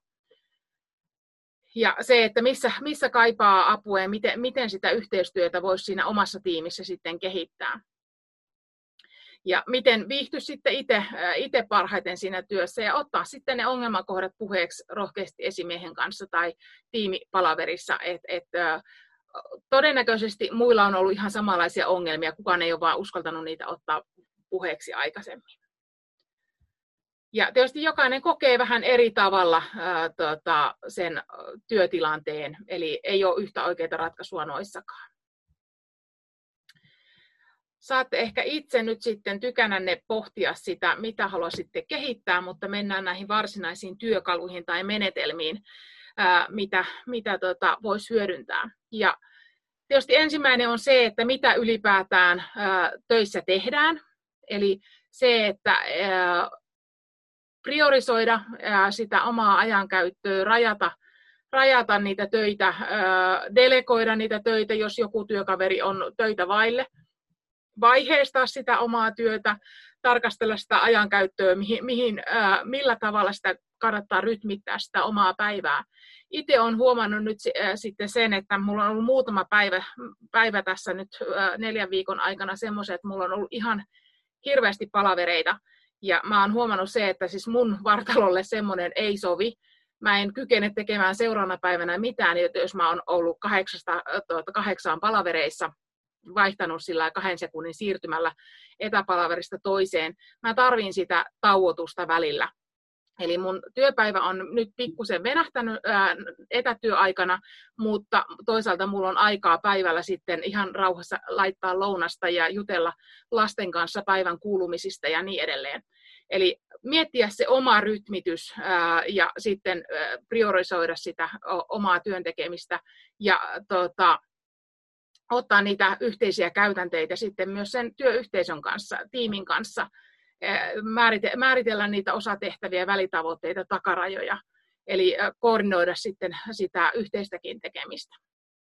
Ja se, että missä, missä kaipaa apua ja miten, miten sitä yhteistyötä voisi siinä omassa tiimissä sitten kehittää. Ja miten viihtyä sitten itse parhaiten siinä työssä ja ottaa sitten ne ongelmakohdat puheeksi rohkeasti esimiehen kanssa tai tiimipalaverissa. Et, et, todennäköisesti muilla on ollut ihan samanlaisia ongelmia, kukaan ei ole vaan uskaltanut niitä ottaa puheeksi aikaisemmin. Ja tietysti jokainen kokee vähän eri tavalla ää, tota, sen työtilanteen, eli ei ole yhtä oikeaa ratkaisua noissakaan. Saatte ehkä itse nyt sitten tykänänne pohtia sitä, mitä haluaisitte kehittää, mutta mennään näihin varsinaisiin työkaluihin tai menetelmiin, ää, mitä, mitä tota, voisi hyödyntää. Ja tietysti ensimmäinen on se, että mitä ylipäätään ää, töissä tehdään, eli se, että ää, priorisoida ää, sitä omaa ajankäyttöä, rajata, rajata niitä töitä, ää, delegoida niitä töitä, jos joku työkaveri on töitä vaille, vaiheistaa sitä omaa työtä, tarkastella sitä ajankäyttöä, mihin, mihin, ää, millä tavalla sitä kannattaa rytmittää sitä omaa päivää. Itse olen huomannut nyt ää, sitten sen, että minulla on ollut muutama päivä, päivä tässä nyt ää, neljän viikon aikana semmoisia, että minulla on ollut ihan hirveästi palavereita. Ja mä oon huomannut se, että siis mun vartalolle semmoinen ei sovi. Mä en kykene tekemään seuraavana päivänä mitään, jos mä oon ollut kahdeksasta tuota, kahdeksaan palavereissa, vaihtanut sillä kahden sekunnin siirtymällä etäpalaverista toiseen. Mä tarvin sitä tauotusta välillä. Eli mun työpäivä on nyt pikkusen venähtänyt ää, etätyöaikana, mutta toisaalta mulla on aikaa päivällä sitten ihan rauhassa laittaa lounasta ja jutella lasten kanssa päivän kuulumisista ja niin edelleen. Eli miettiä se oma rytmitys ää, ja sitten ää, priorisoida sitä o, omaa työntekemistä ja tota, ottaa niitä yhteisiä käytänteitä sitten myös sen työyhteisön kanssa, tiimin kanssa, määritellä niitä osatehtäviä, välitavoitteita, takarajoja, eli koordinoida sitten sitä yhteistäkin tekemistä.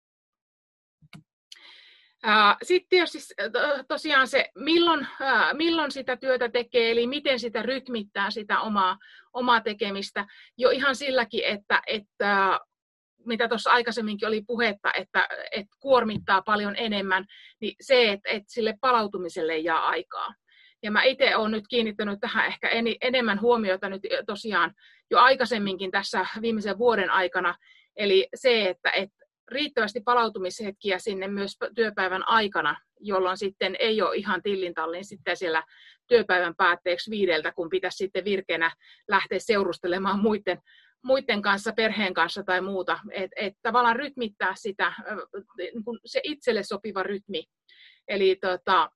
Sitten tietysti tosiaan se, milloin, milloin sitä työtä tekee, eli miten sitä rytmittää sitä omaa, omaa tekemistä, jo ihan silläkin, että, että mitä tuossa aikaisemminkin oli puhetta, että, että kuormittaa paljon enemmän, niin se, että, että sille palautumiselle jää aikaa. Ja mä itse olen nyt kiinnittänyt tähän ehkä enemmän huomiota nyt tosiaan jo aikaisemminkin tässä viimeisen vuoden aikana. Eli se, että, että riittävästi palautumishetkiä sinne myös työpäivän aikana, jolloin sitten ei ole ihan tillintallin sitten siellä työpäivän päätteeksi viideltä, kun pitäisi sitten virkeänä lähteä seurustelemaan muiden, muiden kanssa, perheen kanssa tai muuta. Että et tavallaan rytmittää sitä, se itselle sopiva rytmi. Eli tota,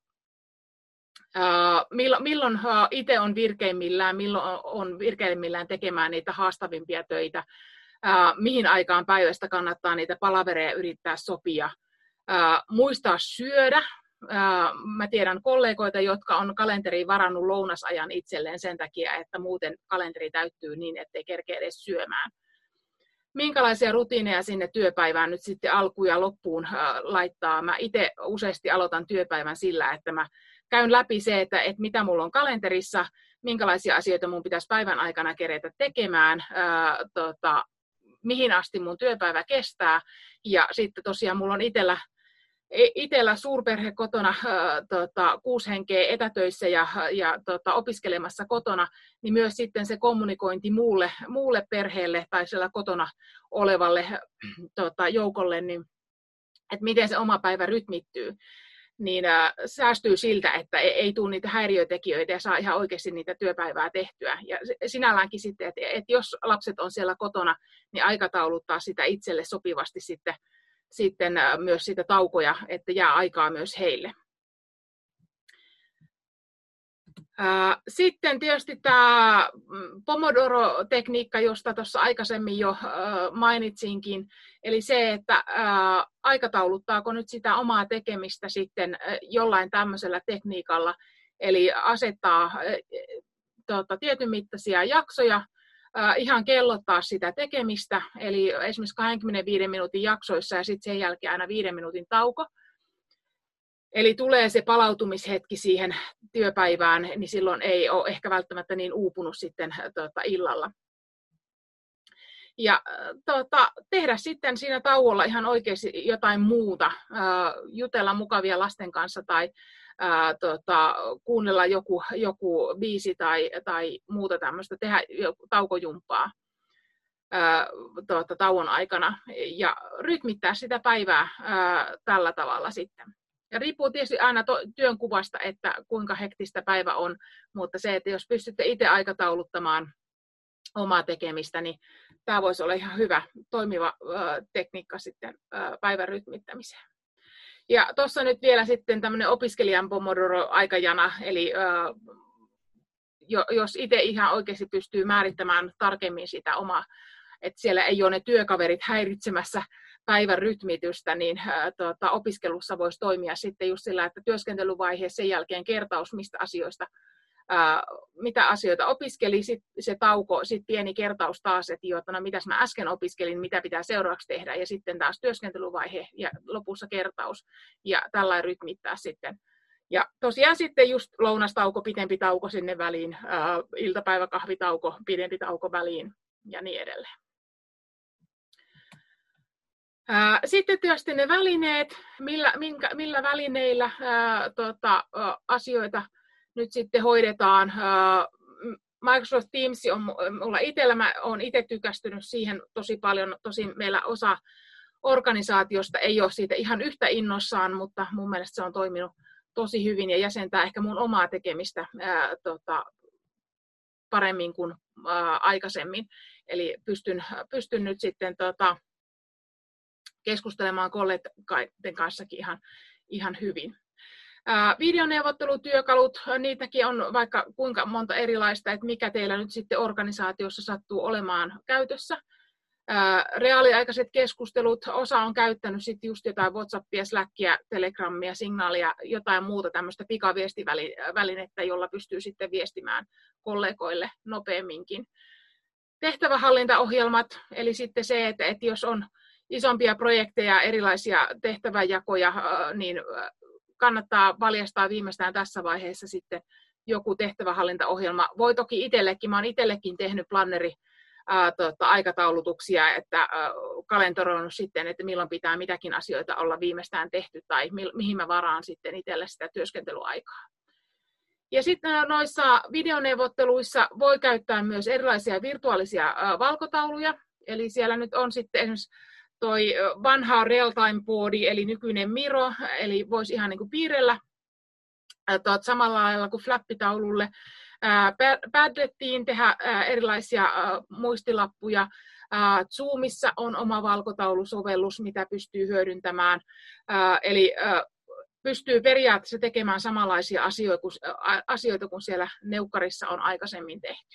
milloin, milloin itse on virkeimmillään, milloin on virkeimmillään tekemään niitä haastavimpia töitä, mihin aikaan päivästä kannattaa niitä palavereja yrittää sopia, muistaa syödä. Mä tiedän kollegoita, jotka on kalenteriin varannut lounasajan itselleen sen takia, että muuten kalenteri täyttyy niin, ettei kerkeä edes syömään. Minkälaisia rutiineja sinne työpäivään nyt sitten alkuun ja loppuun laittaa? Mä itse useasti aloitan työpäivän sillä, että mä käyn läpi se, että, että mitä mulla on kalenterissa, minkälaisia asioita mun pitäisi päivän aikana kerätä tekemään, ää, tota, mihin asti mun työpäivä kestää. Ja sitten tosiaan mulla on itsellä, itsellä suurperhe kotona, ää, tota, kuusi henkeä etätöissä ja, ja tota, opiskelemassa kotona, niin myös sitten se kommunikointi muulle, muulle perheelle tai siellä kotona olevalle tota, joukolle, niin että miten se oma päivä rytmittyy. Niin äh, säästyy siltä, että ei, ei tule niitä häiriötekijöitä ja saa ihan oikeasti niitä työpäivää tehtyä. Ja sinälläänkin sitten, että, että jos lapset on siellä kotona, niin aikatauluttaa sitä itselle sopivasti sitten, sitten äh, myös sitä taukoja, että jää aikaa myös heille. Äh, sitten tietysti tämä Pomodoro-tekniikka, josta tuossa aikaisemmin jo äh, mainitsinkin, eli se, että äh, aikatauluttaako nyt sitä omaa tekemistä sitten äh, jollain tämmöisellä tekniikalla, eli asettaa äh, tota, tietyn mittaisia jaksoja äh, ihan kellottaa sitä tekemistä, eli esimerkiksi kaksikymmentäviiden minuutin jaksoissa ja sitten sen jälkeen aina viiden minuutin tauko. Eli tulee se palautumishetki siihen työpäivään, niin silloin ei ole ehkä välttämättä niin uupunut sitten tuota, illalla. Ja tuota, tehdä sitten siinä tauolla ihan oikeasti jotain muuta, ää, jutella mukavia lasten kanssa tai ää, tuota, kuunnella joku, joku biisi tai, tai muuta tämmöistä, tehdä taukojumppaa ää, tuota, tauon aikana ja rytmittää sitä päivää ää, tällä tavalla sitten. Ja riippuu tietysti aina to- työnkuvasta, että kuinka hektistä päivä on, mutta se, että jos pystytte itse aikatauluttamaan omaa tekemistä, niin tämä voisi olla ihan hyvä toimiva ö, tekniikka sitten ö, päivän rytmittämiseen. Ja tuossa nyt vielä sitten tämmöinen opiskelijan Pomodoro-aikajana, eli ö, jo, jos itse ihan oikeasti pystyy määrittämään tarkemmin sitä omaa, että siellä ei ole ne työkaverit häiritsemässä päivän rytmitystä, niin ää, tuota, opiskelussa voisi toimia sitten just sillä, että työskentelyvaiheessa sen jälkeen kertaus, mistä asioista, ää, mitä asioita opiskeli, sitten se tauko, sitten pieni kertaus taas, että jo, no, mitäs mä äsken opiskelin, mitä pitää seuraavaksi tehdä, ja sitten taas työskentelyvaihe ja lopussa kertaus, ja tällainen rytmittää sitten. Ja tosiaan sitten just lounastauko, pidempi tauko sinne väliin, ää, iltapäiväkahvitauko, pidempi tauko väliin, ja niin edelleen. Sitten tietysti ne välineet, millä, minkä, millä välineillä ää, tota, ä, asioita nyt sitten hoidetaan. Ää, Microsoft Teams on mulla itsellä, mä olen itse tykästynyt siihen tosi paljon, tosin meillä osa organisaatiosta ei ole siitä ihan yhtä innossaan, mutta mun mielestä se on toiminut tosi hyvin ja jäsentää ehkä mun omaa tekemistä ää, tota, paremmin kuin ää, aikaisemmin. Eli pystyn, pystyn nyt sitten tota, keskustelemaan kollegoiden kanssakin ihan, ihan hyvin. Ää, videoneuvottelutyökalut, niitäkin on vaikka kuinka monta erilaista, että mikä teillä nyt sitten organisaatiossa sattuu olemaan käytössä. Ää, reaaliaikaiset keskustelut, osa on käyttänyt sitten just jotain WhatsAppia, Slackia, Telegramia, Signaalia, jotain muuta tämmöistä pikaviestivälinettä, jolla pystyy sitten viestimään kollegoille nopeamminkin. Tehtävähallintaohjelmat, eli sitten se, että, että jos on isompia projekteja, erilaisia tehtäväjakoja, niin kannattaa valjastaa viimeistään tässä vaiheessa sitten joku tehtävähallintaohjelma. Voi toki itsellekin, mä oon itsellekin tehnyt planneri ää, tota, aikataulutuksia, että ää, kalentoroinut sitten, että milloin pitää mitäkin asioita olla viimeistään tehty tai mi- mihin mä varaan sitten itselle sitä työskentelyaikaa. Ja sitten noissa videoneuvotteluissa voi käyttää myös erilaisia virtuaalisia ää, valkotauluja, eli siellä nyt on sitten esimerkiksi toi vanha real-time boardi, eli nykyinen Miro, eli voisi ihan niin kuin piirrellä tuot samalla lailla kuin flappitaululle. Padlettiin tehdä erilaisia muistilappuja. Zoomissa on oma valkotaulusovellus, mitä pystyy hyödyntämään. Eli pystyy periaatteessa tekemään samanlaisia asioita kuin siellä neukkarissa on aikaisemmin tehty.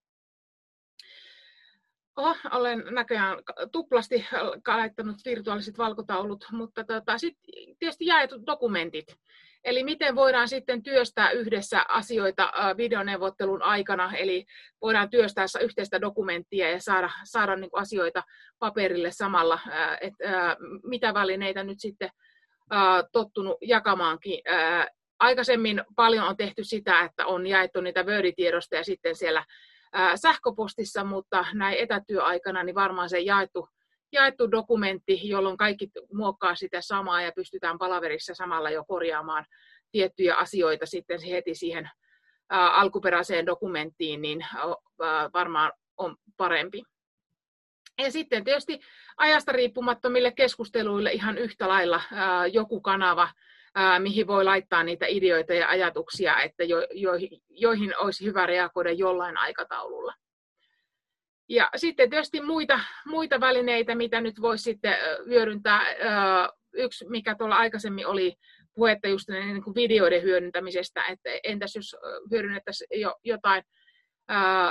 Oh, olen näköjään tuplasti laittanut virtuaaliset valkotaulut, mutta tota, sitten tietysti jaetut dokumentit. Eli miten voidaan sitten työstää yhdessä asioita videoneuvottelun aikana, eli voidaan työstää yhteistä dokumenttia ja saada, saada niin kuin asioita paperille samalla, että mitä välineitä nyt sitten tottunut jakamaankin. Aikaisemmin paljon on tehty sitä, että on jaettu niitä Word-tiedostoja sitten siellä sähköpostissa, mutta näin etätyöaikana niin varmaan se jaettu, jaettu dokumentti, jolloin kaikki muokkaa sitä samaa ja pystytään palaverissa samalla jo korjaamaan tiettyjä asioita sitten heti siihen ää, alkuperäiseen dokumenttiin, niin ää, varmaan on parempi. Ja sitten tietysti ajasta riippumattomille keskusteluille ihan yhtä lailla ää, joku kanava, ää, mihin voi laittaa niitä ideoita ja ajatuksia, että jo, joihin, joihin olisi hyvä reagoida jollain aikataululla. Ja sitten tietysti muita, muita välineitä, mitä nyt voisi sitten hyödyntää. Yksi, mikä tuolla aikaisemmin oli puhetta just niin kuin videoiden hyödyntämisestä, että entäs jos hyödynnettäisiin jo, jotain ää,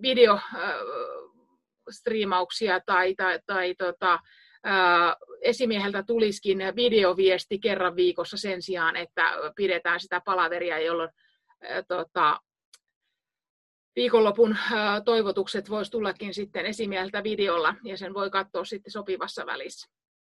videostriimauksia tai, tai, tai tota, ää, esimieheltä tulisikin videoviesti kerran viikossa sen sijaan, että pidetään sitä palaveria, jolloin ää, tota, viikonlopun toivotukset voisi tullakin sitten esimieheltä videolla, ja sen voi katsoa sitten sopivassa välissä.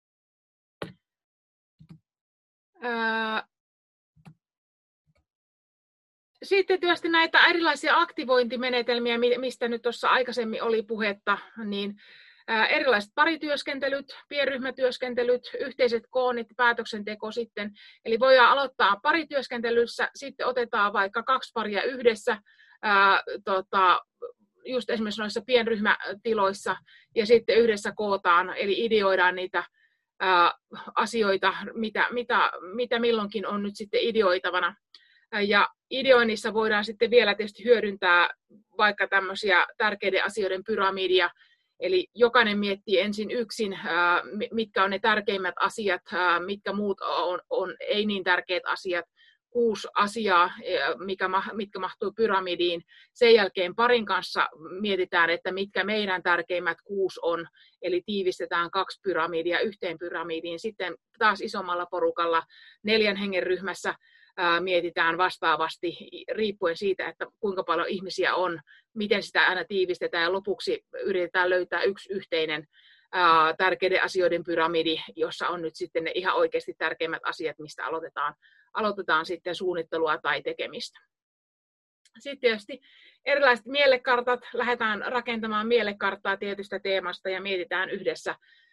Sitten tietysti näitä erilaisia aktivointimenetelmiä, mistä nyt tuossa aikaisemmin oli puhetta, niin erilaiset parityöskentelyt, pienryhmätyöskentelyt, yhteiset koonnit, päätöksenteko sitten. Eli voidaan aloittaa parityöskentelyssä, sitten otetaan vaikka kaksi paria yhdessä, ää, tota, just esimerkiksi noissa pienryhmätiloissa, ja sitten yhdessä kootaan, eli ideoidaan niitä ää, asioita, mitä, mitä, mitä milloinkin on nyt sitten ideoitavana. Ja ideoinnissa voidaan sitten vielä tietysti hyödyntää vaikka tämmöisiä tärkeiden asioiden pyramidia. Eli jokainen miettii ensin yksin, mitkä on ne tärkeimmät asiat, mitkä muut on, on ei niin tärkeät asiat. Kuusi asiaa, mikä, mitkä mahtuu pyramidiin. Sen jälkeen parin kanssa mietitään, että mitkä meidän tärkeimmät kuusi on. Eli tiivistetään kaksi pyramidia yhteen pyramidiin. Sitten taas isommalla porukalla neljän hengen ryhmässä mietitään vastaavasti riippuen siitä, että kuinka paljon ihmisiä on, miten sitä aina tiivistetään ja lopuksi yritetään löytää yksi yhteinen ää, tärkeiden asioiden pyramidi, jossa on nyt sitten ne ihan oikeasti tärkeimmät asiat, mistä aloitetaan, aloitetaan sitten suunnittelua tai tekemistä. Sitten tietysti erilaiset mielekartat, lähdetään rakentamaan mielekarttaa tietystä teemasta ja mietitään yhdessä.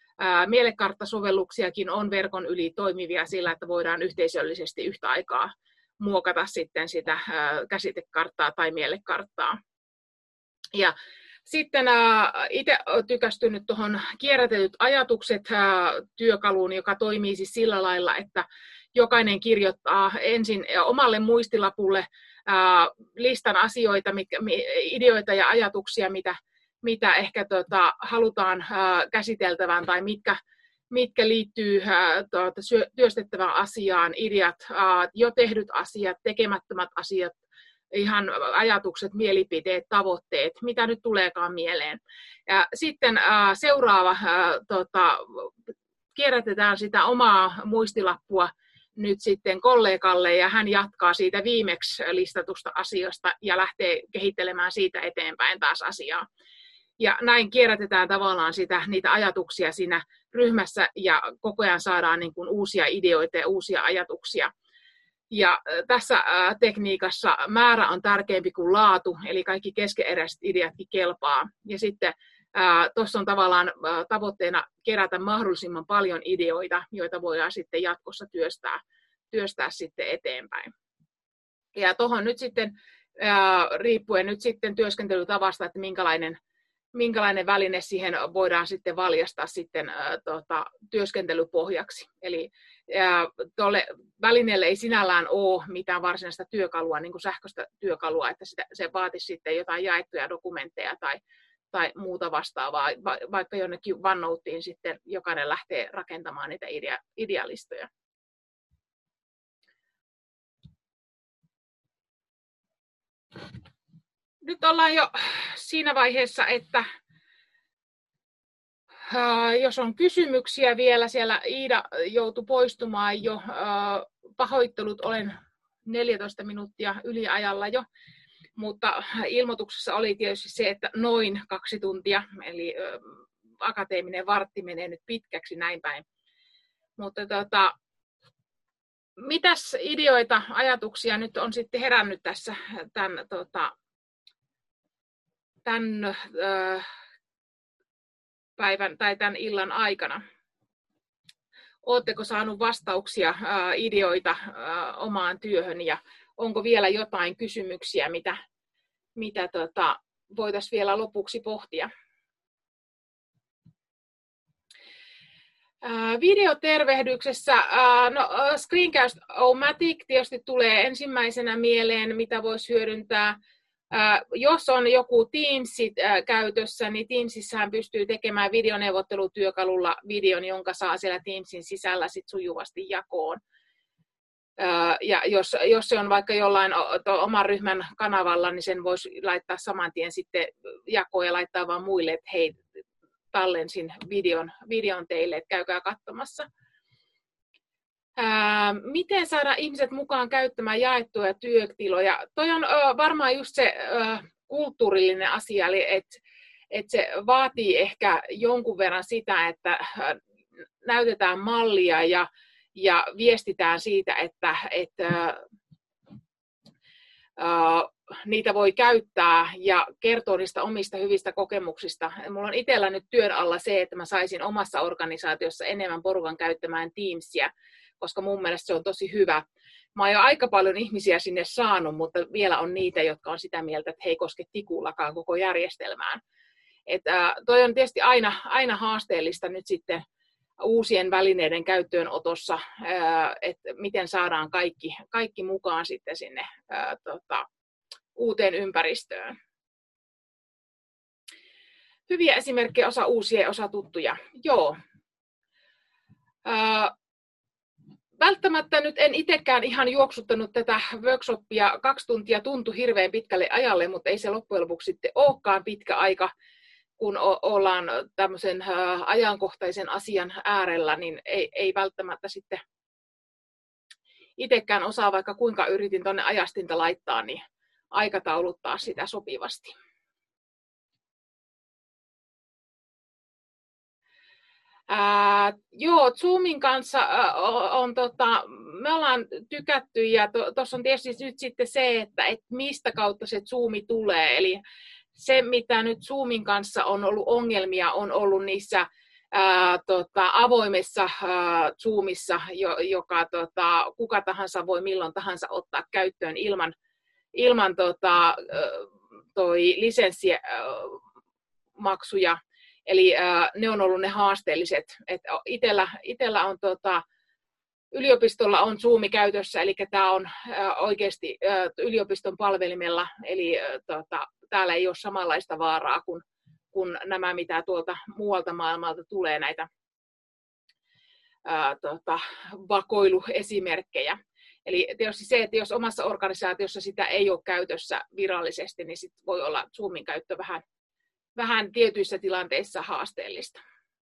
Mielekarttasovelluksiakin on verkon yli toimivia sillä, että voidaan yhteisöllisesti yhtä aikaa muokata sitten sitä käsitekarttaa tai mielekarttaa. Ja sitten itse tykästynyt tuohon kierrätetyt ajatukset työkaluun, joka toimii siis sillä lailla, että jokainen kirjoittaa ensin omalle muistilapulle listan asioita, ideoita ja ajatuksia, mitä mitä ehkä tota, halutaan ää, käsiteltävän tai mitkä, mitkä liittyy ää, tuota, työstettävään asiaan, ideat, ää, jo tehdyt asiat, tekemättömät asiat, ihan ajatukset, mielipiteet, tavoitteet, mitä nyt tuleekaan mieleen. Ja sitten ää, seuraava, ää, tota, kierrätetään sitä omaa muistilappua nyt sitten kollegalle ja hän jatkaa siitä viimeksi listatusta asiasta ja lähtee kehittelemään siitä eteenpäin taas asiaa. Ja näin kierrätetään tavallaan sitä, niitä ajatuksia siinä ryhmässä ja koko ajan saadaan niin kuin uusia ideoita ja uusia ajatuksia. Ja tässä tekniikassa määrä on tärkeämpi kuin laatu, eli kaikki keskeneräiset ideatkin kelpaa. Ja sitten tuossa on tavallaan tavoitteena kerätä mahdollisimman paljon ideoita, joita voidaan sitten jatkossa työstää, työstää sitten eteenpäin. Ja tuohon nyt sitten, riippuen nyt sitten työskentelytavasta, että minkälainen minkälainen väline siihen voidaan sitten valjastaa sitten ää, tota, työskentelypohjaksi. Eli tuolle välineelle ei sinällään ole mitään varsinaista työkalua, niin kuin sähköistä työkalua, että sitä, se vaatisi sitten jotain jaettuja dokumentteja tai, tai muuta vastaavaa, va, vaikka jonnekin OneNoteen sitten jokainen lähtee rakentamaan niitä idea, idealistoja. Nyt ollaan jo siinä vaiheessa, että jos on kysymyksiä vielä, siellä Iida joutui poistumaan jo. Pahoittelut, olen neljätoista minuuttia yliajalla jo, mutta ilmoituksessa oli tietysti se, että noin kaksi tuntia, eli akateeminen vartti menee nyt pitkäksi näin päin. Mutta tota, mitäs ideoita, ajatuksia nyt on sitten herännyt tässä tämän, tota, tämän äh, päivän tai tämän illan aikana? Oletteko saanut vastauksia, äh, ideoita äh, omaan työhön ja onko vielä jotain kysymyksiä, mitä, mitä tota, voitaisiin vielä lopuksi pohtia? Äh, videotervehdyksessä äh, no, Screencast-O-Matic tietysti tulee ensimmäisenä mieleen, mitä voisi hyödyntää. Äh, jos on joku Teams äh, käytössä, niin Teamsissähän pystyy tekemään videoneuvottelutyökalulla videon, jonka saa siellä Teamsin sisällä sit sujuvasti jakoon. Äh, ja jos, jos se on vaikka jollain oman ryhmän kanavalla, niin sen voisi laittaa saman tien sitten jakoon ja laittaa vaan muille, että hei, tallensin videon, videon teille, että käykää katsomassa. Ää, miten saada ihmiset mukaan käyttämään jaettuja työtiloja? Toi on ö, varmaan just se ö, kulttuurillinen asia, eli että et se vaatii ehkä jonkun verran sitä, että näytetään mallia ja, ja viestitään siitä, että, että ää, niitä voi käyttää ja kertoa niistä omista hyvistä kokemuksista. Mulla on itsellä nyt työn alla se, että mä saisin omassa organisaatiossa enemmän porukan käyttämään Teamsia, koska mun mielestä se on tosi hyvä. Mä oon jo aika paljon ihmisiä sinne saanut, mutta vielä on niitä, jotka on sitä mieltä, että he ei koske tikullakaan koko järjestelmään. Et, ää, toi on tietysti aina, aina haasteellista nyt sitten uusien välineiden käyttöönotossa, ää, että miten saadaan kaikki, kaikki mukaan sitten sinne ää, tota, uuteen ympäristöön. Hyviä esimerkkejä, osa uusia ja osa tuttuja. Joo. Ää, välttämättä nyt en itsekään ihan juoksuttanut tätä workshopia. Kaksi tuntia tuntui hirveän pitkälle ajalle, mutta ei se loppujen lopuksi sitten olekaan pitkä aika, kun ollaan tämmöisen ajankohtaisen asian äärellä, niin ei, ei välttämättä sitten itsekään osaa, vaikka kuinka yritin tuonne ajastinta laittaa, niin aikatauluttaa sitä sopivasti. Ää, joo, Zoomin kanssa ää, on, tota, me ollaan tykätty ja tuossa to, on tietysti nyt sitten se, että et mistä kautta se Zoomi tulee. Eli se, mitä nyt Zoomin kanssa on ollut ongelmia, on ollut niissä ää, tota, avoimessa ää, Zoomissa, jo, joka tota, kuka tahansa voi milloin tahansa ottaa käyttöön ilman, ilman tota, toi lisenssimaksuja. Eli ää, ne on ollut ne haasteelliset. Et itellä, itellä on tota, yliopistolla on Zoomi käytössä, eli tämä on ää, oikeasti ää, yliopiston palvelimella, eli ää, tota, täällä ei ole samanlaista vaaraa kuin, kuin nämä, mitä tuolta muualta maailmalta tulee näitä ää, tota, vakoiluesimerkkejä. Eli tietysti se, että jos omassa organisaatiossa sitä ei ole käytössä virallisesti, niin sit voi olla Zoomin käyttö vähän vähän tietyissä tilanteissa haasteellista.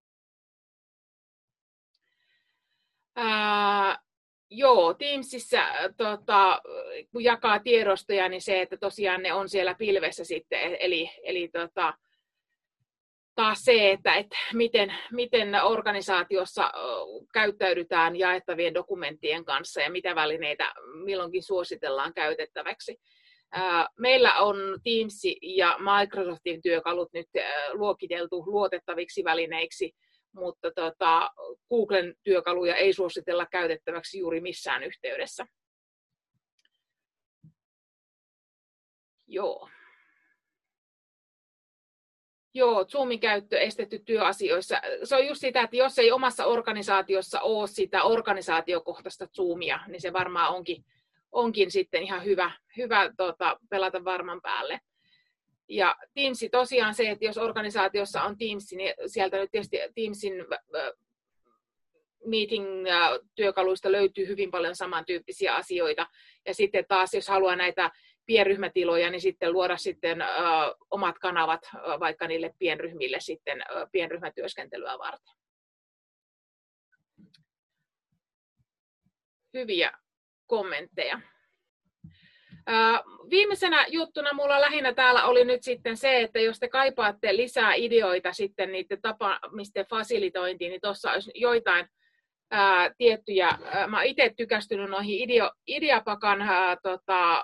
Ää, joo, Teamsissa tota, kun jakaa tiedostoja, niin se, että tosiaan ne on siellä pilvessä sitten, eli, eli tota, taas se, että et miten, miten organisaatiossa käyttäydytään jaettavien dokumenttien kanssa ja mitä välineitä milloinkin suositellaan käytettäväksi. Meillä on Teams ja Microsoftin työkalut nyt luokiteltu luotettaviksi välineiksi, mutta tota, Googlen työkaluja ei suositella käytettäväksi juuri missään yhteydessä. Joo. Joo, Zoomin käyttö estetty työasioissa. Se on just sitä, että jos ei omassa organisaatiossa ole sitä organisaatiokohtaista Zoomia, niin se varmaan onkin onkin sitten ihan hyvä, hyvä tota, pelata varman päälle. Ja Teams tosiaan se, että jos organisaatiossa on Teams, niin sieltä nyt tietysti Teamsin meeting-työkaluista löytyy hyvin paljon samantyyppisiä asioita. Ja sitten taas, jos haluaa näitä pienryhmätiloja, niin sitten luoda sitten ö, omat kanavat ö, vaikka niille pienryhmille sitten ö, pienryhmätyöskentelyä varten. Hyviä kommentteja. Viimeisenä juttuna mulla lähinnä täällä oli nyt sitten se, että jos te kaipaatte lisää ideoita sitten niiden tapaamisten fasilitointiin, niin tuossa olisi joitain ää, tiettyjä, ää, mä itse tykästynyt noihin ideo, ideapakan ää, tota,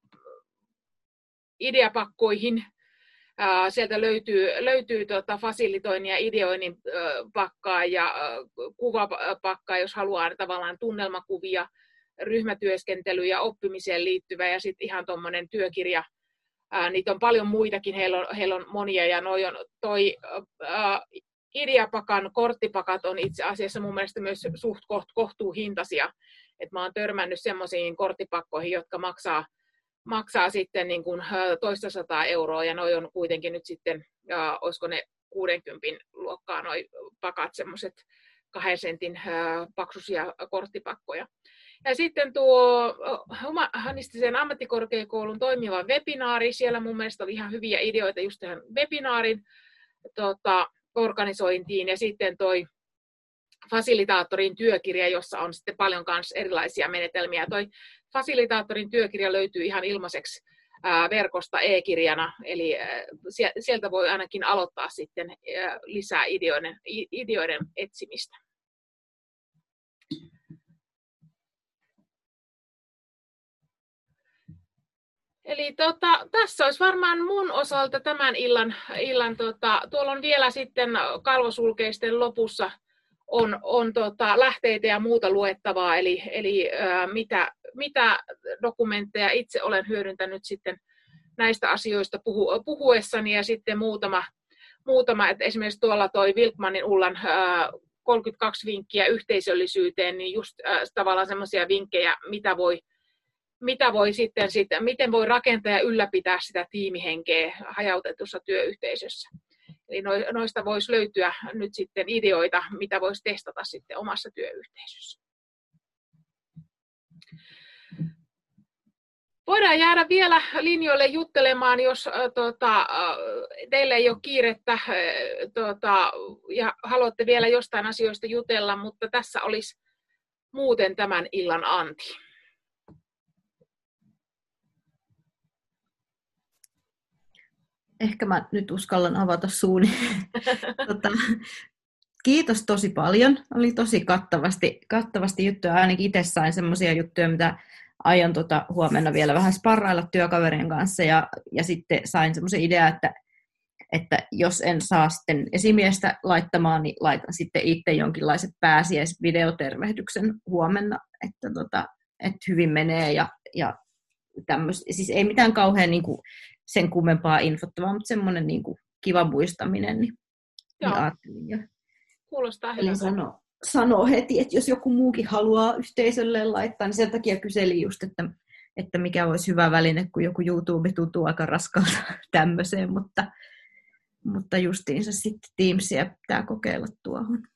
ideapakkoihin. Ää, sieltä löytyy, löytyy tota, fasilitoinnin ja ideoinnin ää, pakkaa ja ää, kuvapakkaa, jos haluaa tavallaan tunnelmakuvia, ryhmätyöskentely ja oppimiseen liittyvä ja sitten ihan tuommoinen työkirja. Ää, niitä on paljon muitakin, heillä on, heillä on monia ja noi on toi ää, ideapakan korttipakat on itse asiassa mun mielestä myös suht koht, kohtuuhintaisia. Et mä oon törmännyt semmoisiin korttipakkoihin, jotka maksaa, maksaa sitten niin kuin toista sataa euroa ja noi on kuitenkin nyt sitten, ää, olisiko ne kuudenkympin luokkaa noi pakat, semmoiset kahden sentin ää, paksuisia korttipakkoja. Ja sitten tuo humanistisen ammattikorkeakoulun toimiva webinaari, siellä mun mielestä oli ihan hyviä ideoita just tähän webinaarin tota, organisointiin. Ja sitten toi fasilitaattorin työkirja, jossa on sitten paljon kans erilaisia menetelmiä. Toi fasilitaattorin työkirja löytyy ihan ilmaiseksi verkosta e-kirjana, eli sieltä voi ainakin aloittaa sitten lisää ideoiden, ideoiden etsimistä. Eli tota, tässä olisi varmaan mun osalta tämän illan, illan tota, tuolla on vielä sitten kalvosulkeisten lopussa on, on tota, lähteitä ja muuta luettavaa, eli, eli ää, mitä, mitä dokumentteja itse olen hyödyntänyt sitten näistä asioista puhu, puhuessani ja sitten muutama, muutama että esimerkiksi tuolla toi Wilkmanin Ullan ää, kolmekymmentäkaksi vinkkiä yhteisöllisyyteen, niin just ää, tavallaan semmoisia vinkkejä, mitä voi Mitä voi sitten, sitten, miten voi rakentaa ja ylläpitää sitä tiimihenkeä hajautetussa työyhteisössä. Eli noista voisi löytyä nyt sitten ideoita, mitä voisi testata sitten omassa työyhteisössä. Voidaan jäädä vielä linjoille juttelemaan, jos äh, tota, äh, teille ei ole kiirettä äh, tota, ja haluatte vielä jostain asioista jutella, mutta tässä olisi muuten tämän illan anti. Ehkä mä nyt uskallan avata suuni. tota, kiitos tosi paljon. Oli tosi kattavasti, kattavasti juttuja. Ainakin itse sain semmoisia juttuja, mitä aion tota, huomenna vielä vähän sparrailla työkaverien kanssa. Ja, ja sitten sain semmoisen idean, että, että jos en saa sitten esimiestä laittamaan, niin laitan sitten itse jonkinlaisen pääsiäisvideotervehdyksen huomenna. Että, tota, että hyvin menee ja, ja tämmöistä. Siis ei mitään kauhean niin kuin sen kummempaa infottavaa, mutta semmoinen niin kuin kiva muistaminen, niin, niin ajattelin. Ja kuulostaa hyvältä. Sano, sano heti, että jos joku muukin haluaa yhteisölle laittaa, niin sen takia kyselin just, että, että mikä olisi hyvä väline, kun joku YouTube tuntuu aika raskalta tämmöiseen, mutta, mutta justiinsa sitten Teamsia pitää kokeilla tuohon.